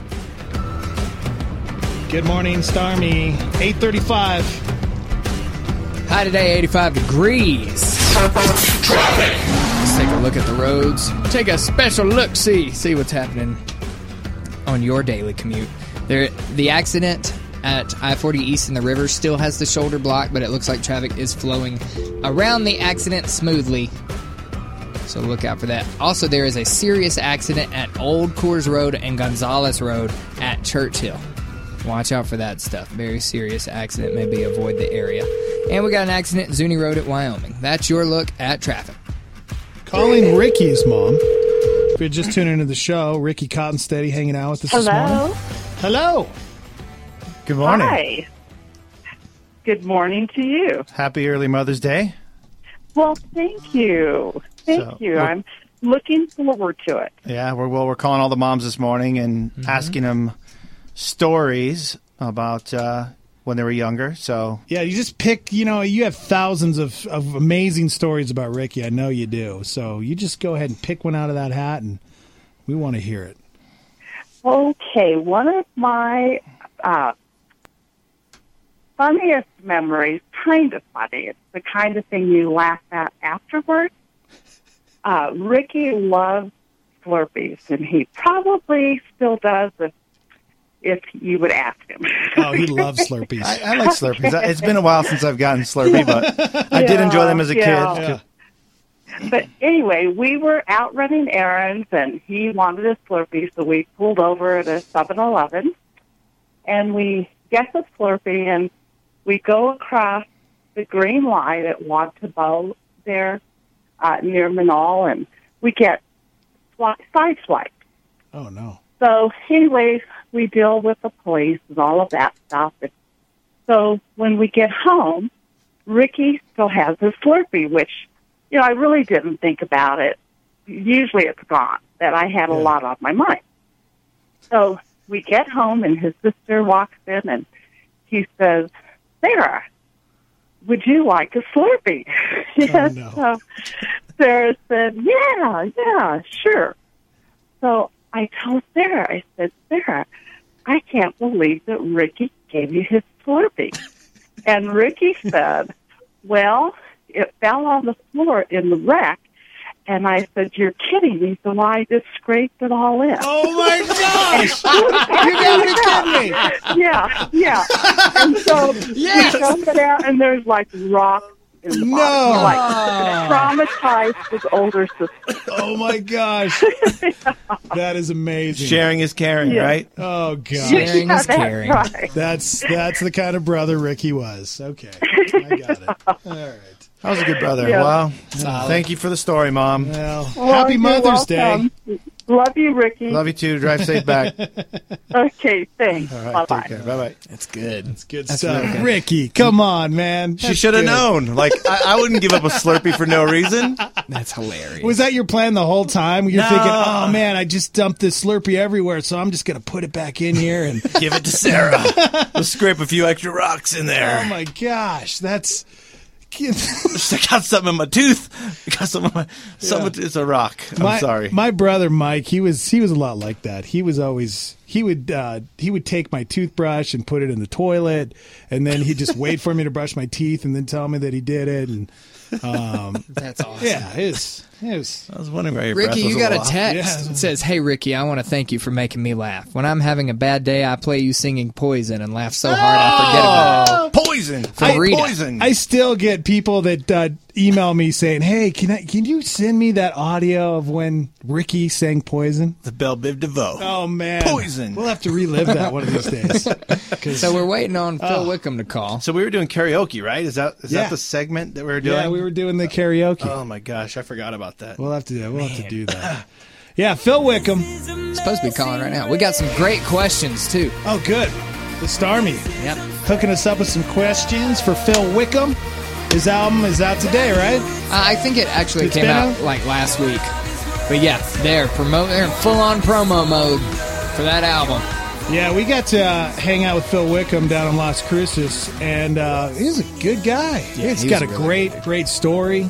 Good morning, Starmy. eight thirty-five. High today, eighty-five degrees. Let's take a look at the roads. Take a special look, see see what's happening on your daily commute. There, the accident at I forty East in the river still has the shoulder block, but it looks like traffic is flowing around the accident smoothly. So look out for that. Also, there is a serious accident at Old Coors Road and Gonzales Road at Churchill. Watch out for that stuff. Very serious accident. Maybe avoid the area. And we got an accident at Zuni Road at Wyoming. That's your look at traffic. Calling Ricky's mom. If you're just tuning into the show, Ricky Cottonsteady hanging out with us this Hello. morning. Hello. Good morning. Hi. Good morning to you. Happy early Mother's Day. Well, thank you. Thank So, you. look- I'm looking forward to it. Yeah, we're well. We're calling all the moms this morning and asking them stories about uh, when they were younger. So Yeah, you just pick, you know, you have thousands of, of amazing stories about Ricky. I know you do. So you just go ahead and pick one out of that hat, and we want to hear it. Okay, one of my uh, funniest memories, kind of funny, it's the kind of thing you laugh at afterwards. Uh, Ricky loves Slurpees, and he probably still does if, if you would ask him. Oh, he loves Slurpees. I, I like Slurpees. It's been a while since I've gotten Slurpee, but I did Yeah, enjoy them as a yeah. kid. But anyway, we were out running errands, and he wanted a Slurpee, so we pulled over at a seven eleven, and we get the Slurpee, and we go across the green light at Wantabow there uh, near Manal, and we get swi- side swiped. Oh, no. So anyway, we deal with the police and all of that stuff. And so when we get home, Ricky still has his Slurpee, which, you know, I really didn't think about it. Usually it's gone, that I had a lot on my mind. So we get home, and his sister walks in, and he says, Sarah, would you like a Slurpee? Yes. no. So Sarah said, yeah, yeah, sure. So I told Sarah, I said, Sarah, I can't believe that Ricky gave you his Slurpee. And Ricky said, well, it fell on the floor in the wreck. And I said, you're kidding me, so I just scraped it all in. Oh, my gosh! You gotta be kidding me! Yeah, yeah. And so Yes! we dump it out, and there's like rocks in the No! bottom. Like, traumatized his older sister. Oh, my gosh. That is amazing. Sharing is caring, Yeah. right? Oh, gosh. Sharing Yeah, is that's caring. right. That's that's the kind of brother Ricky was. Okay. I got it. All right. That was a good brother. Yeah. Wow. Solid. Thank you for the story, Mom. Well, Well, happy you're Mother's welcome. Day. Love you, Ricky. Love you too. Drive safe back. Okay, thanks. All right, Bye-bye. take care. Bye-bye. That's good. That's good That's stuff. really good. Ricky, come on, man. She That's should have good. known. Like, I, I wouldn't give up a Slurpee for no reason. That's hilarious. Was that your plan the whole time? You're No. thinking, oh, man, I just dumped this Slurpee everywhere, so I'm just going to put it back in here. And Give it to Sarah. Let's scrape a few extra rocks in there. oh, my gosh. That's... I got something in my tooth. I got something in my... Something, It's a rock. I'm my, sorry. My brother Mike, he was he was a lot like that. He was always he would uh, he would take my toothbrush and put it in the toilet, and then he'd just wait for me to brush my teeth, and then tell me that he did it. And um, That's awesome. yeah, it was, it was. I was wondering why your Ricky, breath was you got a little off. text that says, "Hey Ricky, I want to thank you for making me laugh. When I'm having a bad day, I play you singing Poison and laugh so hard I forget about it." Oh, poison. From I, Rita. poison. I still get people that uh, email me saying, "Hey, can I can you send me that audio of when Ricky sang Poison?" the Belle Biv DeVoe. Oh man, Poison. We'll have to relive that one of these days. 'Cause- So we're waiting on Phil Oh. Wickham to call. So we were doing karaoke, right? Is that is Yeah. that the segment that we were doing? yeah, we were doing the karaoke. Oh my gosh, I forgot about that. We'll have to do. We'll have to do that. Yeah, Phil Wickham. Supposed to be calling right now. We got some great questions too. Oh, good. The Starmy. Yep. Hooking us up with some questions for Phil Wickham. His album is out today, right? Uh, I think it actually It's came been out out? like last week. But yeah, they're promote. They're in full on promo mode for that album. Yeah, we got to uh, hang out with Phil Wickham down in Las Cruces, and uh, he's a good guy. Yeah, he's he's got a really great, good. great story,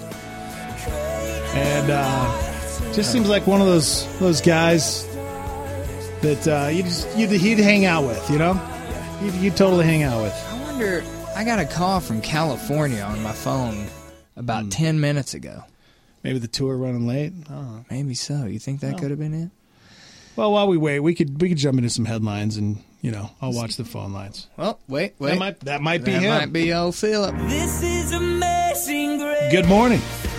and uh, just seems like one of those those guys that uh, you just you'd, he'd hang out with. You know, you'd, you'd totally hang out with. I wonder. I got a call from California on my phone about ten minutes ago. Maybe the tour running late. Oh. Maybe so. You think that Oh. could have been it? Well, while we wait, we could we could jump into some headlines, and you know, I'll watch the phone lines. Well, wait, wait. That might that might be that him. might be old Philip. This is amazing grace. Good morning.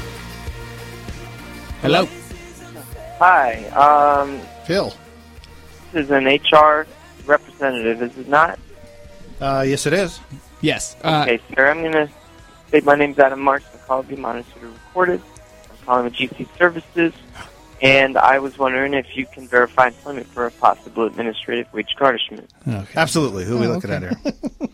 Hello. Hi, um, Phil. this is an H R representative, is it not? Uh, yes, it is. Yes. Uh, Okay, sir, I'm going to say my name's Adam Marks. The call will be monitored and recorded. I'm calling with G C Services, and I was wondering if you can verify employment for a possible administrative wage garnishment. Okay. Absolutely. Who are we Oh, looking okay. at here?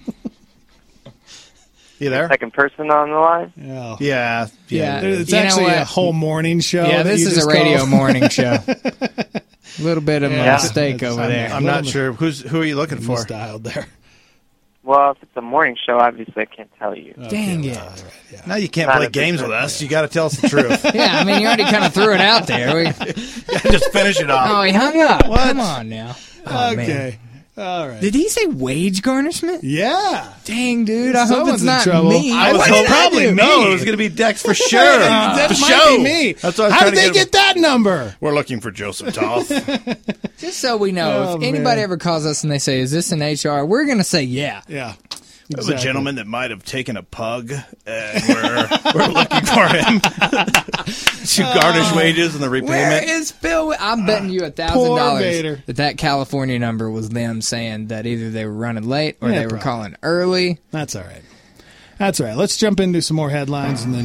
You there? Second person on the line? Yeah. Yeah. Yeah. It's You know actually a what? whole morning show. Yeah, that this you is just a radio called. morning show. A little bit of Yeah. a mistake That's- over I'm- there. I'm not sure. Who's Who are you looking for? Misdialed there. Well, if it's a morning show, obviously I can't tell you. Dang it. Now you can't Not play a big games with fan. us. You got to tell us the truth. Yeah, I mean, you already kind of threw it out there. We, Just finish it off. oh, he hung up. What? Come on now. Oh, okay. man. All right. Did he say wage garnishment? Yeah. Dang, dude. I hope Someone's it's in not trouble. me. I was What hoping did I probably do? no. It was going to be Dex for sure. that for might show. be me. That's what I was How trying did they to get that number? We're looking for Joseph Toth. Just so we know, Oh, if anybody man. ever calls us and they say, is this an H R? We're going to say yeah. Yeah. There was a gentleman that might have taken a pug, and we're, we're looking for him to garnish wages and the repayment. Where is Phil? I'm betting you a thousand Poor dollars Vader. that that California number was them saying that either they were running late or Yeah, they were probably. calling early. That's all right. That's all right. Let's jump into some more headlines and then.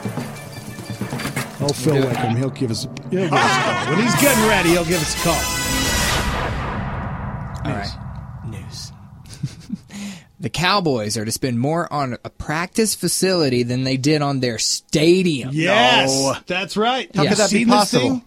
Oh, Phil Wickham, he'll give us. He'll give us a call when he's getting ready. He'll give us a call. All right. News. The Cowboys are to spend more on a practice facility than they did on their stadium. Yes, No. that's right. How Yeah. could that be Seen this possible? thing?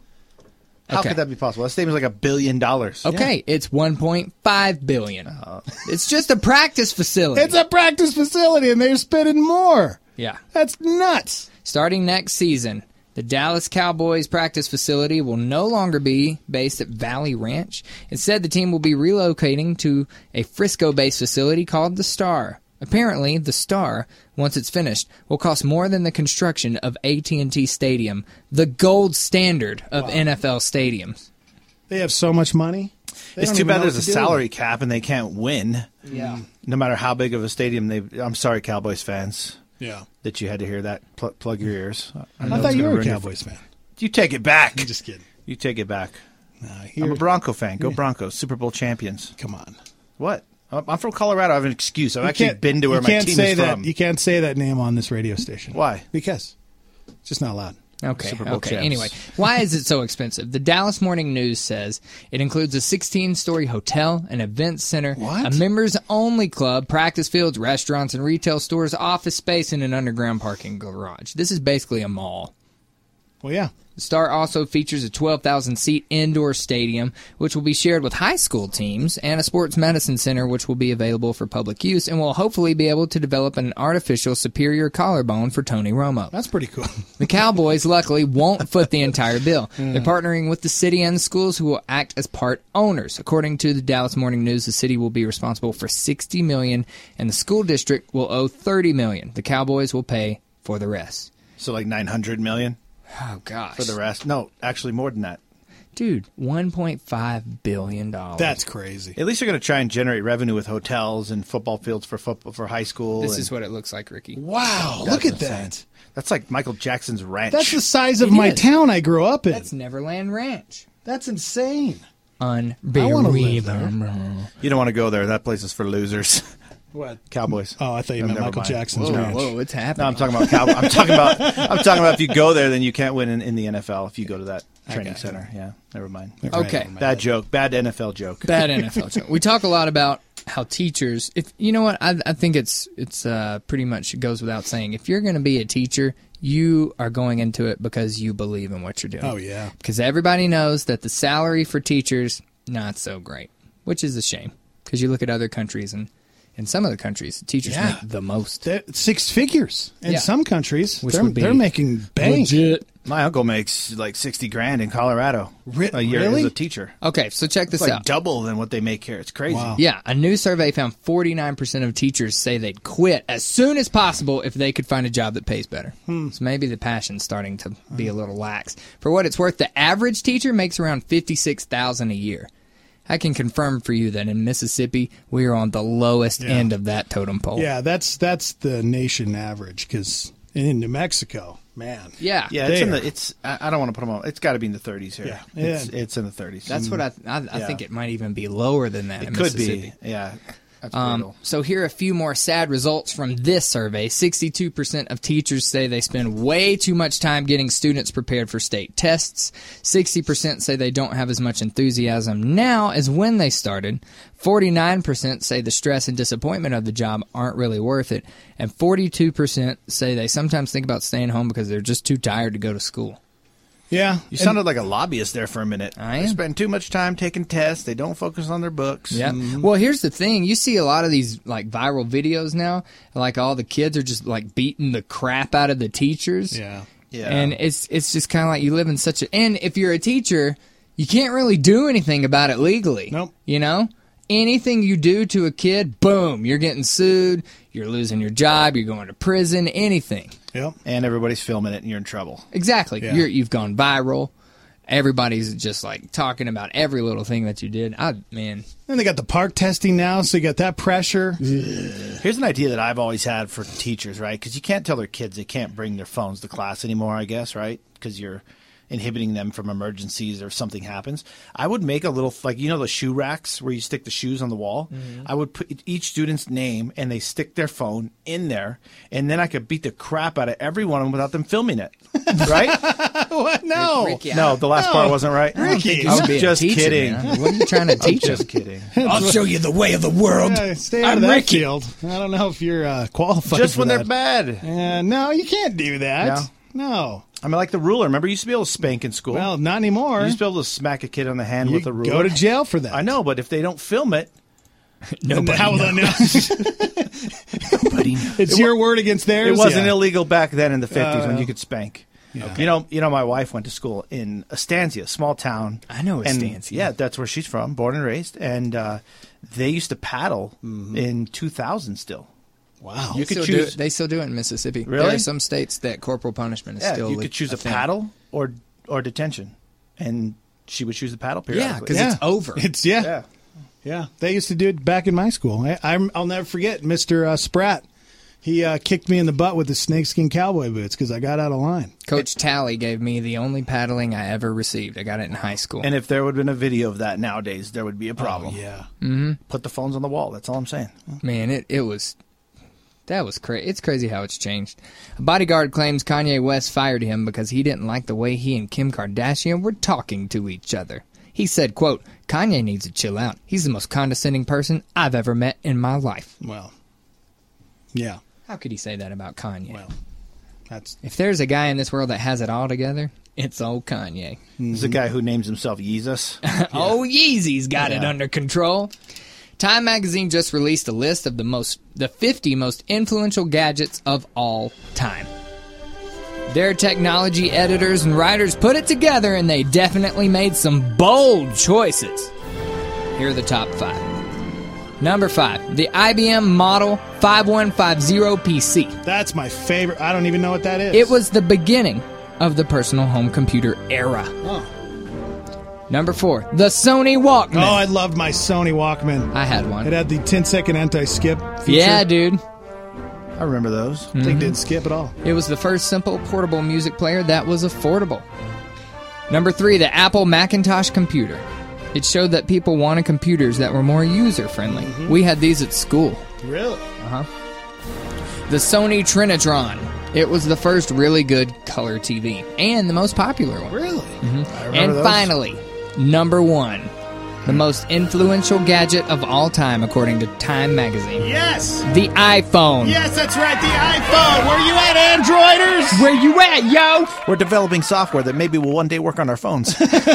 How Okay. could that be possible? That stadium's like a billion dollars. Okay, it's one point five billion dollars. It's just a practice facility. It's a practice facility, and they're spending more. yeah. That's nuts. Starting next season, the Dallas Cowboys practice facility will no longer be based at Valley Ranch. Instead, the team will be relocating to a Frisco-based facility called the Star. Apparently, the Star, once it's finished, will cost more than the construction of A T and T Stadium, the gold standard of Wow. N F L stadiums. They have so much money. They It's don't too even bad know there's what a to do. salary cap and they can't win. Yeah. No matter how big of a stadium they. I'm sorry, Cowboys fans, Yeah. that you had to hear that. Pl- plug your ears. I, know thought it's you gonna were a ruin your- Cowboys fan. You take it back. I'm just kidding. You take it back. Nah, I'm here- a Bronco fan. Go Broncos. Super Bowl champions. Come on. What? I'm I'm from Colorado. I have an excuse. I've You actually can't- been to where you my can't team say is that, from. You can't say that name on this radio station. Why? Because it's just not allowed. Okay, Super Bowl okay. champs. Anyway, why is it so expensive? The Dallas Morning News says it includes a sixteen-story hotel, an event center, What? a members-only club, practice fields, restaurants and retail stores, office space, and an underground parking garage. This is basically a mall. Well, yeah. The Star also features a twelve thousand seat indoor stadium, which will be shared with high school teams, and a sports medicine center, which will be available for public use and will hopefully be able to develop an artificial superior collarbone for Tony Romo. That's pretty cool. The Cowboys, luckily, won't foot the entire bill. They're partnering with the city and the schools who will act as part owners. According to the Dallas Morning News, the city will be responsible for sixty million dollars, and the school district will owe thirty million dollars. The Cowboys will pay for the rest. So like nine hundred million Oh, gosh. for the rest. No, actually more than that. Dude, one point five billion dollars. That's crazy. At least they're going to try and generate revenue with hotels and football fields for football for high school. This and- is what it looks like, Ricky. Wow, That's look at insane. that. That's like Michael Jackson's ranch. That's the size of It my is. town I grew up in. That's Neverland Ranch. That's insane. Unbelievable. I wanna live there. You don't want to go there. That place is for losers. What? Cowboys. Oh, I thought you No, meant never Michael mind. Jackson's Whoa, ranch. whoa, what's No, happening? I'm talking about Cowboys. I'm talking about. I'm talking about if you go there, then you can't win in, in the N F L if you go to that training Okay. center. Yeah, never mind. Okay. Bad joke. Bad N F L joke. Bad N F L joke. We talk a lot about how teachers. If you know what, I, I think it's it's uh, pretty much it goes without saying. If you're going to be a teacher, you are going into it because you believe in what you're doing. Oh, yeah. Because everybody knows that the salary for teachers not so great, which is a shame. Because you look at other countries and. In some of the countries, teachers Yeah. make the most. They're six figures. In Yeah. some countries, Which they're, would be they're making bank. Legit. My uncle makes like sixty grand in Colorado Re- a year really? as a teacher. Okay, so check this It's like out. double than what they make here. It's crazy. Wow. Yeah, a new survey found forty-nine percent of teachers say they'd quit as soon as possible if they could find a job that pays better. Hmm. So maybe the passion's starting to be a little lax. For what it's worth, the average teacher makes around fifty-six thousand dollars a year. I can confirm for you that in Mississippi, we are on the lowest Yeah. end of that totem pole. Yeah, that's that's the nation average. Because in New Mexico, man, Yeah. Yeah, it's in There. the. It's. I, I don't want to put them on. It's got to be in the thirties here. Yeah. It's, Yeah. it's in the thirties. That's what I I, I Yeah. think it might even be lower than that It in could Mississippi. be. Yeah. That's Um, brutal. so here are a few more sad results from this survey. sixty-two percent of teachers say they spend way too much time getting students prepared for state tests. sixty percent say they don't have as much enthusiasm now as when they started. forty-nine percent say the stress and disappointment of the job aren't really worth it. And forty-two percent say they sometimes think about staying home because they're just too tired to go to school. yeah. You sounded like a lobbyist there for a minute. I They am. spend too much time taking tests. They don't focus on their books. Yeah. Well, here's the thing. You see a lot of these like viral videos now. Like all the kids are just like beating the crap out of the teachers. Yeah. Yeah. And it's it's just kind of like you live in such a. And if you're a teacher, you can't really do anything about it legally. Nope. You know. anything you do to a kid, boom, you're getting sued, you're losing your job, you're going to prison, anything. Yep. And everybody's filming it and you're in trouble. Exactly. Yeah. You're, you've gone viral. Everybody's just like talking about every little thing that you did. I man. And they got the park testing now, so you got that pressure. Here's an idea that I've always had for teachers, right? Because you can't tell their kids they can't bring their phones to class anymore, I guess, right? Because you're inhibiting them from emergencies or if something happens. I would make a little, like, you know, the shoe racks where you stick the shoes on the wall? Mm-hmm. I would put each student's name and they stick their phone in there, and then I could beat the crap out of every one of them without them filming it. Right? What? No. Ricky, No, the last No. part wasn't right. Ricky. I was be a just teacher, kidding. man. What are you trying to teach I'm them? just kidding. I'll show you the way of the world. Yeah, stay out I'm of that Ricky. field. I don't know if you're uh, qualified Just for when that. they're bad. Uh, no, you can't do that. Yeah. No. I mean, like the ruler. Remember, you used to be able to spank in school. Well, not anymore. You used to be able to smack a kid on the hand You with a ruler. go to jail for that. I know, but if they don't film it, Nobody How will I know? nobody knows. It's your word against theirs. It wasn't Yeah. illegal back then in the fifties when Uh, you could spank. You know, you know, my wife went to school in Estancia, small town. I know and, Estancia. Yeah, that's where she's from, born and raised. And uh, they used to paddle Mm-hmm. in two thousand still. Wow. You You could still do choose. it, they still do it in Mississippi. Really? There are some states that corporal punishment is Yeah, still you le- could choose a, thing. paddle or or detention, and she would choose the paddle periodically. because it's over. It's yeah. Yeah. Yeah, they used to do it back in my school. I, I'm, I'll never forget Mister Uh, Spratt. He uh, kicked me in the butt with the snakeskin cowboy boots because I got out of line. Coach Talley gave me the only paddling I ever received. I got it in high school. And if there would have been a video of that nowadays, there would be a problem. Oh, yeah. Mm-hmm. Put the phones on the wall. That's all I'm saying. Man, it, it was... That was crazy. It's crazy how it's changed. A bodyguard claims Kanye West fired him because he didn't like the way he and Kim Kardashian were talking to each other. He said, quote, Kanye needs to chill out. He's the most condescending person I've ever met in my life. Well, yeah. How could he say that about Kanye? Well, that's if there's a guy in this world that has it all together, it's old Kanye. There's a guy who names himself Yeezus. Oh, Yeezy's got it Yeah. under control. Time magazine just released a list of the most the fifty most influential gadgets of all time. Their technology editors and writers put it together, and they definitely made some bold choices. Here are the top five. Number five, the I B M Model five one five zero P C. That's my favorite. I don't even know what that is. It was the beginning of the personal home computer era. Oh, Number four, the Sony Walkman. oh I loved my Sony Walkman. I had one. It had the ten second anti-skip feature. Yeah, dude. I remember those. I think it didn't skip at all. It was the first simple portable music player that was affordable. Number three, the Apple Macintosh computer. It showed that people wanted computers that were more user-friendly. Mm-hmm. We had these at school. Really? Uh-huh. The Sony Trinitron. It was the first really good color T V. And the most popular one. Really? Mm-hmm. remember And those. finally, number one. The most influential gadget of all time, according to Time magazine. Yes! The iPhone. Yes, that's right, the iPhone! Where you at, Androiders? Where you at, yo? We're developing software that maybe will one day work on our phones.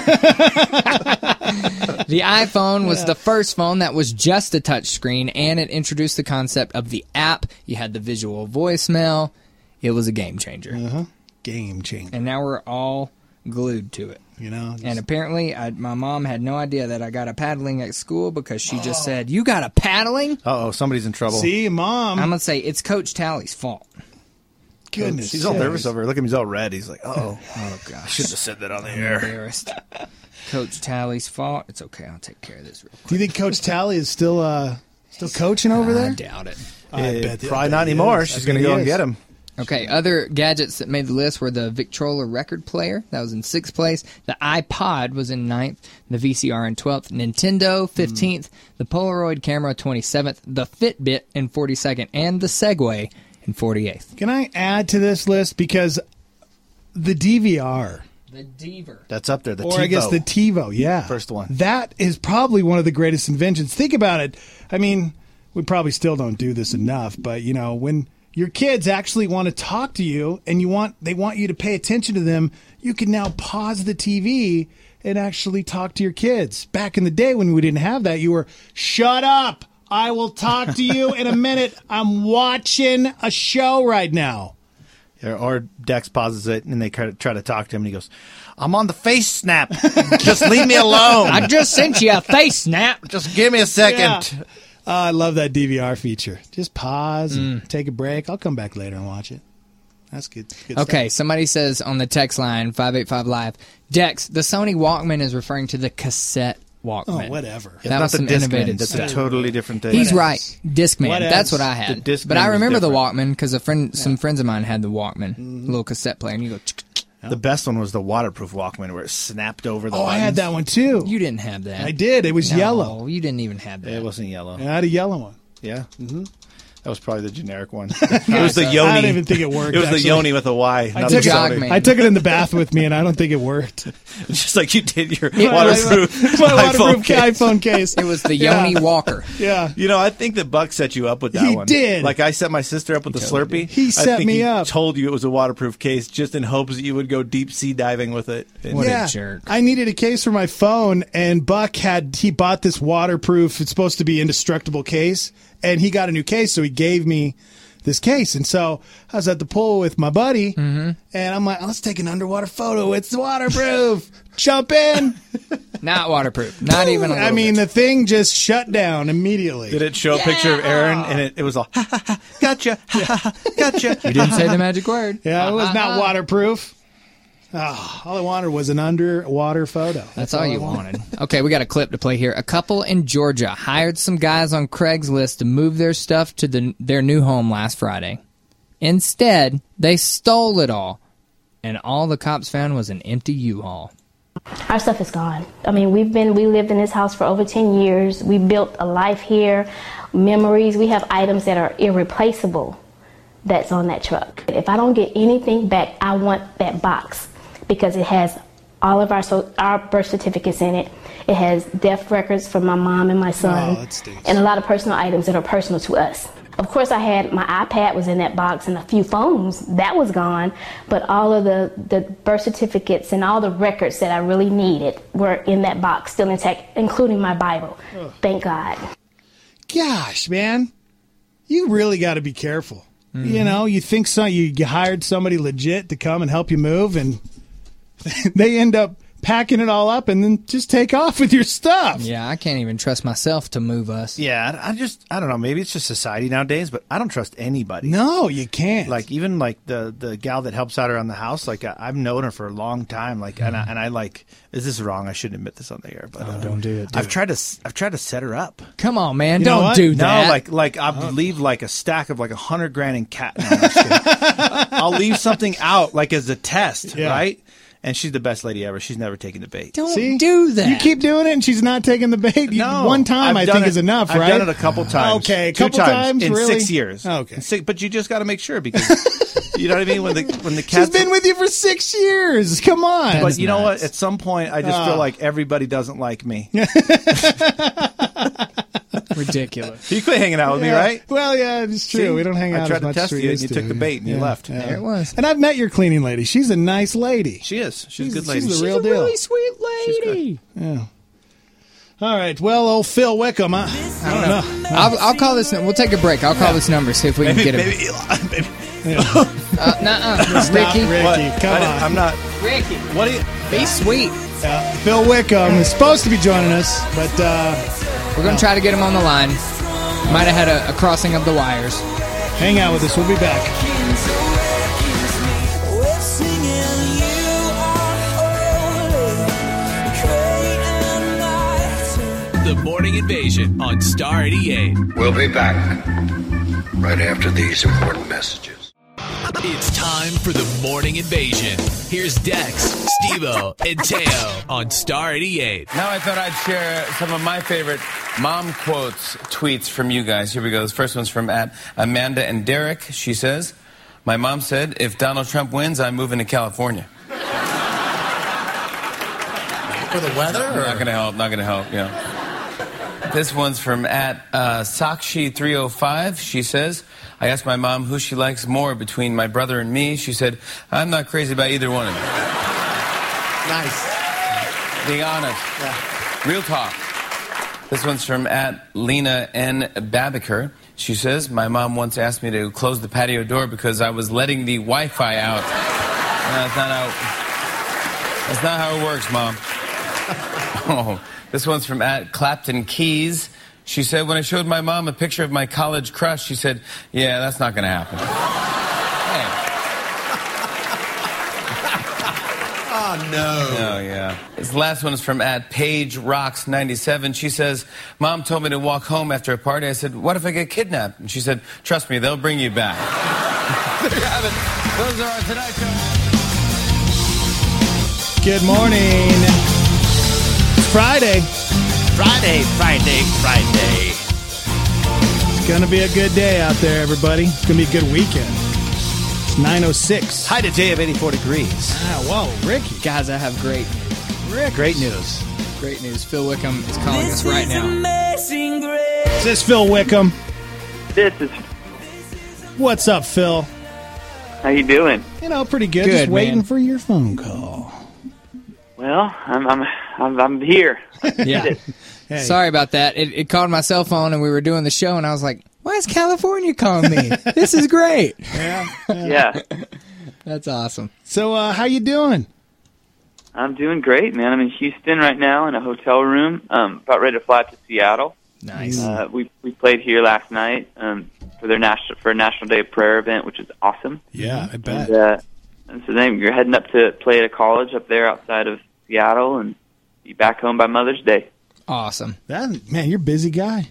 The iPhone was the first phone that was just a touch screen, and it introduced the concept of the app. You had the visual voicemail. It was a game changer. Uh-huh. Game changer. And now we're all glued to it. You know? Just, And apparently, I, my mom had no idea that I got a paddling at school because she just said, "You got a paddling?" Uh-oh, somebody's in trouble. see, Mom. I'm going to say it's Coach Talley's fault. Goodness. He's all sakes. nervous over here. Look at him, he's all red. He's like, oh. Oh, gosh. I shouldn't have said that on the I'm air. embarrassed. Coach Talley's fault. It's okay. I'll take care of this real quick. Do you think Coach Talley is still uh, still coaching over I there? doubt it. I Eh, bet- I probably bet not he anymore. is. I She's bet going to he go and is. get him. Okay, other gadgets that made the list were the Victrola record player. That was in sixth place. The iPod was in ninth. The V C R in twelfth. Nintendo, fifteenth. The Polaroid camera, twenty-seventh. The Fitbit in forty-second. And the Segway in forty-eighth. Can I add to this list? Because the D V R, The Deaver. That's up there. The or TiVo. I guess the TiVo, yeah. First one. That is probably one of the greatest inventions. Think about it. I mean, we probably still don't do this enough, but, you know, when your kids actually want to talk to you and you want they want you to pay attention to them, you can now pause the T V and actually talk to your kids. Back in the day when we didn't have that, you were, shut up. I will talk to you in a minute. I'm watching a show right now. Or, or Dex pauses it, and they try to, try to talk to him, and he goes, I'm on the face snap. Just leave me alone. I just sent you a face snap. Just give me a second. Yeah. Oh, I love that D V R feature. Just pause and mm. take a break. I'll come back later and watch it. That's good. good okay, stuff. Somebody says on the text line, five eight five live, Dex, the Sony Walkman is referring to the cassette Walkman. Oh, whatever. It's that not was the some Discman. innovative That's stuff. a totally different thing. He's what right. Discman. What That's else? what I had. The Discman but I remember the different. Walkman because a friend, yeah. some friends of mine had the Walkman, mm-hmm. little cassette player, and you go. The best one was the waterproof Walkman where it snapped over the Oh, buttons. I had that one too. You didn't have that. I did. It was no, yellow. You didn't even have that. It wasn't yellow. I had a yellow one. Yeah? Mm-hmm. That was probably the generic one. It was the Yoni. I don't even think it worked. It was actually. the Yoni with a Y. I not took, the it, Sony. I took it in the bath with me, and I don't think it worked. Just like you did your Yeah, waterproof, my iPhone, waterproof case. iPhone case. It was the Yeah. Yoni Walker. Yeah. You know, I think that Buck set you up with that He one. did. Like I set my sister up with He the totally Slurpee. did. He I set think me he up. told you it was a waterproof case just in hopes that you would go deep sea diving with it. And What yeah. a jerk. I needed a case for my phone, and Buck had, he bought this waterproof, it's supposed to be indestructible case, and he got a new case, so he gave me this case. And so I was at the pool with my buddy, mm-hmm. and I'm like, let's take an underwater photo. It's waterproof. Jump in. Not waterproof. Not even a little I mean, bit. the thing just shut down immediately. Did it show a picture of Aaron and it, it was all, ha, ha, ha, gotcha, ha, ha, ha, gotcha. You didn't say the magic word. Yeah, it was Uh-uh. not waterproof. Oh, all I wanted was an underwater photo. That's, That's all you wanted. Okay, we got a clip to play here. A couple in Georgia hired some guys on Craigslist to move their stuff to the, their new home last Friday. Instead, they stole it all, and all the cops found was an empty U-Haul. Our stuff is gone. I mean, we've been, we lived in this house for over ten years. We built a life here, memories. We have items that are irreplaceable that's on that truck. If I don't get anything back, I want that box because it has all of our so, our birth certificates in it. It has death records for my mom and my son, Oh, that stinks. and a lot of personal items that are personal to us. Of course, I had my iPad was in that box and a few phones. That was gone. But all of the, the birth certificates and all the records that I really needed were in that box, still intact, including my Bible. Ugh. Thank God. Gosh, man, you really got to be careful. Mm-hmm. You know, you think so, you, you hired somebody legit to come and help you move, and they end up packing it all up and then just take off with your stuff. Yeah, I can't even trust myself to move us. Yeah, I I just, I don't know, maybe it's just society nowadays, but I don't trust anybody. No, you can't. Like, even, like, the, the gal that helps out around the house, like, I, I've known her for a long time, like, and, I, and I, like, is this wrong? I shouldn't admit this on the air, but... Oh, uh, don't do it. Do I've it. tried to, s- I've tried to set her up. Come on, man. You know Don't what? do that. No, like, like I'll leave, like, a stack of, like, a hundred grand in cat... No, I'm just kidding. I'll leave something out, like, as a test, Yeah. right? And she's the best lady ever. She's never taken the bait. Don't See? do that. You keep doing it, and she's not taking the bait. You- No, one time I've I done think it- is enough, I've right? done it a couple times. Okay, a Two couple times, times, in really? six years. Okay. In six, but you just got to make sure because you know what I mean. When the when the She's cat's been with you for six years. Come on. But you know what? At some point, I just Oh. feel like everybody doesn't like me. Ridiculous. You quit hanging out with me, Yeah. right? Well, yeah, it's true. See? we don't hang I out tried as to much test as we you, and used you to. took the bait and you Yeah, left. yeah. There it was. And I've met your cleaning lady. She's a nice lady. She is. She's, a good She's lady. the real deal. sweet lady. Yeah. All right. Well, old Phil Wickham. Huh? I don't know. I'll, I'll call this. We'll take a break. I'll call this number, see if we Maybe, can get maybe, him. Eli, maybe. Uh, nuh-uh. It's not Ricky. Ricky. What? Come I didn't- on. I'm not. Ricky. What do you? Be sweet. Yeah. Phil Wickham is supposed to be joining us, but uh, We're going to try to get him on the line. Might have had a, a crossing of the wires. hang out with us. We'll be back. The Morning Invasion on Star eighty-eight. We'll be back right after these important messages. It's time for the Morning Invasion. Here's Dex, Steve-O, and Teo on Star eighty-eight. Now I thought I'd share some of my favorite mom quotes, tweets from you guys. Here we go. This first one's from at Amanda and Derek. She says, "My mom said, if Donald Trump wins, I'm moving to California." For the weather? Or? Not going to help, not going to help, yeah. This one's from at uh, Sakshi three oh five. She says, I asked my mom who she likes more between my brother and me. She said, I'm not crazy about either one of them. Nice. Being honest. Yeah. Real talk. This one's from at Lena N. Babiker. She says, my mom once asked me to close the patio door because I was letting the Wi-Fi out. No, it's not out. That's not how it works, Mom. Oh, this one's from at Clapton Keys. She said, when I showed my mom a picture of my college crush, she said, yeah, that's not going to happen. Oh, no. Oh, yeah. This last one is from at Paige Rocks ninety-seven. She says, Mom told me to walk home after a party. I said, what if I get kidnapped? And she said, trust me, they'll bring you back. There you have it. Those are our Tonight Show. Good morning. It's Friday. Friday, Friday, Friday. It's going to be a good day out there, everybody. It's going to be a good weekend. It's nine oh six. High today of eighty-four degrees. Ah, whoa, Ricky. Guys, I have great news. Rick. Great news. Great news. Phil Wickham is calling us right now. Is this Phil Wickham? This is. What's up, Phil? How you doing? You know, pretty good. Good, Just waiting man. for your phone call. Well, I'm I'm I'm, I'm here. Yeah. Hey. Sorry about that. It, it called my cell phone, and we were doing the show, and I was like, why is California calling me? This is great. Yeah. Yeah, That's awesome. So, uh, how you doing? I'm doing great, man. I'm in Houston right now in a hotel room. Um, about ready to fly to Seattle. Nice. Uh, we we played here last night um, for their national for a National Day of Prayer event, which is awesome. Yeah, I bet. And, uh, and so then you're heading up to play at a college up there outside of Seattle, and be back home by Mother's Day. Awesome. That, man, you're a busy guy.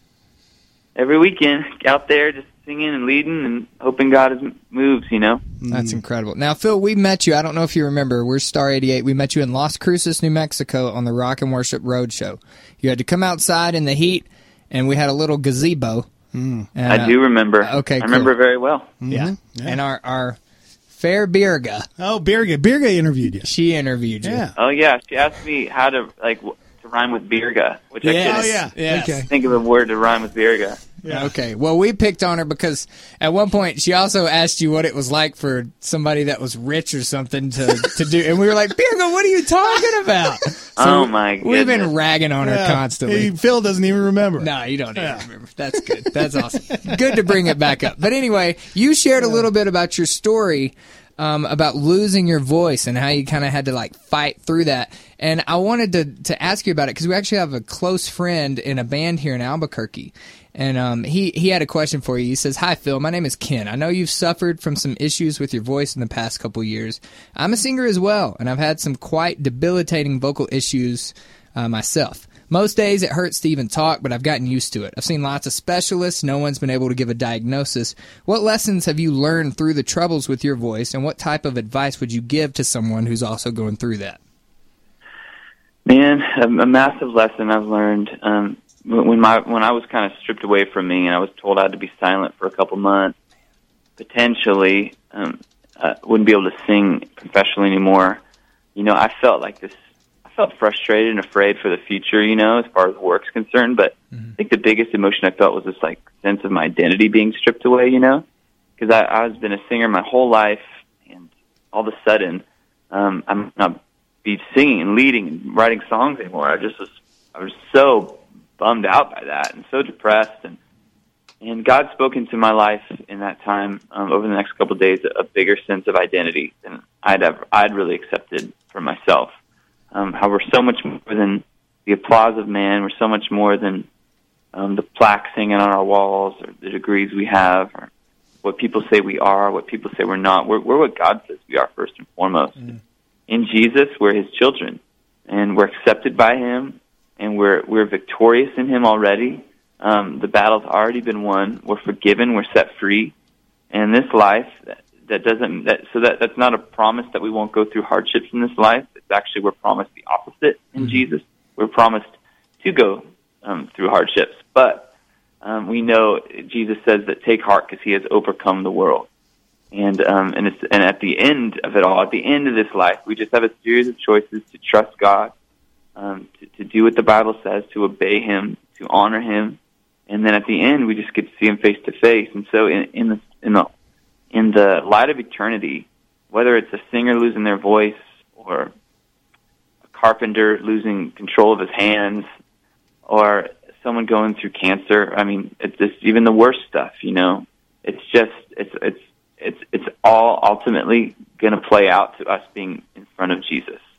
Every weekend, out there just singing and leading and hoping God is, moves, you know? That's incredible. Now, Phil, we met you. I don't know if you remember. We're Star eighty-eight. We met you in Las Cruces, New Mexico on the Rock and Worship Road Show. You had to come outside in the heat, and we had a little gazebo. Mm. And, I do remember. Uh, okay, I cool. remember very well. Mm-hmm. Yeah. Yeah. And our, our fair Birga, Oh, Birga. Birga interviewed you. she interviewed you. Yeah. Oh, yeah. She asked me how to, like, w- to rhyme with Birga, which I Yes. couldn't Oh, yeah. Yes. Okay. think of a word to rhyme with Birga. Yeah. Okay. Well, we picked on her because at one point she also asked you what it was like for somebody that was rich or something to, to do. And we were like, Birga, what are you talking about? So Oh, my We've been goodness. ragging on her Yeah. constantly. Hey, Phil doesn't even remember. No, you don't even Yeah. remember. That's good. That's awesome. Good to bring it back up. But anyway, you shared a little bit about your story um, about losing your voice and how you kind of had to like fight through that. And I wanted to to ask you about it because we actually have a close friend in a band here in Albuquerque. And um, he, he had a question for you. He says, hi, Phil. My name is Ken. I know you've suffered from some issues with your voice in the past couple years. I'm a singer as well, and I've had some quite debilitating vocal issues uh, myself. Most days it hurts to even talk, but I've gotten used to it. I've seen lots of specialists. No one's been able to give a diagnosis. What lessons have you learned through the troubles with your voice, and what type of advice would you give to someone who's also going through that? Man, a, a massive lesson I've learned um, when my when I was kind of stripped away from me and I was told I had to be silent for a couple months, potentially um, uh, wouldn't be able to sing professionally anymore. You know, I felt like this. I felt frustrated and afraid for the future. You know, as far as work's concerned. But mm-hmm. I think the biggest emotion I felt was this like sense of my identity being stripped away. You know, because I I've been a singer my whole life, and all of a sudden, um, I'm not be singing and leading and writing songs anymore. I just was I was so bummed out by that and so depressed, and and God spoke into my life in that time um, over the next couple of days a, a bigger sense of identity than I'd ever I'd really accepted for myself. Um, how we're so much more than the applause of man. We're so much more than um, the plaques hanging on our walls or the degrees we have or what people say we are, what people say we're not. We're, we're what God says we are first and foremost. Mm. In Jesus, we're His children, and we're accepted by Him, and we're we're victorious in Him already. Um, the battle's already been won. We're forgiven. We're set free. And this life, that, that doesn't that so that that's not a promise that we won't go through hardships in this life. It's actually we're promised the opposite in mm-hmm. Jesus. We're promised to go um, through hardships, but um, we know Jesus says that take heart because He has overcome the world. And um, and it's and at the end of it all, at the end of this life, we just have a series of choices to trust God, um, to, to do what the Bible says, to obey Him, to honor Him, and then at the end, we just get to see Him face to face. And so, in, in the in the in the light of eternity, whether it's a singer losing their voice or a carpenter losing control of his hands, or someone going through cancer, I mean, it's just even the worst stuff. You know, it's just it's it's. It's it's all ultimately going to play out to us being in front of Jesus.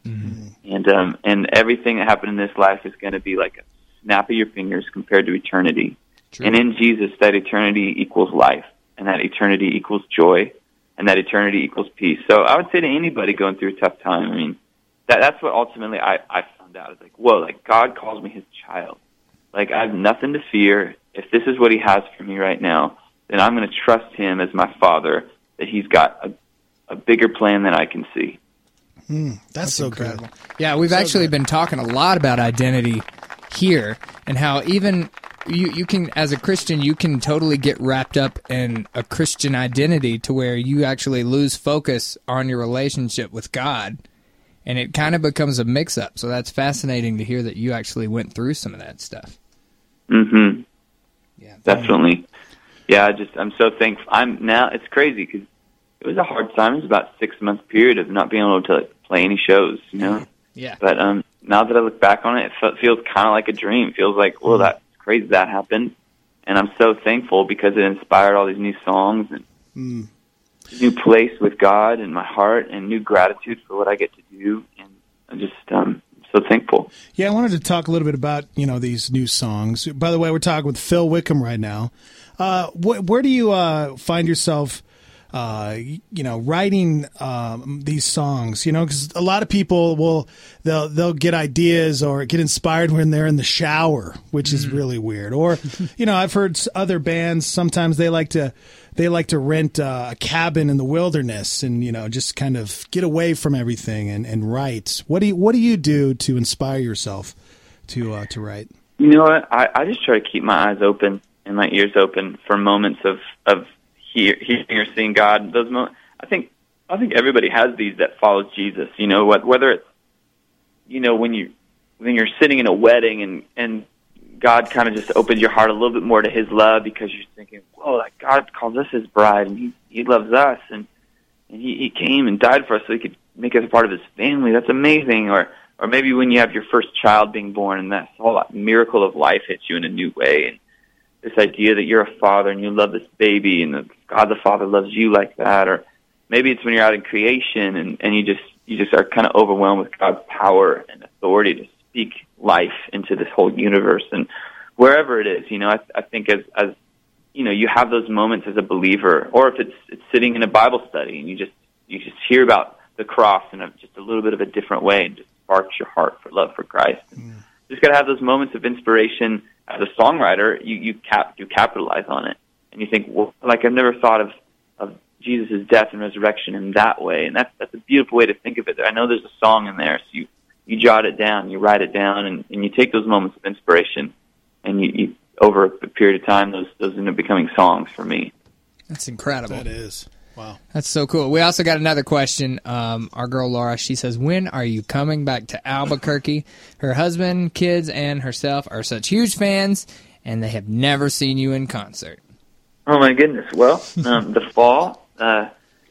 Mm-hmm. And um, and everything that happened in this life is going to be like a snap of your fingers compared to eternity. True. And in Jesus, that eternity equals life, and that eternity equals joy, and that eternity equals peace. So I would say to anybody going through a tough time, I mean, that that's what ultimately I, I found out. It's like, whoa, like God calls me his child. Like I have nothing to fear. If this is what he has for me right now, then I'm going to trust him as my father, that he's got a, a bigger plan than I can see. Mm, that's, that's so incredible. good. Yeah, we've so actually good. been talking a lot about identity here and how even you, you can, as a Christian, you can totally get wrapped up in a Christian identity to where you actually lose focus on your relationship with God, and it kind of becomes a mix-up. So that's fascinating to hear that you actually went through some of that stuff. Mm-hmm. Yeah, definitely. Yeah, I just I'm so thankful. I'm now. It's crazy because it was a hard time. It was about a six month period of not being able to like, play any shows, you know. Yeah. But um, now that I look back on it, it fe- feels kind of like a dream. It feels like, well, that's crazy that happened, and I'm so thankful because it inspired all these new songs and mm. new place with God in my heart and new gratitude for what I get to do, and I'm just um. so thankful. Yeah, I wanted to talk a little bit about, you know, these new songs. By the way, we're talking with Phil Wickham right now. Uh, wh- where do you uh, find yourself, uh, you know, writing um, these songs? You know, because a lot of people will they'll they'll get ideas or get inspired when they're in the shower, which is really weird. Or, you know, I've heard other bands sometimes they like to. They like to rent uh, a cabin in the wilderness and, you know, just kind of get away from everything and, and write. What do you What do you do to inspire yourself to uh, to write? You know what? I, I just try to keep my eyes open and my ears open for moments of of hear, hearing or seeing God. Those moments, I think, I think everybody has these that follows Jesus. You know, what whether it's, you know, when you when you're sitting in a wedding and and God kind of just opens your heart a little bit more to his love because you're thinking, whoa, like God calls us his bride and he, he loves us and, and he, he came and died for us so he could make us a part of his family. That's amazing. Or, or maybe when you have your first child being born and that whole miracle of life hits you in a new way. And this idea that you're a father and you love this baby and that God the Father loves you like that. Or maybe it's when you're out in creation and, and you just, you just are kind of overwhelmed with God's power and authority to speak life into this whole universe. And wherever it is, you know, I, I think as, as, you know, you have those moments as a believer, or if it's, it's sitting in a Bible study and you just, you just hear about the cross in a, just a little bit of a different way and just sparks your heart for love for Christ. Mm. Just got to have those moments of inspiration. As a songwriter, you, you cap, you capitalize on it. And you think, well, like I've never thought of, of Jesus' death and resurrection in that way. And that's, that's a beautiful way to think of it. I know there's a song in there, so you, you jot it down, you write it down, and, and you take those moments of inspiration, and you, you over a period of time, those those end up becoming songs for me. That's incredible. That is. Wow. That's so cool. We also got another question. Um, our girl Laura, she says, when are you coming back to Albuquerque? Her husband, kids, and herself are such huge fans, and they have never seen you in concert. Oh, my goodness. Well, um, the fall, uh,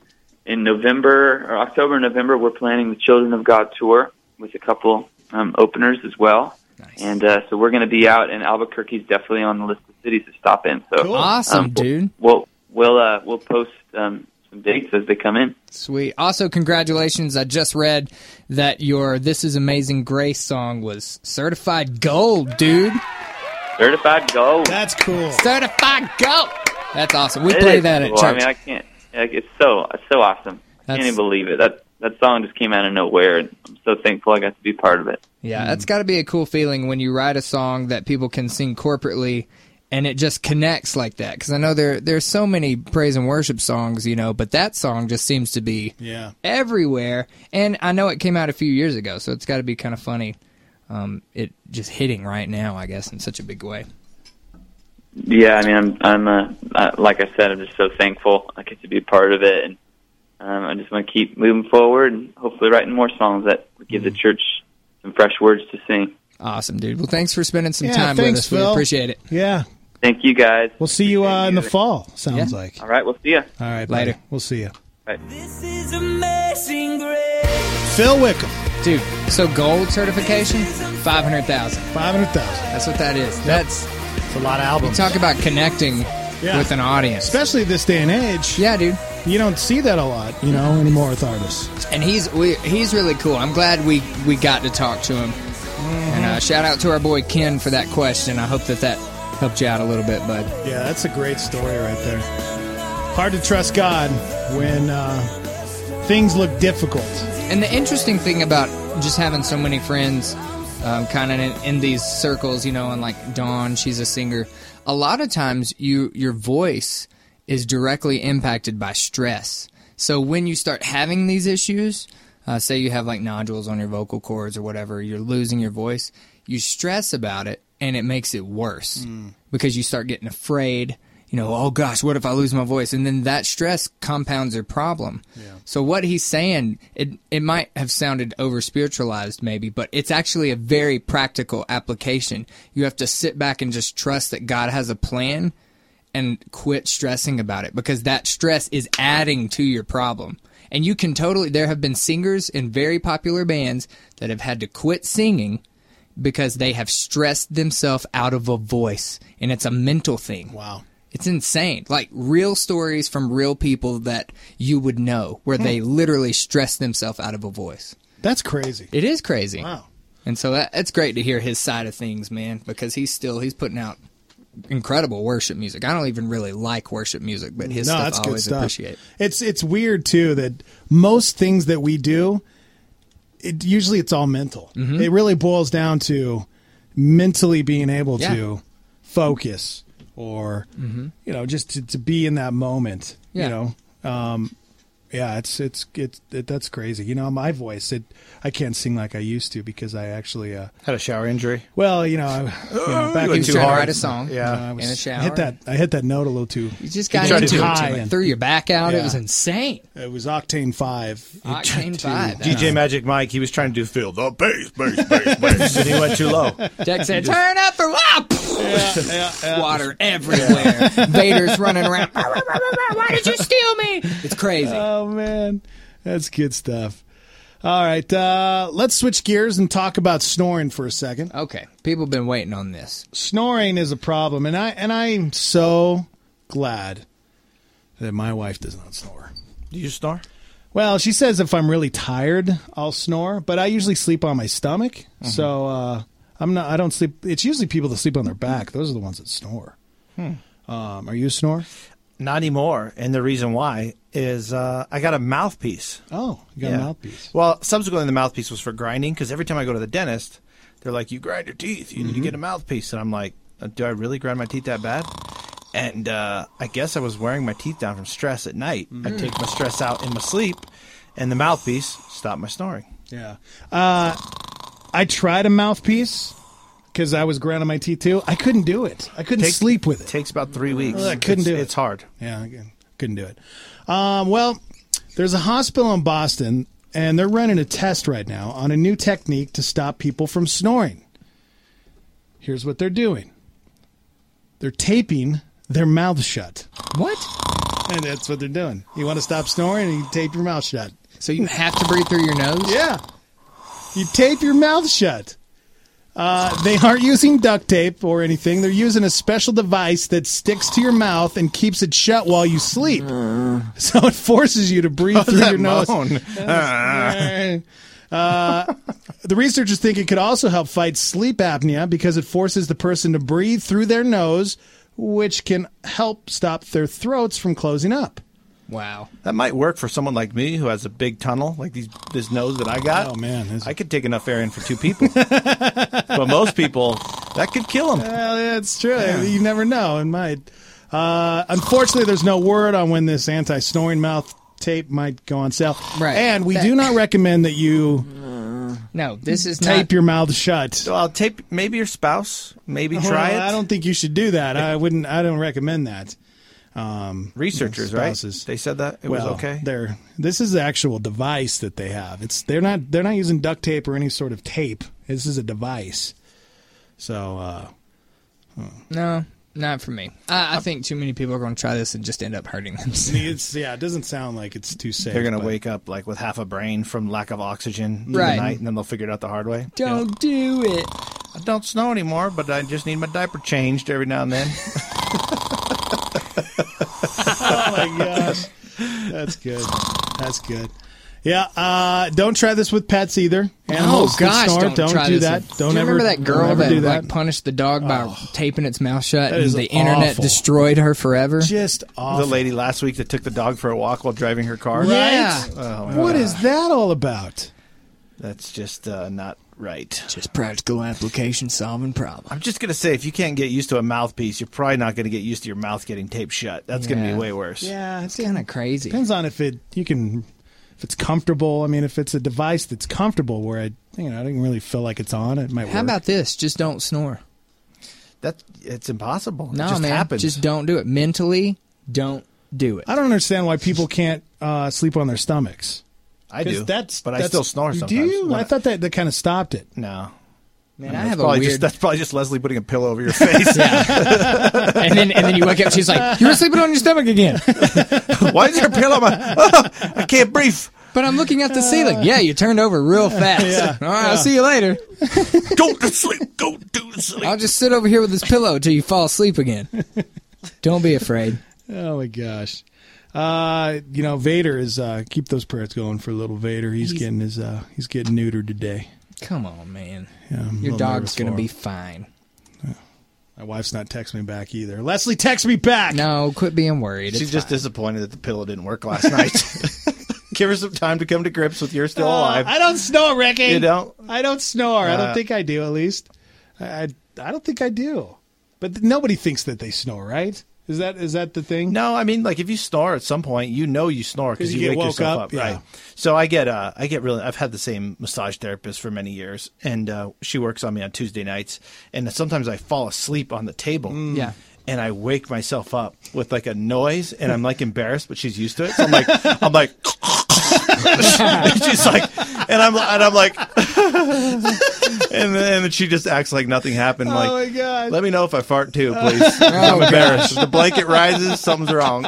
in November, or October, November, we're planning the Children of God tour with a couple um, openers as well. Nice. And uh, so we're going to be out, and Albuquerque's definitely on the list of cities to stop in. So cool. Awesome, um, dude. We'll we'll uh, we'll post um, some dates as they come in. Sweet. Also, congratulations. I just read that your This Is Amazing Grace song was certified gold, dude. Certified gold. That's cool. Certified gold. That's awesome. We It play is that cool. at church. I mean, I can't. Like, it's so it's so awesome. I That's- can't even believe it. That that song just came out of nowhere, and I'm so thankful I got to be part of it. Yeah, that's got to be a cool feeling when you write a song that people can sing corporately and it just connects like that. Because I know there there's so many praise and worship songs, you know, but that song just seems to be yeah. everywhere. And I know it came out a few years ago, so it's got to be kind of funny. Um, it just hitting right now, I guess, in such a big way. Yeah, I mean, I'm, I'm uh, uh, like I said, I'm just so thankful I get to be a part of it, and um, I just want to keep moving forward and hopefully writing more songs that would give mm. the church some fresh words to sing. Awesome, dude. Well, thanks for spending some yeah, time thanks, with us. Phil. We appreciate it. Yeah. Thank you, guys. We'll see you uh, in the fall, sounds Yeah. like. All right, we'll see you. All right, Later. buddy. We'll see you. Bye. This is amazing grace. Phil Wickham. Dude, so gold certification, five hundred thousand dollars. five hundred thousand dollars. That's what that is. That's It's a lot of albums. You talk about connecting Yeah. with an audience. Especially this day and age. Yeah, dude. you don't see that a lot, you know, anymore with artists. And he's we, he's really cool. I'm glad we, we got to talk to him. Mm-hmm. And uh, shout out to our boy Ken for that question. I hope that that helped you out a little bit, bud. Yeah, that's a great story right there. Hard to trust God when uh, things look difficult. And the interesting thing about just having so many friends um, kind of in, in these circles, you know, and like Dawn, she's a singer. A lot of times you your voice is directly impacted by stress. So when you start having these issues, uh, say you have like nodules on your vocal cords or whatever, you're losing your voice, you stress about it and it makes it worse mm. because you start getting afraid. You know, oh gosh, what if I lose my voice? And then that stress compounds your problem. Yeah. So what he's saying, it it might have sounded over-spiritualized maybe, but it's actually a very practical application. You have to sit back and just trust that God has a plan and quit stressing about it, because that stress is adding to your problem. And you can totally, there have been singers in very popular bands that have had to quit singing because they have stressed themselves out of a voice, and it's a mental thing. Wow. It's insane. Like real stories from real people that you would know where hmm. they literally stress themselves out of a voice. That's crazy. It is crazy. Wow. And so that, it's great to hear his side of things, man, because he's still, he's putting out incredible worship music. I don't even really like worship music, but his no, stuff that's I good always stuff. appreciate. It's, it's weird, too, that most things that we do, it usually it's all mental. Mm-hmm. It really boils down to mentally being able yeah. to focus. Or, mm-hmm. you know, just to, to be in that moment, yeah. you know. Um, yeah, it's, it's, it's, it, that's crazy. You know, my voice, it, I can't sing like I used to because I actually, uh, had a shower injury. Well, you know, I, you know back you in was trying to write a song yeah, you know, I was, in a shower. I hit that, I hit that note a little too. You just got into high it, and threw your back out. yeah. It was insane. It was Octane five. Octane five. D J Magic Mike, he was trying to do feel the bass, bass, bass, bass, and he went too low. Jack said, "Turn up for wow!" Yeah, yeah, yeah. Water everywhere. Vader's running around. Why did you steal me? It's crazy. Oh man, that's good stuff. All right, uh, let's switch gears and talk about snoring for a second. Okay, people have been waiting on this. Snoring is a problem, and I and I'm so glad that my wife does not snore. Do you snore? Well, she says if I'm really tired, I'll snore, but I usually sleep on my stomach. Mm-hmm. So uh, I'm not. I don't sleep. It's usually people that sleep on their back. Those are the ones that snore. Hmm. Um, are you a snorer? Not anymore, and the reason why is uh, I got a mouthpiece. Oh, you got yeah. a mouthpiece. Well, subsequently the mouthpiece was for grinding, because every time I go to the dentist, they're like, you grind your teeth, you mm-hmm. need to get a mouthpiece. And I'm like, do I really grind my teeth that bad? And uh, I guess I was wearing my teeth down from stress at night. Mm-hmm. I take my stress out in my sleep, and the mouthpiece stopped my snoring. Yeah. Uh, I tried a mouthpiece because I was grinding my teeth too. I couldn't do it. I couldn't Take, sleep with it. It takes about three weeks. I couldn't it's, do it. It's hard. Yeah, I couldn't do it. Um, well, there's a hospital in Boston, and they're running a test right now on a new technique to stop people from snoring. Here's what they're doing. They're taping their mouth shut. What? And that's what they're doing. You want to stop snoring, and you tape your mouth shut. So you have to breathe through your nose? Yeah. You tape your mouth shut. Uh, they aren't using duct tape or anything. They're using a special device that sticks to your mouth and keeps it shut while you sleep. Uh, so it forces you to breathe oh, through that your nose. moan. Uh, the researchers think it could also help fight sleep apnea because it forces the person to breathe through their nose, which can help stop their throats from closing up. Wow. That might work for someone like me who has a big tunnel, like these, this nose that I got. Oh, man. I could take enough air in for two people. But most people, that could kill them. Well, yeah, it's true. Yeah. You never know. It might. Uh, unfortunately, there's no word on when this anti-snoring mouth tape might go on sale. Right. And we that, do not recommend that you no, this is tape not, your mouth shut. So I'll tape maybe your spouse. Maybe try well, it. I don't think you should do that. I wouldn't. I don't recommend that. Um, Researchers, you know, right? They said that it well, was okay. They're this is the actual device that they have. It's they're not they're not using duct tape or any sort of tape. This is a device. So uh, huh. no, not for me. I, I think too many people are going to try this and just end up hurting themselves. It's, yeah, it doesn't sound like it's too safe. They're going to but... wake up like with half a brain from lack of oxygen right. in the night, and then they'll figure it out the hard way. Don't yeah. do it. I don't snow anymore, but I just need my diaper changed every now and then. Oh my gosh. That's good. That's good. Yeah, uh, don't try this with pets either. Oh gosh, snore, don't, don't try do this that. with- Don't do you ever remember that girl don't ever that, do that. like punished the dog by taping its mouth shut, That and is the internet awful. destroyed her forever? Just awful. The lady last week that took the dog for a walk while driving her car. Right? Yeah. Oh, my What God. is that all about? That's just uh, not right. Just practical application solving problem. I'm just gonna say, if you can't get used to a mouthpiece, you're probably not gonna get used to your mouth getting taped shut. That's gonna Yeah. be way worse. Yeah, It's kind of crazy. Depends on if it you can if it's comfortable. I mean, if it's a device that's comfortable where I you know I don't really feel like it's on, it might How work. about this? Just don't snore. That it's impossible. No, it just man. happens. Just don't do it. Mentally, don't do it. I don't understand why people can't uh, sleep on their stomachs. I 'Cause do, that's, but I that's- still snore Do sometimes. you? When I thought that that kind of stopped it. No. Man, mean, I that's have a probably weird. Just, that's probably just Leslie putting a pillow over your face. and then and then you wake up. She's like, "You were sleeping on your stomach again." Why is there a pillow on my? Oh, I can't breathe. But I'm looking at the ceiling. Yeah, you turned over real fast. Yeah. All right, I'll Yeah. see you later. Go to sleep. Go to sleep. I'll just sit over here with this pillow till you fall asleep again. Don't be afraid. Oh my gosh. Uh, you know, Vader is uh, keep those prayers going for little Vader. He's, He's- getting his uh, he's getting neutered today. Come on, man. Yeah, I'm a Your little dog's nervous gonna for be him. fine. My wife's not texting me back either. Leslie, text me back. No, quit being worried. She's It's just fine. disappointed that the pillow didn't work last night. Give her some time to come to grips with you're still Uh, alive. I don't snore, Ricky. You don't? I don't snore. I don't Uh, think I do. At least, I, I I don't think I do. But nobody thinks that they snore, right? Is that is that the thing? No, I mean, like if you snore at some point, you know you snore because 'Cause you, you get wake woke yourself up, up, yeah. right? So I get, uh, I get really. I've had the same massage therapist for many years, and uh, she works on me on Tuesday nights, and sometimes I fall asleep on the table. Yeah. And I wake myself up with like a noise, and I'm like embarrassed, but she's used to it. So I'm like, I'm like, and she's like, and I'm and I'm like, and then and she just acts like nothing happened. Oh like, my God. let me know if I fart too, please. I'm embarrassed. If the blanket rises, something's wrong.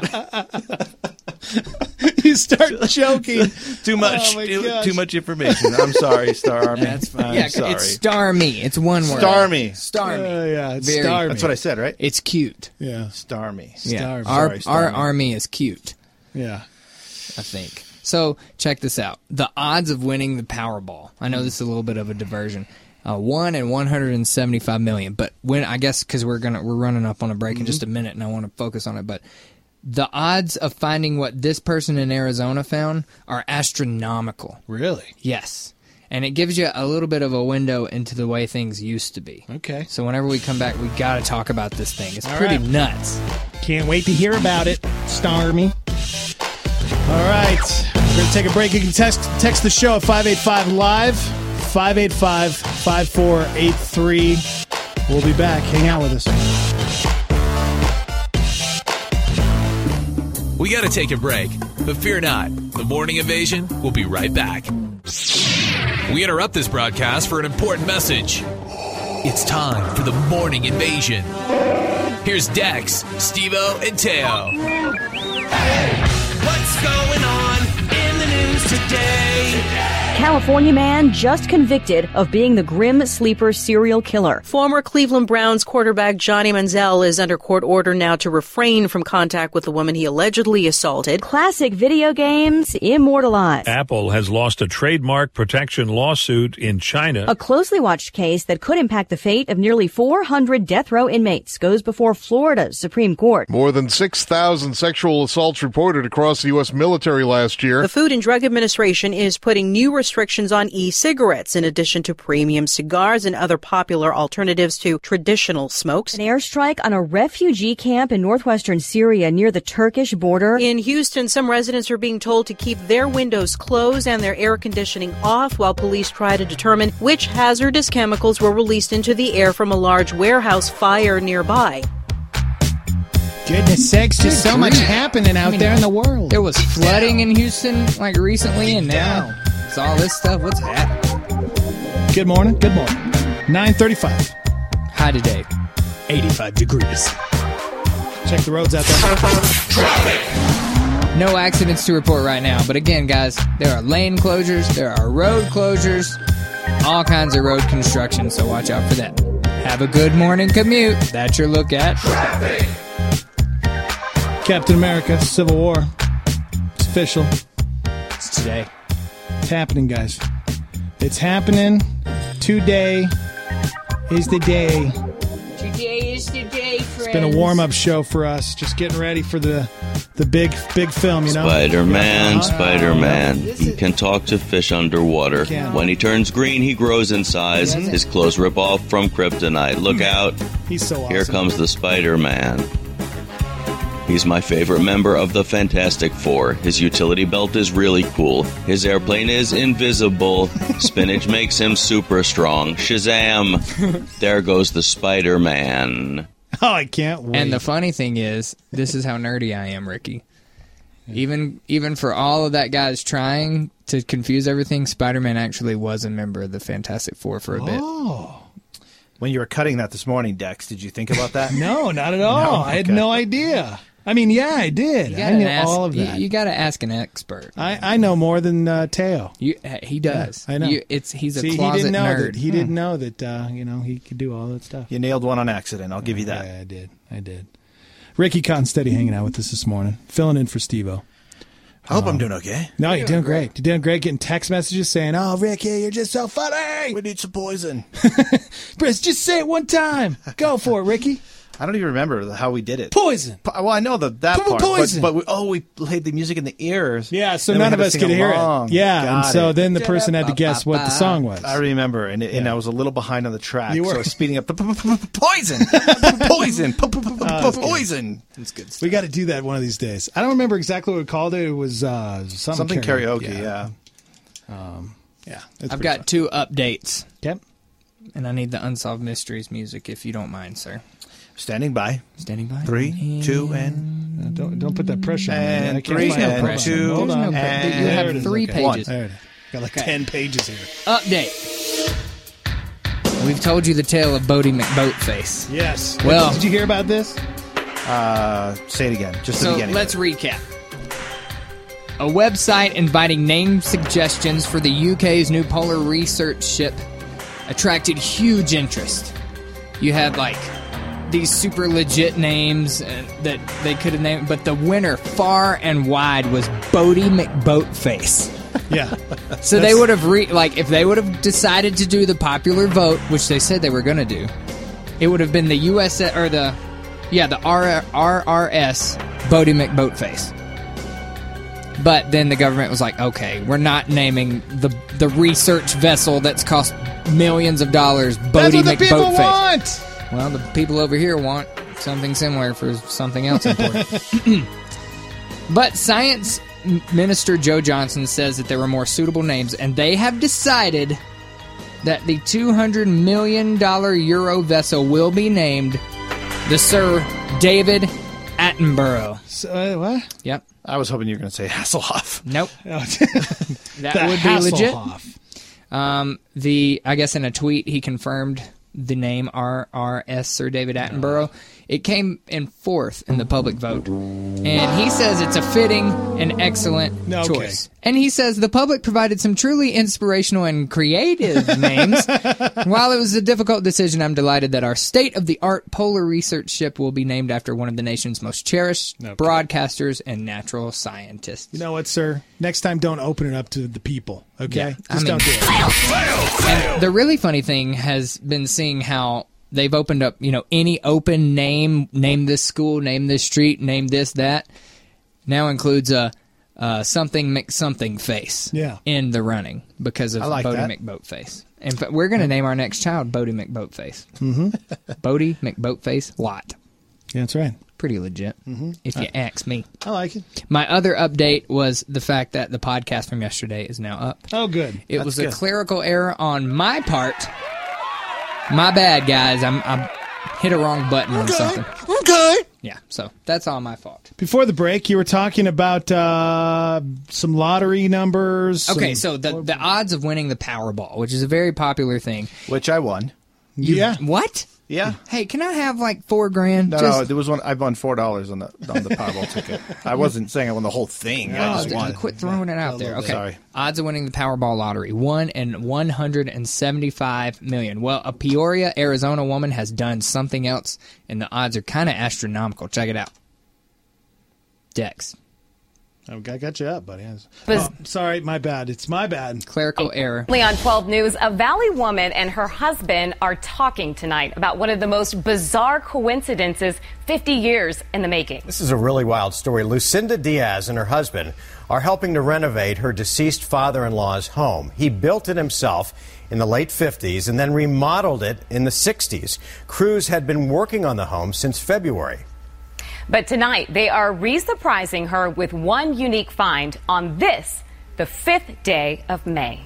You start joking. Too much, Oh my too, gosh. too much information. I'm sorry, Star Army. That's fine. I'm yeah, sorry. it's Star Me. It's one word. Star Me. Star Me. Uh, yeah, it's Very- Star That's Me. what I said, right? It's cute. Yeah, Star Me. Yeah. Star Me. Our Sorry, Star our Me. army is cute. yeah. I think. So check this out. The odds of winning the Powerball. I know this is a little bit of a diversion. Uh, one in one hundred seventy-five million. But when I guess because we're gonna we're running up on a break in just a minute, and I want to focus on it. But the odds of finding what this person in Arizona found are astronomical. Really? Yes. And it gives you a little bit of a window into the way things used to be. Okay. So whenever we come back, we got to talk about this thing. It's All pretty right. nuts. Can't wait to hear about it, Star Me. All right. We're going to take a break. You can text, text the show at five eight five live, five eight five, five four eight three. We'll be back. Hang out with us. We got to take a break, but fear not. The Morning Invasion will be right back. We interrupt this broadcast for an important message. It's time for the Morning Invasion. Here's Dex, Steve-O, and Teo. What's going on in the news today? California man just convicted of being the grim sleeper serial killer. Former Cleveland Browns quarterback Johnny Manziel is under court order now to refrain from contact with the woman he allegedly assaulted. Classic video games immortalized. Apple has lost a trademark protection lawsuit in China. A closely watched case that could impact the fate of nearly four hundred death row inmates goes before Florida's Supreme Court. More than six thousand sexual assaults reported across the U S military last year. The Food and Drug Administration is putting new restrictions on e-cigarettes in addition to premium cigars and other popular alternatives to traditional smokes. An airstrike on a refugee camp in northwestern Syria near the Turkish border. In Houston, some residents are being told to keep their windows closed and their air conditioning off while police try to determine which hazardous chemicals were released into the air from a large warehouse fire nearby. Goodness sakes, just so much happening out I mean, there in the world. There was flooding in Houston like recently, and now it's all this stuff. What's happening? Good morning. Good morning. nine thirty-five. Hi today. eighty-five degrees. Check the roads out there. No accidents to report right now, but again, guys, there are lane closures, there are road closures, all kinds of road construction, so watch out for that. Have a good morning commute. That's your look at traffic. Captain America, Civil War. official. It's today. It's happening, guys. It's happening. Today is the day. Today is the day, friends. It's been a warm-up show for us. Just getting ready for the the big big film, you know? Spider-Man, Uh, Spider-Man. He can talk to fish underwater. He can. When he turns green, he grows in size. He does it. His clothes rip off from kryptonite. Look out. He's so awesome. Here comes the Spider-Man. He's my favorite member of the Fantastic Four. His utility belt is really cool. His airplane is invisible. Spinach makes him super strong. Shazam! There goes the Spider-Man. Oh, I can't wait. And the funny thing is, this is how nerdy I am, Ricky. Even even for all of that guys trying to confuse everything, Spider-Man actually was a member of the Fantastic Four for a bit. Oh. When you were cutting that this morning, Dex, did you think about that? No, not at all. No? I had Okay. no idea. I mean, yeah, I did. You I gotta knew ask, all of you- that. You, got to ask an expert. I, I know more than uh, Teo. You, he does. Yeah, I know. You, it's he's a See, closet he didn't know nerd. That, he didn't know that uh, you know he could do all that stuff. You nailed one on accident. I'll give you that. Yeah, I did. I did. Ricky Cottonsteady hanging out with us this morning, filling in for Steve-O. I hope I'm doing okay. No, you're doing great. You're doing great. Getting text messages saying, "Oh, Ricky, you're just so funny. We need some poison." Chris, just say it one time. Go for it, Ricky. I don't even remember how we did it. Poison. Po- Well, I know the, that Po- part, poison. but, but we, oh, we played the music in the ears. Yeah, so Then we none had of to us sing could hear along. it. Yeah, Got and so it. then the person had to guess what the song was. I remember, and, it, and Yeah. I was a little behind on the track, You so were. I was speeding up. Poison, poison, Oh, that's good. poison. That's good. We got to do that one of these days. I don't remember exactly what we called it. It was uh, something, Something karaoke, yeah. Um, yeah. it's I've pretty got fun. two updates. Yep. And I need the Unsolved Mysteries music, if you don't mind, sir. Standing by. Standing by. Three, two, and Uh, don't don't put that pressure on me. man. I and can't three, find it. and Hold on. two, Hold on. There's no and pre- you have There it is. three Okay. pages. There it is. Got like Okay. ten pages here. Update. We've told you the tale of Bodie McBoatface. Yes. Well- did you hear about this? Uh, say it again, just the So beginning. let's recap. A website inviting name suggestions for the U K's new polar research ship attracted huge interest. You had like these super legit names uh, that they could have named, but the winner far and wide was Bodie McBoatface. Yeah. So they would have re- like if they would have decided to do the popular vote, which they said they were going to do, it would have been the U S or the yeah the R R S Bodie McBoatface. But then the government was like, okay, we're not naming the the research vessel that's cost millions of dollars That's Bodie what the people McBoatface. want. Well, the people over here want something similar for something else important. But Science Minister Joe Johnson says that there were more suitable names, and they have decided that the two hundred million dollars Euro vessel will be named the Sir David Attenborough. So, uh, what? Yep. I was hoping you were going to say Hasselhoff. Nope. That The would be legit. Hasselhoff. Um, the I guess in a tweet he confirmed the name R R S Sir David Attenborough. It came in fourth in the public vote, and he says it's a fitting and excellent Okay. choice. And he says the public provided some truly inspirational and creative names. While it was a difficult decision, I'm delighted that our state-of-the-art polar research ship will be named after one of the nation's most cherished Okay. broadcasters and natural scientists. You know what, sir? Next time, don't open it up to the people. Okay, Yeah, I just mean- don't do it. And the really funny thing has been seeing how they've opened up, you know, any open name, name this school, name this street, name this, that, now includes a, a something McSomething face Yeah. in the running because of I like Bodie that. McBoatface. In fact, we're going to name our next child Bodie McBoatface. Mm-hmm. Bodie McBoatface Lot. Yeah, that's right. Pretty legit, Mm-hmm. if you ask me. I like it. My other update was the fact that the podcast from yesterday is now up. Oh, good. It That's was good. a clerical error on my part. My bad, guys. I'm I hit a wrong button on something. Okay. Yeah, so that's all my fault. Before the break, you were talking about uh, some lottery numbers. Okay, some- so the the odds of winning the Powerball, which is a very popular thing. Which I won. yeah. What? Yeah. Hey, can I have like four grand? No, Just- no, there was one. I won four dollars on the on the Powerball ticket. I wasn't saying I won the whole thing. I Oh, just d- won. quit throwing it out there. Okay. Sorry. Odds of winning the Powerball lottery: one in one hundred and seventy-five million. Well, a Peoria, Arizona woman has done something else, and the odds are kind of astronomical. Check it out. Dex, I got you up, buddy. Bus- Oh, sorry, my bad. It's my bad. Clerical error. On twelve News, a Valley woman and her husband are talking tonight about one of the most bizarre coincidences fifty years in the making. This is a really wild story. Lucinda Diaz and her husband are helping to renovate her deceased father-in-law's home. He built it himself in the late fifties and then remodeled it in the sixties. Crews had been working on the home since February. But tonight, they are re-surprising her with one unique find on this, the fifth day of May.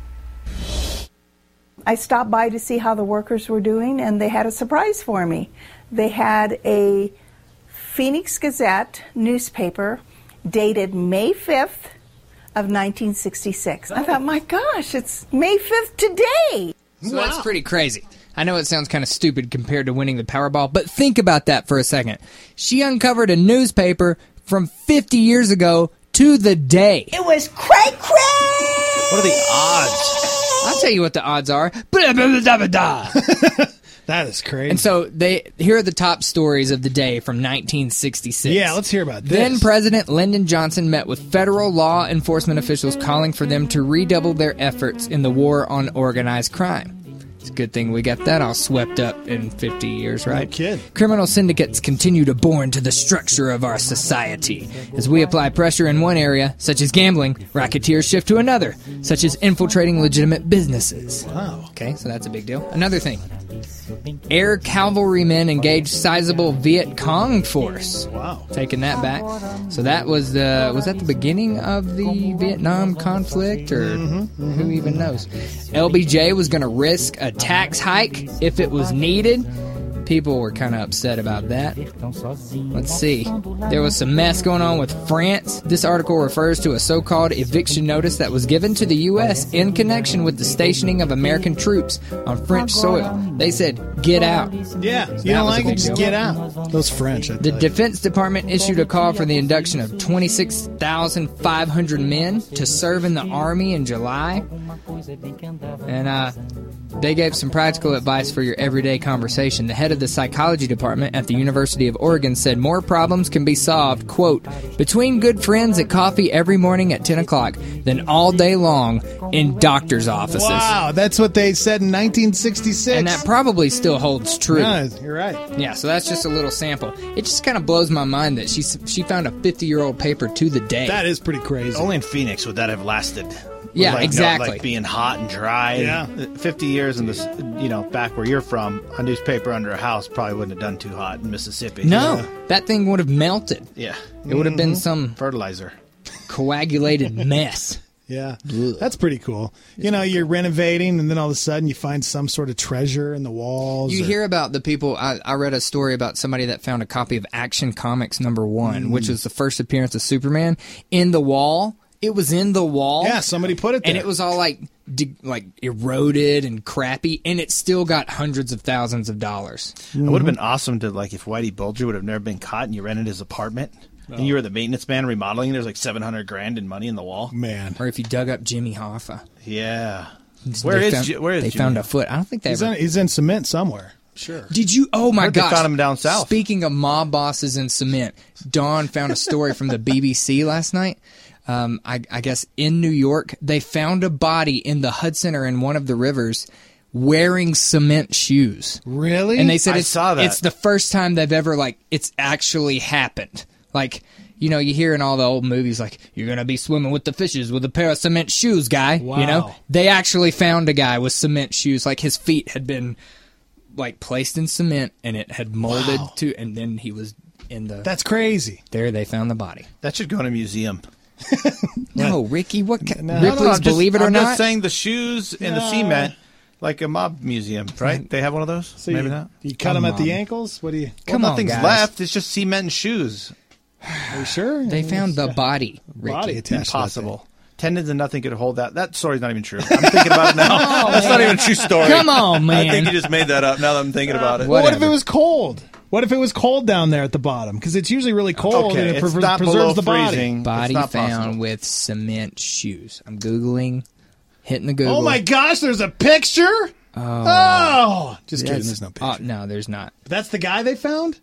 I stopped by to see how the workers were doing, and they had a surprise for me. They had a Phoenix Gazette newspaper dated May fifth of nineteen sixty-six. I thought, my gosh, it's May fifth today. So that's pretty crazy. I know it sounds kind of stupid compared to winning the Powerball, but think about that for a second. She uncovered a newspaper from fifty years ago to the day. It was cray cray. What are the odds? I'll tell you what the odds are. Blah, blah, blah, blah, blah. That is crazy. And so they here are the top stories of the day from nineteen sixty-six. Yeah, let's hear about this. Then President Lyndon Johnson met with federal law enforcement officials calling for them to redouble their efforts in the war on organized crime. It's a good thing we got that all swept up in fifty years, right? No kid. Criminal syndicates continue to bore into the structure of our society. As we apply pressure in one area, such as gambling, racketeers shift to another, such as infiltrating legitimate businesses. Wow. Okay, so that's a big deal. Another thing. Air cavalrymen engaged sizable Viet Cong force. Wow. Taking that back. So that was the was that the beginning of the Vietnam conflict, or Mm-hmm, mm-hmm. who even knows? L B J was going to risk a tax hike if it was needed. People were kind of upset about that. Let's see. There was some mess going on with France. This article refers to a so-called eviction notice that was given to the U S in connection with the stationing of American troops on French soil. They said, get out. Yeah, you That don't was a like it, big just deal. get out. Those French. I The tell you. Defense Department issued a call for the induction of twenty-six thousand five hundred men to serve in the Army in July. And uh, they gave some practical advice for your everyday conversation. The head of the psychology department at the University of Oregon said more problems can be solved, quote, between good friends at coffee every morning at ten o'clock than all day long in doctor's offices. Wow, that's what they said in nineteen sixty-six. And that probably still holds true. Yeah, you're right. Yeah, so that's just a little sample. It just kind of blows my mind that she she found a fifty-year-old paper to the day. That is pretty crazy. Only in Phoenix would that have lasted. Yeah, like, exactly. No, like being hot and dry. Yeah. fifty years in this, you know, back where you're from, a newspaper under a house probably wouldn't have done too hot in Mississippi. No, Yeah. that thing would have melted. Yeah. It would have been Mm-hmm. some fertilizer, coagulated mess. Yeah, that's pretty cool. You know, you're renovating, and then all of a sudden you find some sort of treasure in the walls. You or- hear about the people. I, I read a story about somebody that found a copy of Action Comics number one, Mm. which was the first appearance of Superman, in the wall. It was in the wall. Yeah, somebody put it there. And it was all like de- like eroded and crappy, and it still got hundreds of thousands of dollars. It would have been awesome to, like, if Whitey Bulger would have never been caught and you rented his apartment and you were the maintenance man remodeling, there's like seven hundred grand in money in the wall. Man. Or if you dug up Jimmy Hoffa. Yeah. They Where is found, Ji- where is They Jimmy? found a foot. I don't think they he's, ever... in, he's in cement somewhere. Sure. Did you? Oh my Heard they gosh! found him down south. Speaking of mob bosses in cement, Dawn found a story from the B B C last night. Um, I, I guess in New York, they found a body in the Hudson or in one of the rivers wearing cement shoes. Really? And they said I it's, saw that. it's the first time they've ever, like, it's actually happened. Like, you know, you hear in all the old movies, like, you're going to be swimming with the fishes with a pair of cement shoes, guy. Wow. You know? They actually found a guy with cement shoes. Like, his feet had been, like, placed in cement, and it had molded Wow. to, and then he was in the... That's crazy. There they found the body. That should go in a museum. No, Ricky, what... Ca- No. Ripley's No, no, no, I'm just- Believe It or I'm Not? just saying the shoes and the No. cement, like a mob museum, right? They have one of those? So Maybe you, not. you cut Come them at the on. ankles? What do you... Come well, on, nothing's guys. left. It's just cement and shoes. Are you sure? They found the body, Ricky. Body attached. to that Impossible. Tendons and nothing could hold that. That story's not even true. I'm thinking about it now. Oh, That's not man. even a true story. Come on, man. I think you just made that up now that I'm thinking about it. thing. Well, what if it Whatever. was cold? What if it was cold down there at the bottom? Because it's usually really cold Okay, and it it's pre- not preserves below the body. freezing. Body It's not found possible. with cement shoes. I'm Googling, hitting the Google. Oh my gosh, there's a picture? Oh. Oh! Just kidding, That's- there's no Oh, picture. no, there's not. That's the guy they found?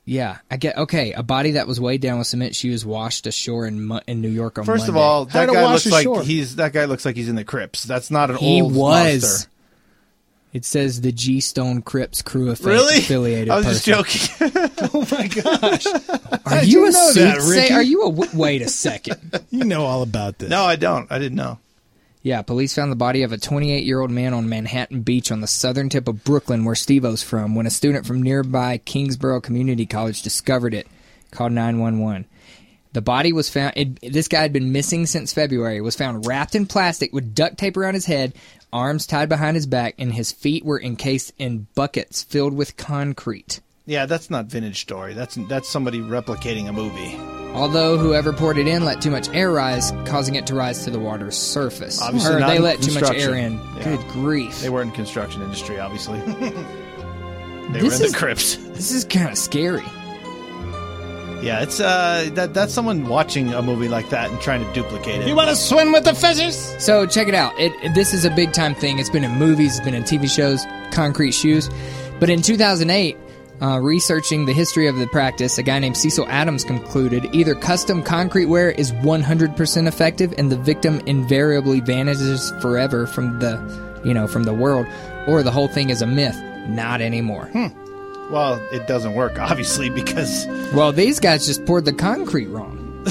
Yeah, I get okay. A body that was weighed down with cement. She was washed ashore in Mo- in New York on First Monday. of all, How that to guy wash looks like ashore? he's that guy looks like he's in the Crips. That's not an he old was. monster. It says the G Stone Crips crew affa- Really? affiliated. I was just person. joking. Oh my gosh! Are How'd you a know that, soothsayer? Ricky? Are you a w- wait a second? You know all about this. No, I don't. I didn't know. Yeah, police found the body of a twenty-eight-year-old man on Manhattan Beach on the southern tip of Brooklyn, where Steve-O's from, when a student from nearby Kingsborough Community College discovered it, called nine one one. The body was found, it, this guy had been missing since February, was found wrapped in plastic with duct tape around his head, arms tied behind his back, and his feet were encased in buckets filled with concrete. Yeah, that's not vintage story. That's that's somebody replicating a movie. Although whoever poured it in let too much air rise, causing it to rise to the water's surface. Obviously, or not they in let too much construction. air in. Yeah. Good grief. They were in construction industry, obviously. they This were in is- the Crips. This is kind of scary. Yeah, it's uh that that's someone watching a movie like that and trying to duplicate it. You want to swim with the fishes? So check it out. It, it- this is a big time thing. It's been in movies, it's been in T V shows, concrete shoes. But in two thousand eight, uh, researching the history of the practice, a guy named Cecil Adams concluded either custom concrete wear is one hundred percent effective and the victim invariably vanishes forever from the, you know, from the world, or the whole thing is a myth. Not anymore. Hmm. Well, it doesn't work, obviously, because Well, these guys just poured the concrete wrong.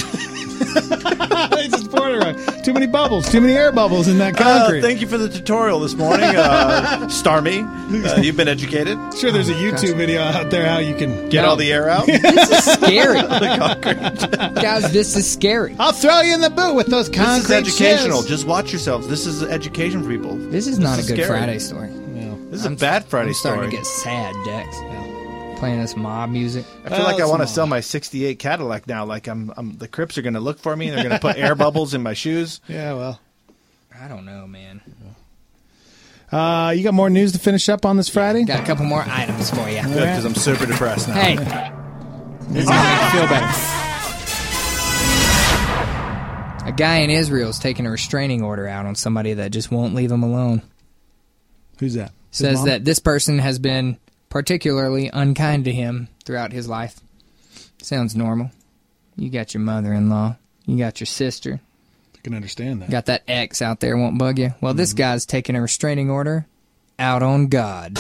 They just poured it wrong. Too many bubbles. Too many air bubbles in that concrete. Uh, thank you for the tutorial this morning, uh, Starmy. Uh, you've been educated. Sure, there's a YouTube video out there how you can Get all the air out. This is scary. The concrete. Guys, this is scary. I'll throw you in the boot with those This concrete is educational. shiz. Just watch yourselves. This is education for people. This is not a good scary. Friday story. This is a bad Friday I'm starting story. to get sad, Dex. Playing this mob music. I feel like I want to sell my sixty-eight Cadillac now. Like I'm, I'm the Crips are going to look for me and they're going to put air bubbles in my shoes. Yeah, well. I don't know, man. Uh, you got more news to finish up on this Friday? Got a couple more items for you. Good, because I'm super depressed now. Hey, this is gonna make you feel better. A guy in Israel is taking a restraining order out on somebody that just won't leave him alone. Who's that? His Says mom? that this person has been particularly unkind to him throughout his life. Sounds normal. You got your mother-in-law. You got your sister. I can understand that. Got that ex out there won't bug you. Well, this guy's taking a restraining order out on God.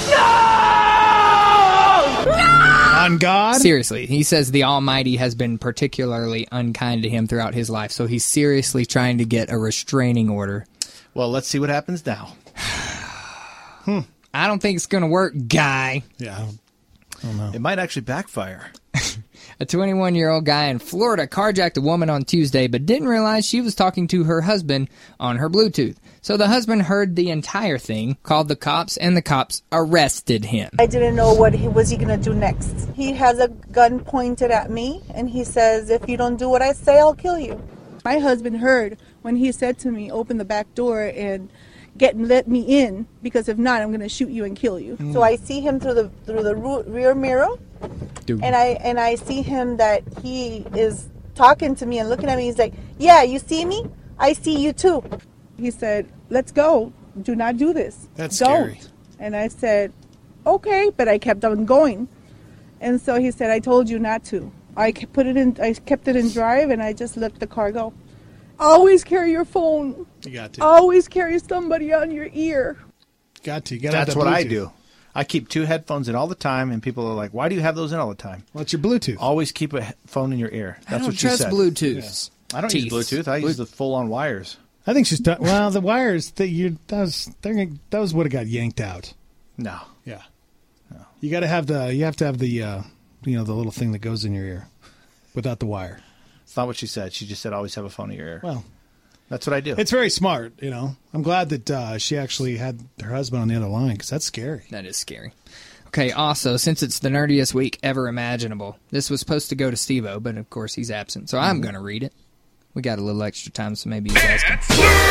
On God? Seriously, he says the Almighty has been particularly unkind to him throughout his life, so he's seriously trying to get a restraining order. Well, let's see what happens now. hmm. I don't think it's going to work, guy. Yeah, I don't, I don't know. It might actually backfire. A twenty-one-year-old guy in Florida carjacked a woman on Tuesday, but didn't realize she was talking to her husband on her Bluetooth. So the husband heard the entire thing, called the cops, and the cops arrested him. I didn't know what he was he going to do next. He has a gun pointed at me, and he says, if you don't do what I say, I'll kill you. My husband heard when he said to me, open the back door and get let me in, because if not, I'm going to shoot you and kill you. So I see him through the through the ru- rear mirror, Dude. and I and I see him that he is talking to me and looking at me. He's like, yeah, you see me? I see you too. He said, let's go. Do not do this. That's Don't. scary. And I said, okay, but I kept on going. And so he said, I told you not to. I ke- put it in. I kept it in drive, and I just let the car go. Always carry your phone. You got to. Always carry somebody on your ear. Got to. You gotta have That's that what I Bluetooth. do. I keep two headphones in all the time, and people are like, why do you have those in all the time? Well, it's your Bluetooth. Always keep a he- phone in your ear. That's I don't what she trust said. Bluetooth. I don't Teeth. use Bluetooth. I use the full-on wires. I think she's done. Well, the wires that you that was they're gonna- that was what it got yanked out. No. Yeah. No. You got to have the you have to have the uh, you know the little thing that goes in your ear, without the wire. It's not what she said. She just said always have a phone in your ear. Well, that's what I do. it's very smart. You know, I'm glad that uh, she actually had her husband on the other line, because that's scary. That is scary. Okay, also, since it's the nerdiest week ever imaginable, this was supposed to go to Steve-O, but of course he's absent, so I'm going to read it. We got a little extra time, so maybe you guys can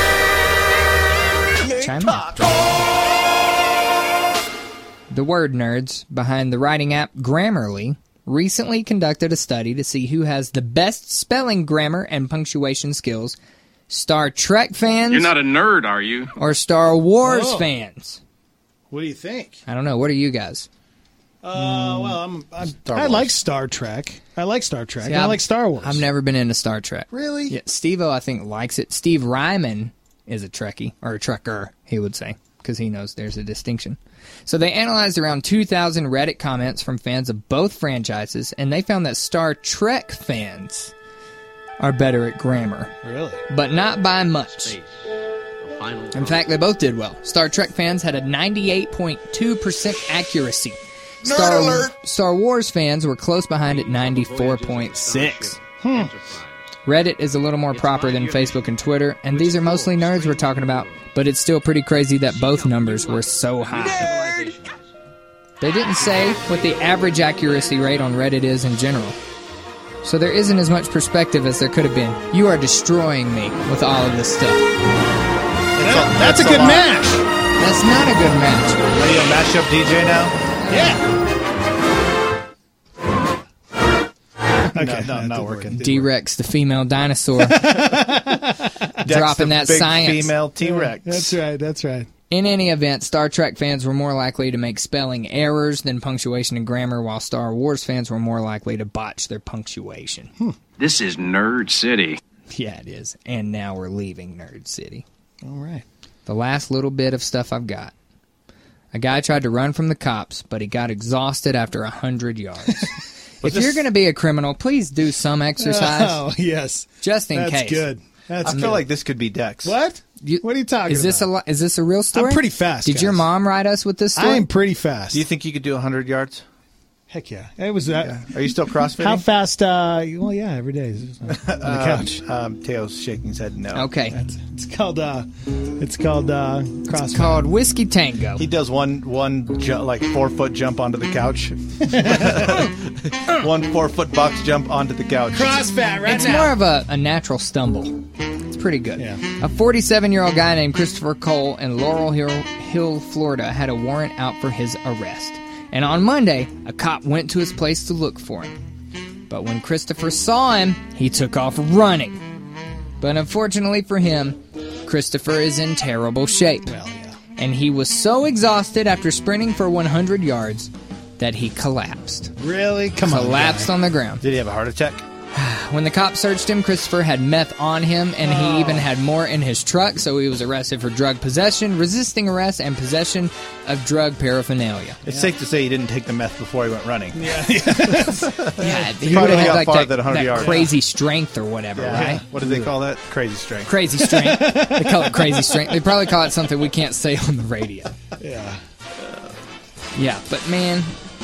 chime in. The word nerds behind the writing app Grammarly recently conducted a study to see who has the best spelling, grammar, and punctuation skills. Star Trek fans? You're not a nerd, are you? Or Star Wars Oh. fans? What do you think? I don't know. What are you guys? Uh, well, I'm, I'm Star I Wars. like Star Trek. I like Star Trek. See, and I I've- like Star Wars. I've never been into Star Trek. Really? Yeah, Steve-O, I think, likes it. Steve Ryman is a Trekkie, or a Trekker, he would say, because he knows there's a distinction. So they analyzed around two thousand Reddit comments from fans of both franchises, and they found that Star Trek fans are better at grammar. Really? But not by much. In fact, they both did well. Star Trek fans had a ninety-eight point two percent accuracy. Star, Star Wars fans were close behind at ninety-four point six. Hmm. Reddit is a little more proper than Facebook and Twitter, and these are mostly nerds we're talking about, but it's still pretty crazy that both numbers were so high. They didn't say what the average accuracy rate on Reddit is in general. So there isn't as much perspective as there could have been. You are destroying me with all of this stuff. That, that's, a good lot. match. That's not a good match. Are you a mashup D J now? Yeah. Okay, no, no, not working. D-Rex, the female dinosaur. Dex, Dropping the that big science. female T-Rex. That's right. That's right. In any event, Star Trek fans were more likely to make spelling errors than punctuation and grammar, while Star Wars fans were more likely to botch their punctuation. Hmm. This is Nerd City. Yeah, it is. And now we're leaving Nerd City. All right. The last little bit of stuff I've got. A guy tried to run from the cops, but he got exhausted after a hundred yards. If this- you're going to be a criminal, please do some exercise. Oh, yes. Just in That's case. good. That's I feel good. like this could be Dex. What? You- What are you talking Is this a about? li- is this a real story? I'm pretty fast, Did guys. your mom write us with this story? I am pretty fast. Do you think you could do one hundred yards? Heck yeah. It was that. Are you still CrossFitting? How fast? Uh, well, yeah, every day. On the couch. Um, um, Teo's shaking his head no. Okay. That's, it's called. Uh, it's called uh, CrossFit. It's called Whiskey Tango. He does one one ju- like four foot jump onto the couch. One four foot box jump onto the couch. CrossFit right It's now. more of a, a natural stumble. It's pretty good. Yeah. A forty-seven-year-old guy named Christopher Cole in Laurel Hill, Hill, Florida, had a warrant out for his arrest. And on Monday, a cop went to his place to look for him. But when Christopher saw him, he took off running. But unfortunately for him, Christopher is in terrible shape. Well, yeah. And he was so exhausted after sprinting for one hundred yards that he collapsed. Really? Come on. Collapsed guy. on the ground. Did he have a heart attack? When the cops searched him, Christopher had meth on him, and he Oh. even had more in his truck, so he was arrested for drug possession, resisting arrest, and possession of drug paraphernalia. It's safe to say he didn't take the meth before he went running. Yeah, he Probably would have had got like farther that, than one hundred that yards. crazy strength or whatever, Yeah. right? What do they call that? Crazy strength. Crazy strength. They call it crazy strength. They probably call it something we can't say on the radio. Yeah. Yeah, but man,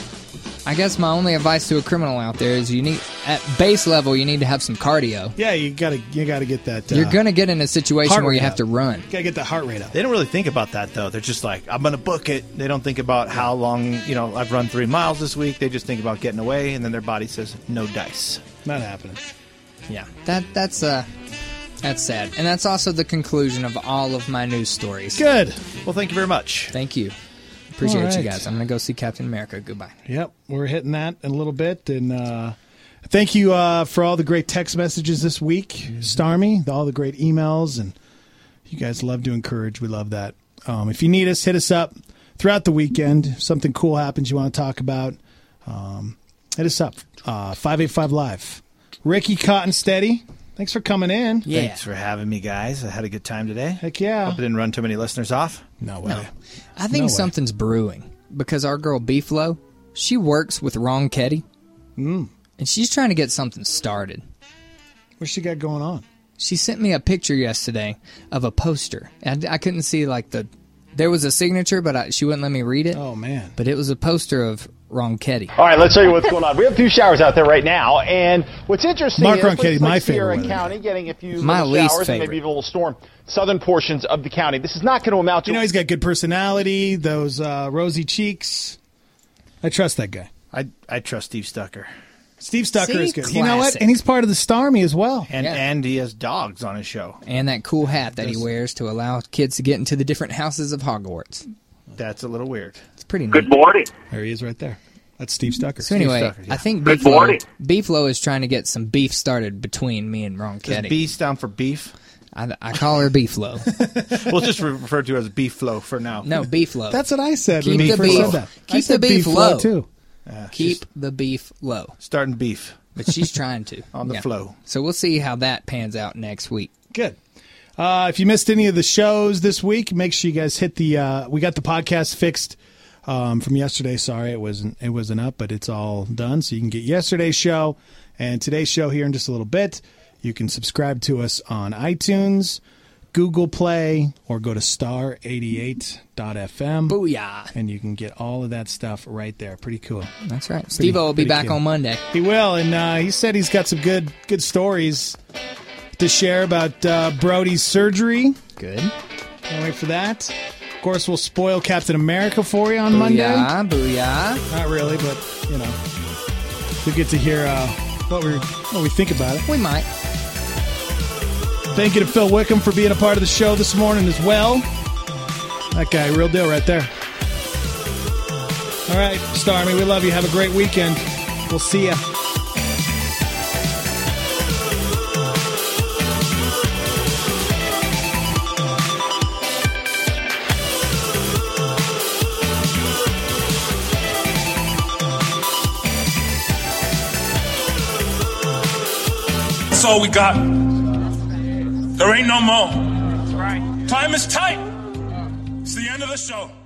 I guess my only advice to a criminal out there is you need, at base level, you need to have some cardio. Yeah, you gotta you gotta get that. Uh, You're going to get in a situation heart where you rate have up. to run. Gotta get the heart rate up. They don't really think about that, though. They're just like, I'm going to book it. They don't think about how long, you know, I've run three miles this week. They just think about getting away, and then their body says, no dice. Not happening. Yeah, that that's uh, that's sad, and that's also the conclusion of all of my news stories. Good. Well, thank you very much. Thank you. Appreciate All you right. guys. I'm gonna go see Captain America. Goodbye. Yep, we're hitting that in a little bit, and uh, thank you uh, for all the great text messages this week, Starmy. All the great emails, and you guys love to encourage. We love that. Um, if you need us, hit us up throughout the weekend. If something cool happens you want to talk about, um, hit us up. Uh, five eight five Live. Ricky Cotton Steady, thanks for coming in. Yeah. Thanks for having me, guys. I had a good time today. Heck yeah. Hope I didn't run too many listeners off. No way. No. I think No way. something's brewing because our girl Beeflo, she works with Ron Ketty, Mm. and she's trying to get something started. What's she got going on? She sent me a picture yesterday of a poster. I, I couldn't see like the. There was a signature, but I, she wouldn't let me read it. Oh man! But it was a poster of Ron Ketty. All right, let's show you what's going on. We have a few showers out there right now, and what's interesting Mark is Ronchetti, places my like favorite Sierra weather. County getting a few My little least showers and maybe favorite. even a little storm. Southern portions of the county. This is not going to amount to. You know he's got good personality. Those uh, rosy cheeks. I trust that guy. I I trust Steve Stucker. Steve Stucker See? is good. You know what? Classic. And he's part of the Starmy as well. And Yeah. and he has dogs on his show. And that cool hat that he wears to allow kids to get into the different houses of Hogwarts. That's a little weird. It's pretty neat. Good morning. There he is right there. That's Steve Stucker. So anyway, Stucker, yeah. I think Good morning. Beeflo, Beeflo is trying to get some beef started between me and Ron Does Ketty. B stand for beef? I, I call her Beeflo. We'll just refer to her as Beef Flow for now. No, Beeflo. That's what I said. Keep when the we first beef- said that. keep I said the beef flow, low. too. Uh, Keep the beef low. Starting beef. But she's trying to. On the Yeah. flow. So we'll see how that pans out next week. Good. Uh, if you missed any of the shows this week, make sure you guys hit the. Uh, we got the podcast fixed um, from yesterday. Sorry, it wasn't. It wasn't up, but it's all done. So you can get yesterday's show and today's show here in just a little bit. You can subscribe to us on iTunes, Google Play, or go to star eighty-eight dot f m. Booyah! And you can get all of that stuff right there. Pretty cool. That's right. Pretty- Steve-O will be pretty back cool. on Monday. He will, and uh, he said he's got some good good stories to share about uh, Brody's surgery. Good. Can't wait for that. Of course, we'll spoil Captain America for you on Monday. Booyah, booyah. Not really, but, you know, you'll get to hear uh, what, we what we think about it. We might. Thank you to Phil Wickham for being a part of the show this morning as well. That guy, real deal right there. All right, Starmy, we love you. Have a great weekend. We'll see ya. That's all we got. There ain't no more. Time is tight. It's the end of the show.